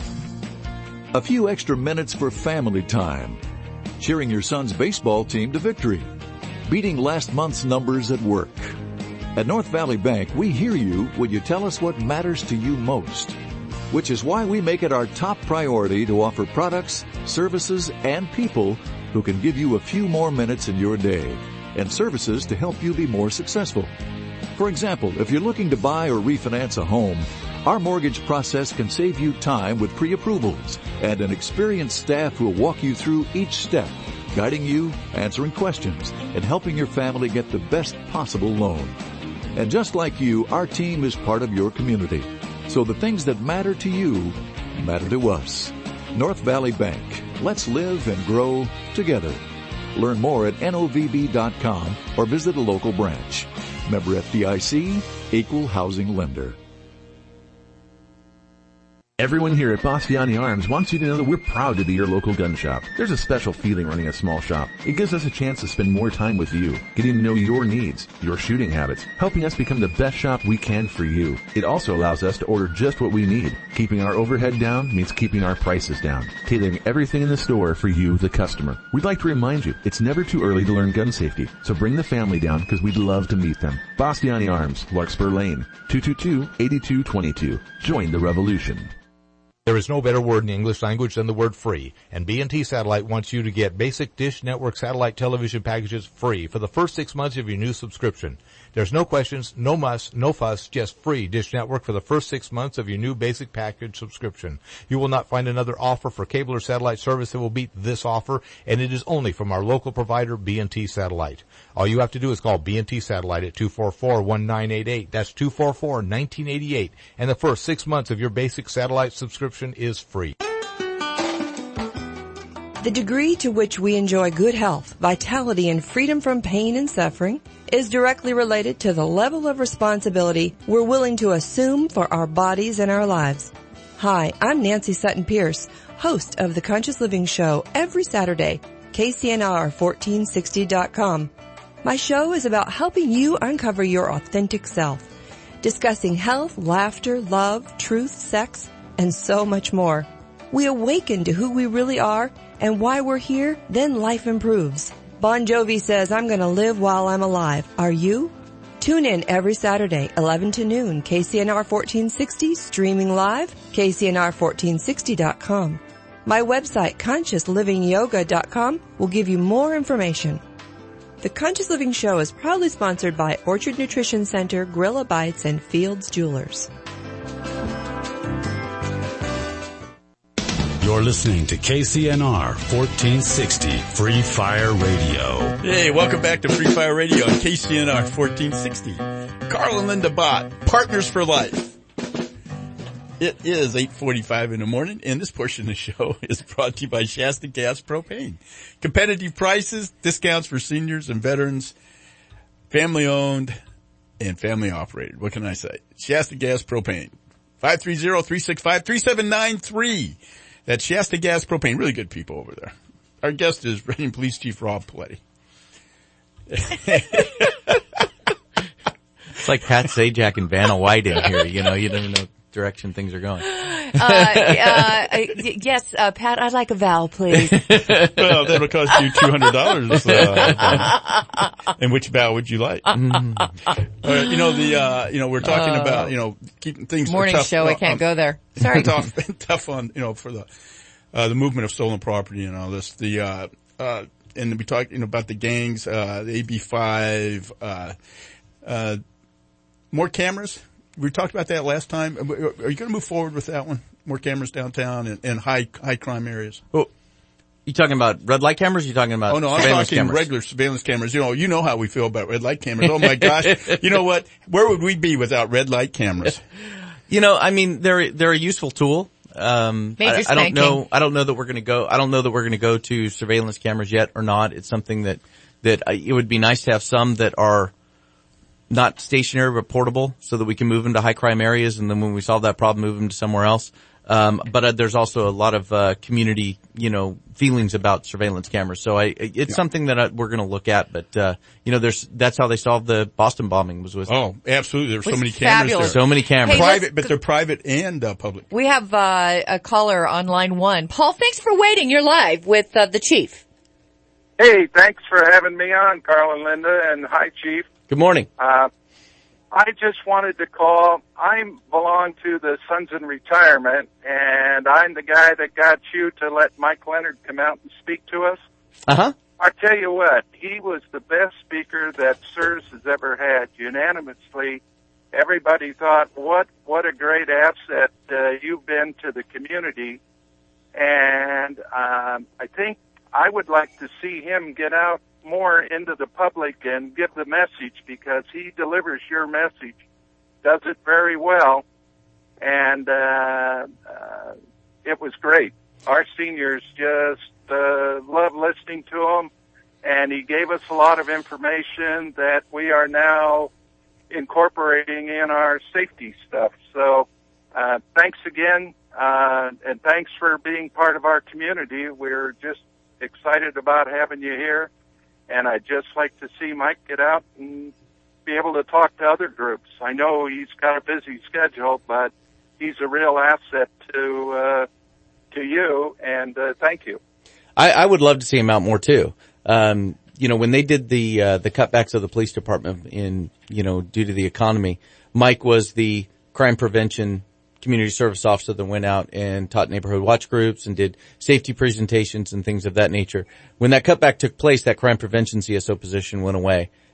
A few extra minutes for family time. Cheering your son's baseball team to victory. Beating last month's numbers at work. At North Valley Bank, we hear you when you tell us what matters to you most. Which is why we make it our top priority to offer products, services, and people who can give you a few more minutes in your day, and services to help you be more successful. For example, if you're looking to buy or refinance a home, our mortgage process can save you time with pre-approvals and an experienced staff who will walk you through each step, guiding you, answering questions, and helping your family get the best possible loan. And just like you, our team is part of your community. So the things that matter to you matter to us. North Valley Bank. Let's live and grow together. Learn more at N O V B dot com or visit a local branch. Member F D I C, Equal Housing Lender. Everyone here at Bastiani Arms wants you to know that we're proud to be your local gun shop. There's a special feeling running a small shop. It gives us a chance to spend more time with you, getting to know your needs, your shooting habits, helping us become the best shop we can for you. It also allows us to order just what we need. Keeping our overhead down means keeping our prices down, tailoring everything in the store for you, the customer. We'd like to remind you, it's never too early to learn gun safety, so bring the family down because we'd love to meet them. Bastiani Arms, Larkspur Lane, two two two, eight two two two. Join the revolution. There is no better word in the English language than the word free, and B and T Satellite wants you to get basic Dish Network satellite television packages free for the first six months of your new subscription. There's no questions, no muss, no fuss, just free Dish Network for the first six months of your new basic package subscription. You will not find another offer for cable or satellite service that will beat this offer, and it is only from our local provider, B and T Satellite. All you have to do is call B and T Satellite at two four four, one nine eight eight. That's two four four, one nine eight eight. And the first six months of your basic satellite subscription is free. The degree to which we enjoy good health, vitality, and freedom from pain and suffering is directly related to the level of responsibility we're willing to assume for our bodies and our lives. Hi, I'm Nancy Sutton Pierce, host of The Conscious Living Show every Saturday, K C N R fourteen sixty dot com. My show is about helping you uncover your authentic self, discussing health, laughter, love, truth, sex, and so much more. We awaken to who we really are and why we're here, then life improves. Bon Jovi says, I'm gonna live while I'm alive. Are you? Tune in every Saturday, eleven to noon, K C N R fourteen sixty, streaming live, K C N R fourteen sixty dot com. My website, conscious living yoga dot com, will give you more information. The Conscious Living Show is proudly sponsored by Orchard Nutrition Center, Gorilla Bites, and Fields Jewelers. You're listening to K C N R fourteen sixty Free Fire Radio. Hey, welcome back to Free Fire Radio on K C N R fourteen sixty. Carl and Linda Bott, Partners for Life. It is eight forty-five in the morning, and this portion of the show is brought to you by Shasta Gas Propane. Competitive prices, discounts for seniors and veterans, family owned and family operated. What can I say? Shasta Gas Propane. five three zero, three six five, three seven nine three. That's Shasta Gas Propane. Really good people over there. Our guest is Reading Police Chief Rob Paletti. It's like Pat Sajak and Vanna White in here. You know, you don't even know what direction things are going. Uh, uh, yes, uh, Pat, I'd like a vowel, please. Well, that'll cost you two hundred dollars. Uh, and which vowel would you like? Mm. Uh, you know, the, uh, you know, we're talking Uh, about, you know, keeping things Morning tough, show, I uh, can't um, go there. Sorry. tough, tough on, you know, for the, uh, the movement of stolen property and all this. The, uh, uh, and we talked, you know, about the gangs, uh, the A B five, uh, uh, more cameras. We talked about that last time. Are you going to move forward with that one? More cameras downtown and, and high high crime areas. Oh, you talking about red light cameras? Or you talking about oh no, I'm surveillance talking cameras? regular surveillance cameras. You know, you know how we feel about red light cameras. Oh my gosh, you know what? Where would we be without red light cameras? You know, I mean, they're they're a useful tool. Um, Major I, I spanking. don't know. I don't know that we're going to go. I don't know that we're going to go to surveillance cameras yet or not. It's something that that uh, it would be nice to have some that are not stationary but portable, so that we can move them to high crime areas, and then when we solve that problem, move them to somewhere else. Um, but uh, there's also a lot of uh, community, you know, feelings about surveillance cameras. So I, it's yeah. something that I, we're going to look at. But uh, you know, there's that's how they solved the Boston bombing was with. Oh, absolutely. There's so many fabulous. cameras there. So many cameras. Hey, private, but they're private and uh, public. We have uh, a caller on line one. Paul, thanks for waiting. You're live with uh, the chief. Hey, thanks for having me on, Carl and Linda, and hi, Chief. Good morning. Uh, I just wanted to call. I belong to the Sons in Retirement, and I'm the guy that got you to let Mike Leonard come out and speak to us. Uh-huh. I tell you what, he was the best speaker that S E R S has ever had, unanimously. Everybody thought, what what a great asset uh, you've been to the community. And um, I think I would like to see him get out more into the public and give the message, because he delivers your message, does it very well, and uh, uh, it was great. Our seniors just uh, love listening to him, and he gave us a lot of information that we are now incorporating in our safety stuff. So uh, thanks again, uh, and thanks for being part of our community. We're just excited about having you here. And I'd just like to see Mike get out and be able to talk to other groups. I know he's got a busy schedule, but he's a real asset to uh, to you, and uh, thank you. I, I would love to see him out more too. Um, you know, when they did the uh, the cutbacks of the police department in, you know, due to the economy, Mike was the crime prevention community service officer that went out and taught neighborhood watch groups and did safety presentations and things of that nature. When that cutback took place, that crime prevention C S O position went away.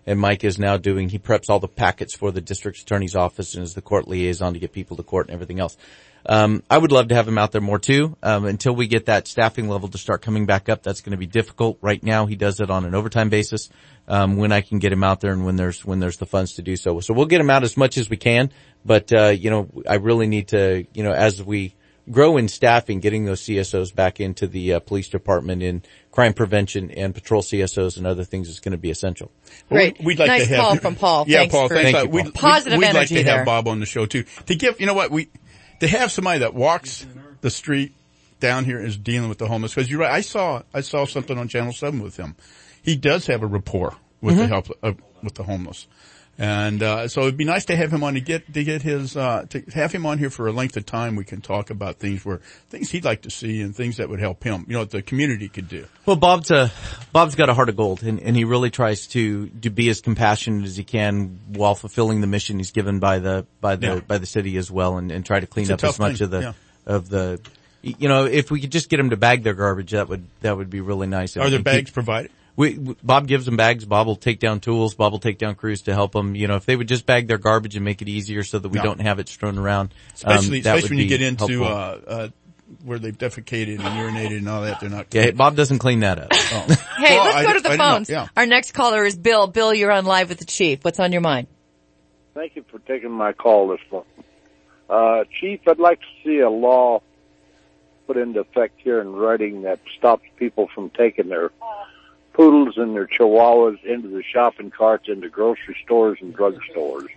and Mike is now doing, he preps all the packets for the district attorney's office and is the court liaison to get people to court and everything else. Um, I would love to have him out there more too. Um, until we get that staffing level to start coming back up, that's going to be difficult. Right now, he does it on an overtime basis. Um, when I can get him out there and when there's when there's the funds to do so, so we'll get him out as much as we can. But uh, you know, I really need to, you know, as we grow in staffing, getting those C S Os back into the uh, police department in crime prevention and patrol C S Os and other things is going to be essential. Great. We'd like nice to have, call from Paul. Yeah, Thanks Paul. for Thanks. Thank you, Paul. We'd, Positive we'd, we'd like energy to there. have Bob on the show too. To give, you know what, we to have somebody that walks the street down here is dealing with the homeless. Because you're right. I saw I saw something on Channel Seven with him. He does have a rapport with Mm-hmm. the help uh, with the homeless. And, uh, so it'd be nice to have him on to get, to get his, uh, to have him on here for a length of time. We can talk about things where, things he'd like to see and things that would help him, you know, what the community could do. Well, Bob's a, Bob's got a heart of gold and, and he really tries to, to be as compassionate as he can while fulfilling the mission he's given by the, by the, Yeah. by the city as well and, and try to clean It's a up as tough much thing, of the, yeah. of the, you know, if we could just get them to bag their garbage, that would, that would be really nice. Are there We bags keep- provided? We, we- Bob gives them bags. Bob will take down tools. Bob will take down crews to help them. You know, if they would just bag their garbage and make it easier so that we No. don't have it strewn around. um, Especially, that especially would when you be get into, helpful. uh, uh, where they've defecated and urinated and all that. They're not. Yeah, Bob doesn't clean that up. Oh. Hey, Well, let's I go di- to the I didn't know. phones. Yeah. Our next caller is Bill. Bill, you're on live with the chief. What's on your mind? Thank you for taking my call this morning. Uh, Chief, I'd like to see a law put into effect here in writing that stops people from taking their poodles and their chihuahuas into the shopping carts, into grocery stores and drugstores.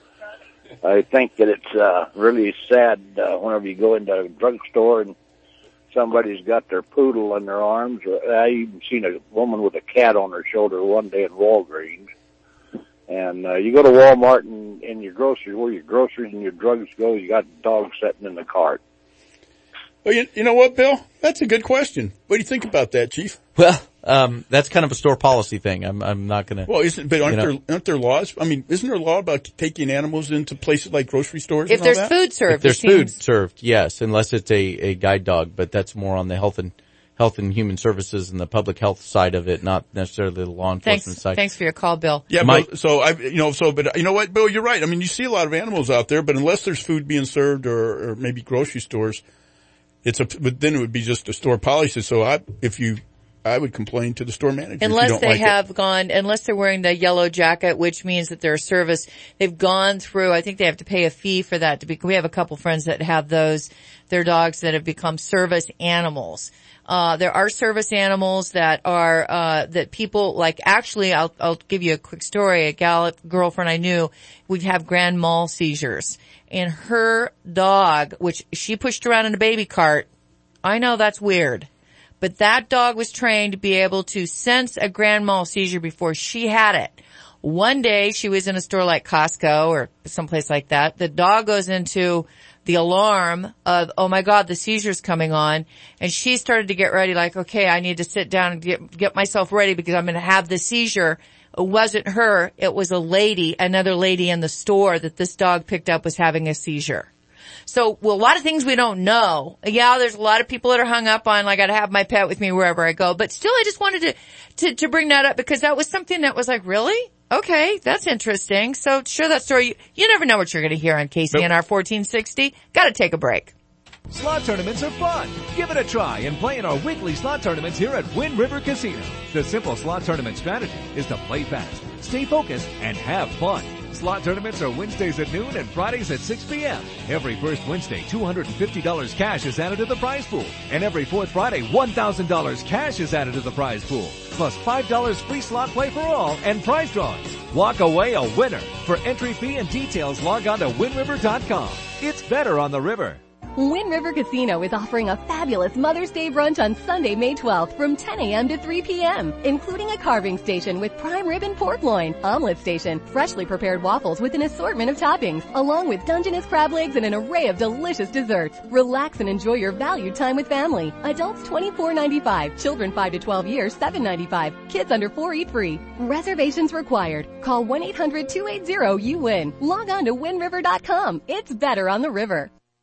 I think that it's uh, really sad uh, whenever you go into a drugstore and somebody's got their poodle in their arms. I even seen a woman with a cat on her shoulder one day in Walgreens. And uh, you go to Walmart and in your groceries, where your groceries and your drugs go, you got dogs sitting in the cart. Well, you, you know what, Bill? That's a good question. What do you think about that, Chief? Well, um, that's kind of a store policy thing. I'm, I'm not gonna. Well, isn't, but aren't you know. there, aren't there laws? I mean, isn't there a law about taking animals into places like grocery stores If and all there's that? food served, If there's it seems- food served, yes, unless it's a, a guide dog, but that's more on the health and, health and human services and the public health side of it, not necessarily the law enforcement Thanks, side. thanks for your call, Bill. Yeah, Mike- Bill, so I, you know, so, but you know what, Bill, you're right. I mean, you see a lot of animals out there, but unless there's food being served or, or maybe grocery stores, it's a, but then it would be just a store policy. So I, if you, I would complain to the store manager. if you Unless don't they like it. have gone, unless they're wearing the yellow jacket, which means that they're a service, they've gone through, I think they have to pay a fee for that to be, we have a couple friends that have those, their dogs that have become service animals. Uh, there are service animals that are, uh, that people, like actually, I'll, I'll give you a quick story. A gal, girlfriend I knew, would have grand mal seizures. And her dog, which she pushed around in a baby cart, I know that's weird. But that dog was trained to be able to sense a grand mal seizure before she had it. One day she was in a store like Costco or someplace like that. The dog goes into the alarm of, oh my God, the seizure's coming on. And she started to get ready like, okay, I need to sit down and get, get myself ready because I'm going to have the seizure. It wasn't her. It was a lady, another lady in the store that this dog picked up was having a seizure. So, well, a lot of things we don't know. Yeah, there's a lot of people that are hung up on, like, I gotta have my pet with me wherever I go. But still, I just wanted to, to, to bring that up because that was something that was like, really? Okay, that's interesting. So, share that story. You, you never know what you're gonna hear on K C N R fourteen sixty. Gotta take a break. Slot tournaments are fun. Give it a try and play in our weekly slot tournaments here at Wind River Casino. The simple slot tournament strategy is to play fast, stay focused, and have fun. Slot tournaments are Wednesdays at noon and Fridays at six p.m. Every first Wednesday, two hundred fifty dollars cash is added to the prize pool. And every fourth Friday, one thousand dollars cash is added to the prize pool. Plus five dollars free slot play for all and prize drawings. Walk away a winner. For entry fee and details, log on to wind river dot com. It's better on the river. Wind River Casino is offering a fabulous Mother's Day brunch on Sunday, May twelfth from ten a.m. to three p.m., including a carving station with prime rib and pork loin, omelet station, freshly prepared waffles with an assortment of toppings, along with Dungeness crab legs and an array of delicious desserts. Relax and enjoy your valued time with family. Adults twenty-four ninety-five, children five to twelve years seven ninety-five, kids under four eat free. Reservations required. Call one eight hundred two eight zero you win. Log on to wind river dot com. It's better on the river.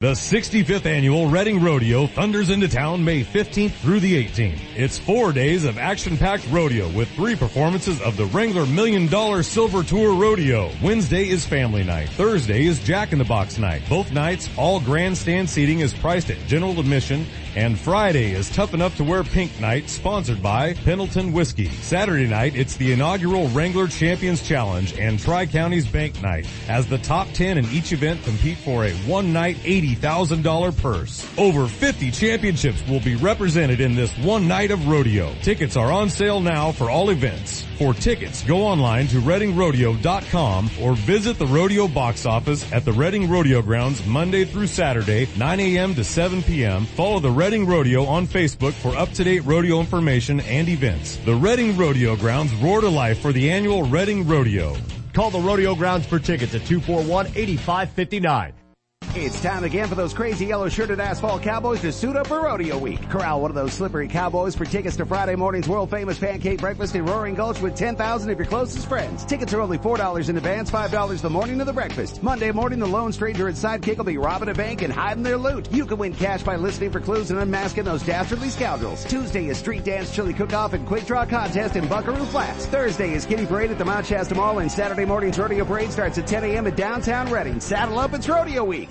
The sixty-fifth Annual Reading Rodeo thunders into town May fifteenth through the eighteenth. It's four days of action-packed rodeo with three performances of the Wrangler Million Dollar Silver Tour Rodeo. Wednesday is Family Night. Thursday is Jack in the Box Night. Both nights, all grandstand seating is priced at general admission. And Friday is Tough Enough to Wear Pink Night, sponsored by Pendleton Whiskey. Saturday night, it's the inaugural Wrangler Champions Challenge and Tri-Counties Bank Night, as the top ten in each event compete for a one-night eighty thousand dollars purse. Over fifty championships will be represented in this one night of rodeo. Tickets are on sale now for all events. For tickets, go online to reading rodeo dot com or visit the rodeo box office at the Reading Rodeo Grounds Monday through Saturday, nine a.m. to seven p.m. Follow the Reading Rodeo on Facebook for up-to-date rodeo information and events. The Reading Rodeo Grounds roar to life for the annual Reading Rodeo. Call the Rodeo Grounds for tickets at two four one, eight five five nine. It's time again for those crazy yellow-shirted asphalt cowboys to suit up for Rodeo Week. Corral one of those slippery cowboys for tickets to Friday morning's world-famous pancake breakfast in Roaring Gulch with ten thousand of your closest friends. Tickets are only four dollars in advance, five dollars the morning of the breakfast. Monday morning, the Lone Stranger and Sidekick will be robbing a bank and hiding their loot. You can win cash by listening for clues and unmasking those dastardly scoundrels. Tuesday is Street Dance Chili Cook-Off and Quick Draw Contest in Buckaroo Flats. Thursday is Kitty Parade at the Mount Shasta Mall, and Saturday morning's Rodeo Parade starts at ten a.m. at downtown Reading. Saddle up, it's Rodeo Week.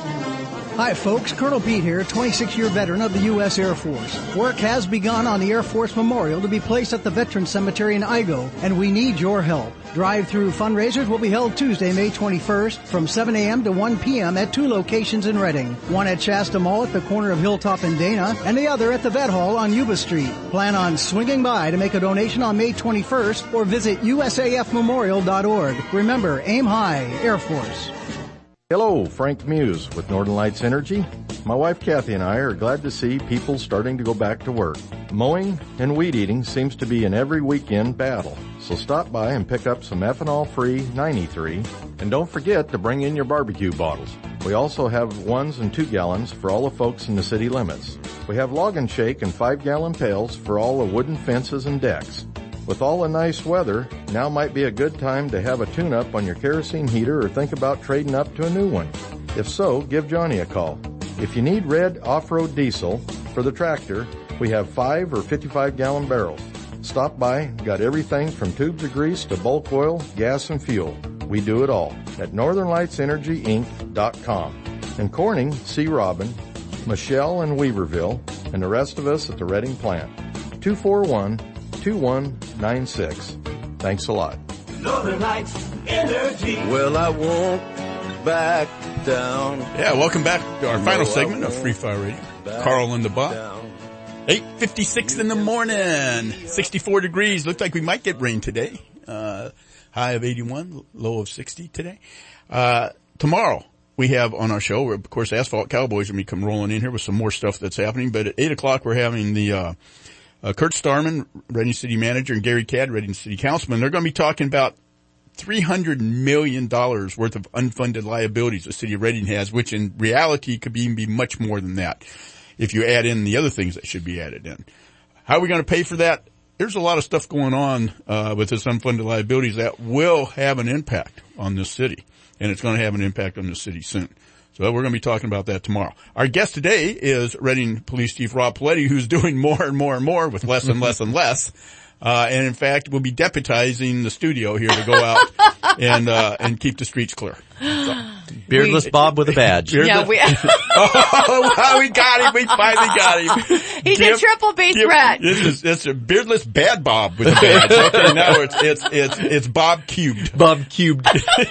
Hi folks, Colonel Pete here, twenty-six year veteran of the U S Air Force. Work has begun on the Air Force Memorial to be placed at the Veterans Cemetery in Igo, and we need your help. Drive-through fundraisers will be held Tuesday, May twenty-first from seven a.m. to one p.m. at two locations in Reading. One at Shasta Mall at the corner of Hilltop and Dana, and the other at the Vet Hall on Yuba Street. Plan on swinging by to make a donation on May twenty-first or visit U S A F memorial dot org. Remember, aim high, Air Force. Hello, Frank Muse with Northern Lights Energy. My wife Kathy and I are glad to see people starting to go back to work. Mowing and weed eating seems to be an every weekend battle, so stop by and pick up some ethanol-free ninety-three, and don't forget to bring in your barbecue bottles. We also have ones and two gallons for all the folks in the city limits. We have log and shake and five gallon pails for all the wooden fences and decks. With all the nice weather, now might be a good time to have a tune-up on your kerosene heater or think about trading up to a new one. If so, give Johnny a call. If you need red off-road diesel for the tractor, we have five or fifty-five gallon barrels. Stop by, got everything from tubes of grease to bulk oil, gas and fuel. We do it all at northern lights energy inc dot com. In Corning, see Robin, Michelle in Weaverville, and the rest of us at the Reading plant. two four one, two one nine six. Thanks a lot. Northern Lights Energy. Well, I won't back down. Yeah, welcome back to our final segment of Free Fire Radio. Carl and the Bob. eight fifty-six in the morning. sixty-four degrees. Looks like we might get rain today. Uh, high of eighty-one, low of sixty today. Uh, tomorrow we have on our show, of course, Asphalt Cowboys are going to come rolling in here with some more stuff that's happening. But at eight o'clock we're having the, uh, Uh, Kurt Starman, Reading City Manager, and Gary Cadd, Reading City Councilman. They're going to be talking about three hundred million dollars worth of unfunded liabilities the city of Reading has, which in reality could be, even be much more than that if you add in the other things that should be added in. How are we going to pay for that? There's a lot of stuff going on uh, with this unfunded liabilities that will have an impact on this city, and it's going to have an impact on the city soon. So we're going to be talking about that tomorrow. Our guest today is Reading Police Chief Rob Paletti, who's doing more and more and more with less and less and less. Uh, and in fact, we'll be deputizing the studio here to go out and, uh, and keep the streets clear. So, Beardless we, Bob with a badge. Beardless. Yeah, we, oh, we got him. We finally got him. He's Give, a triple B threat. This is, it's a beardless bad Bob with a badge. Okay, now it's, it's, it's, it's Bob cubed. Bob cubed.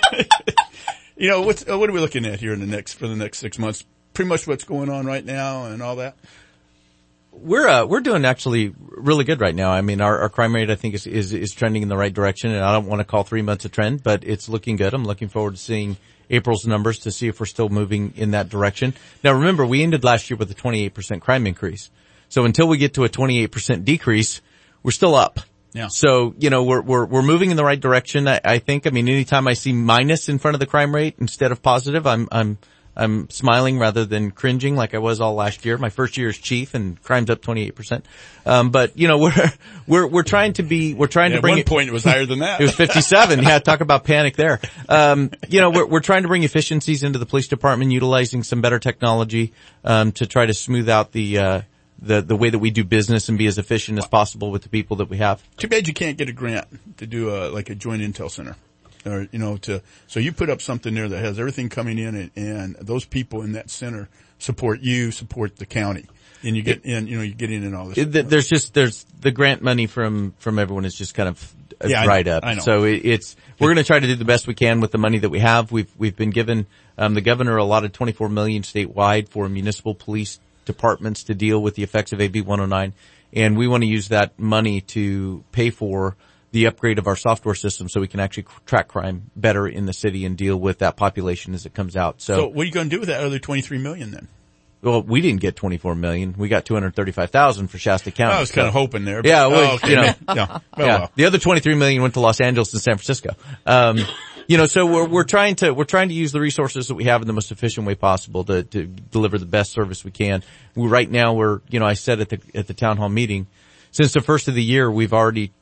You know, what's, what are we looking at here in the next, for the next six months? Pretty much what's going on right now and all that? We're, uh, we're doing actually really good right now. I mean, our, our crime rate, I think, is, is, is trending in the right direction, and I don't want to call three months a trend, but it's looking good. I'm looking forward to seeing April's numbers to see if we're still moving in that direction. Now remember, we ended last year with a twenty-eight percent crime increase. So until we get to a twenty-eight percent decrease, we're still up. Yeah. So, you know, we're, we're, we're moving in the right direction. I, I think, I mean, anytime I see minus in front of the crime rate instead of positive, I'm, I'm, I'm smiling rather than cringing like I was all last year. My first year as chief, and crime's up twenty-eight percent. Um, but you know, we're we're we're trying to be we're trying yeah, to bring. At one it, point, it was higher than that. It was fifty-seven. Yeah, talk about panic there. Um, you know, we're we're trying to bring efficiencies into the police department, utilizing some better technology um, to try to smooth out the. Uh, the the way that we do business and be as efficient as possible with the people that we have. Too bad you can't get a grant to do a, like a joint intel center. Or, you know, to, so you put up something there that has everything coming in and, and those people in that center support you, support the county. And you get in, you know, you get in and all this. It, there's just, there's the grant money from, from everyone is just kind of yeah, dried I know, up. I know. So it, it's, we're going to try to do the best we can with the money that we have. We've, we've been given, um, the governor allotted twenty-four million statewide for municipal police departments to deal with the effects of A B one oh nine, and we want to use that money to pay for the upgrade of our software system so we can actually track crime better in the city and deal with that population as it comes out. So, so what are you going to do with that other twenty-three million then? Well, we didn't get twenty-four million. We got two hundred thirty-five thousand for Shasta County. I was kind of hoping there. But, yeah, well, oh, okay. you know, yeah. Well, yeah. well. The other twenty-three million went to Los Angeles and San Francisco. Um, You know, so we're, we're trying to, we're trying to use the resources that we have in the most efficient way possible to, to deliver the best service we can. We, right now we're, you know, I said at the, at the town hall meeting, since the first of the year, we've already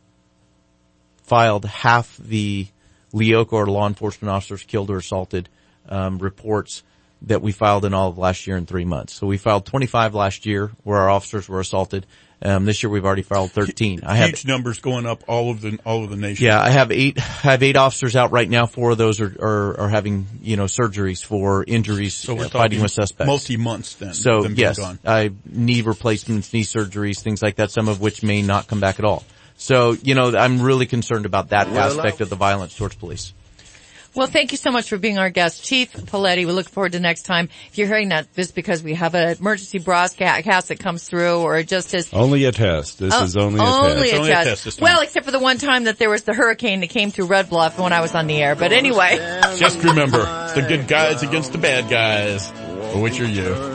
filed half the LEOCA or law enforcement officers killed or assaulted, um, reports that we filed in all of last year in three months. So we filed twenty-five last year where our officers were assaulted. Um, this year we've already filed thirteen. I have huge numbers going up all of the all of the nation. Yeah, I have eight. I have eight officers out right now. Four of those are are, are having you know surgeries for injuries, so we're uh, fighting with suspects. Multi months then. So them yes, gone. I knee replacements, knee surgeries, things like that. Some of which may not come back at all. So you know, I'm really concerned about that well, aspect of the violence towards police. Well, thank you so much for being our guest, Chief Paletti. We look forward to next time. If you're hearing that just because we have an emergency broadcast that comes through or just as... Only a test. This oh, is only a only test. A only test. a test this time. Well, except for the one time that there was the hurricane that came through Red Bluff when I was on the air. But anyway. Just remember, it's the good guys against the bad guys. Which are you?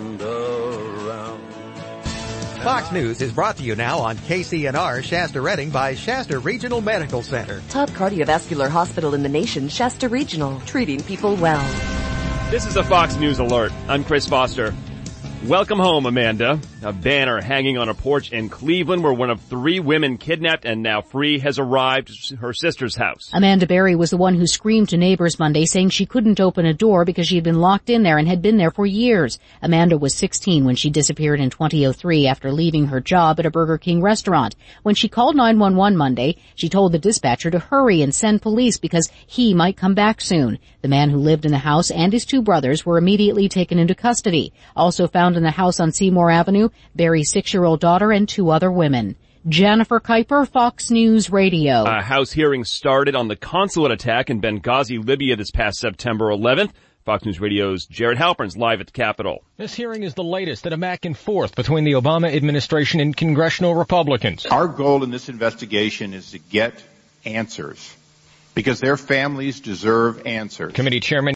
Fox News is brought to you now on K C N R Shasta Redding by Shasta Regional Medical Center. Top cardiovascular hospital in the nation, Shasta Regional, treating people well. This is a Fox News alert. I'm Chris Foster. Welcome home, Amanda. A banner hanging on a porch in Cleveland where one of three women kidnapped and now free has arrived at her sister's house. Amanda Berry was the one who screamed to neighbors Monday saying she couldn't open a door because she had been locked in there and had been there for years. Amanda was sixteen when she disappeared in twenty oh three after leaving her job at a Burger King restaurant. When she called nine one one Monday, she told the dispatcher to hurry and send police because he might come back soon. The man who lived in the house and his two brothers were immediately taken into custody. Also found in the house on Seymour Avenue, Barry's six-year-old daughter and two other women. Jennifer Kuiper, Fox News Radio. A House hearing started on the consulate attack in Benghazi, Libya this past September eleventh. Fox News Radio's Jared Halpern's live at the Capitol. This hearing is the latest in a back and forth between the Obama administration and congressional Republicans. Our goal in this investigation is to get answers because their families deserve answers. Committee Chairman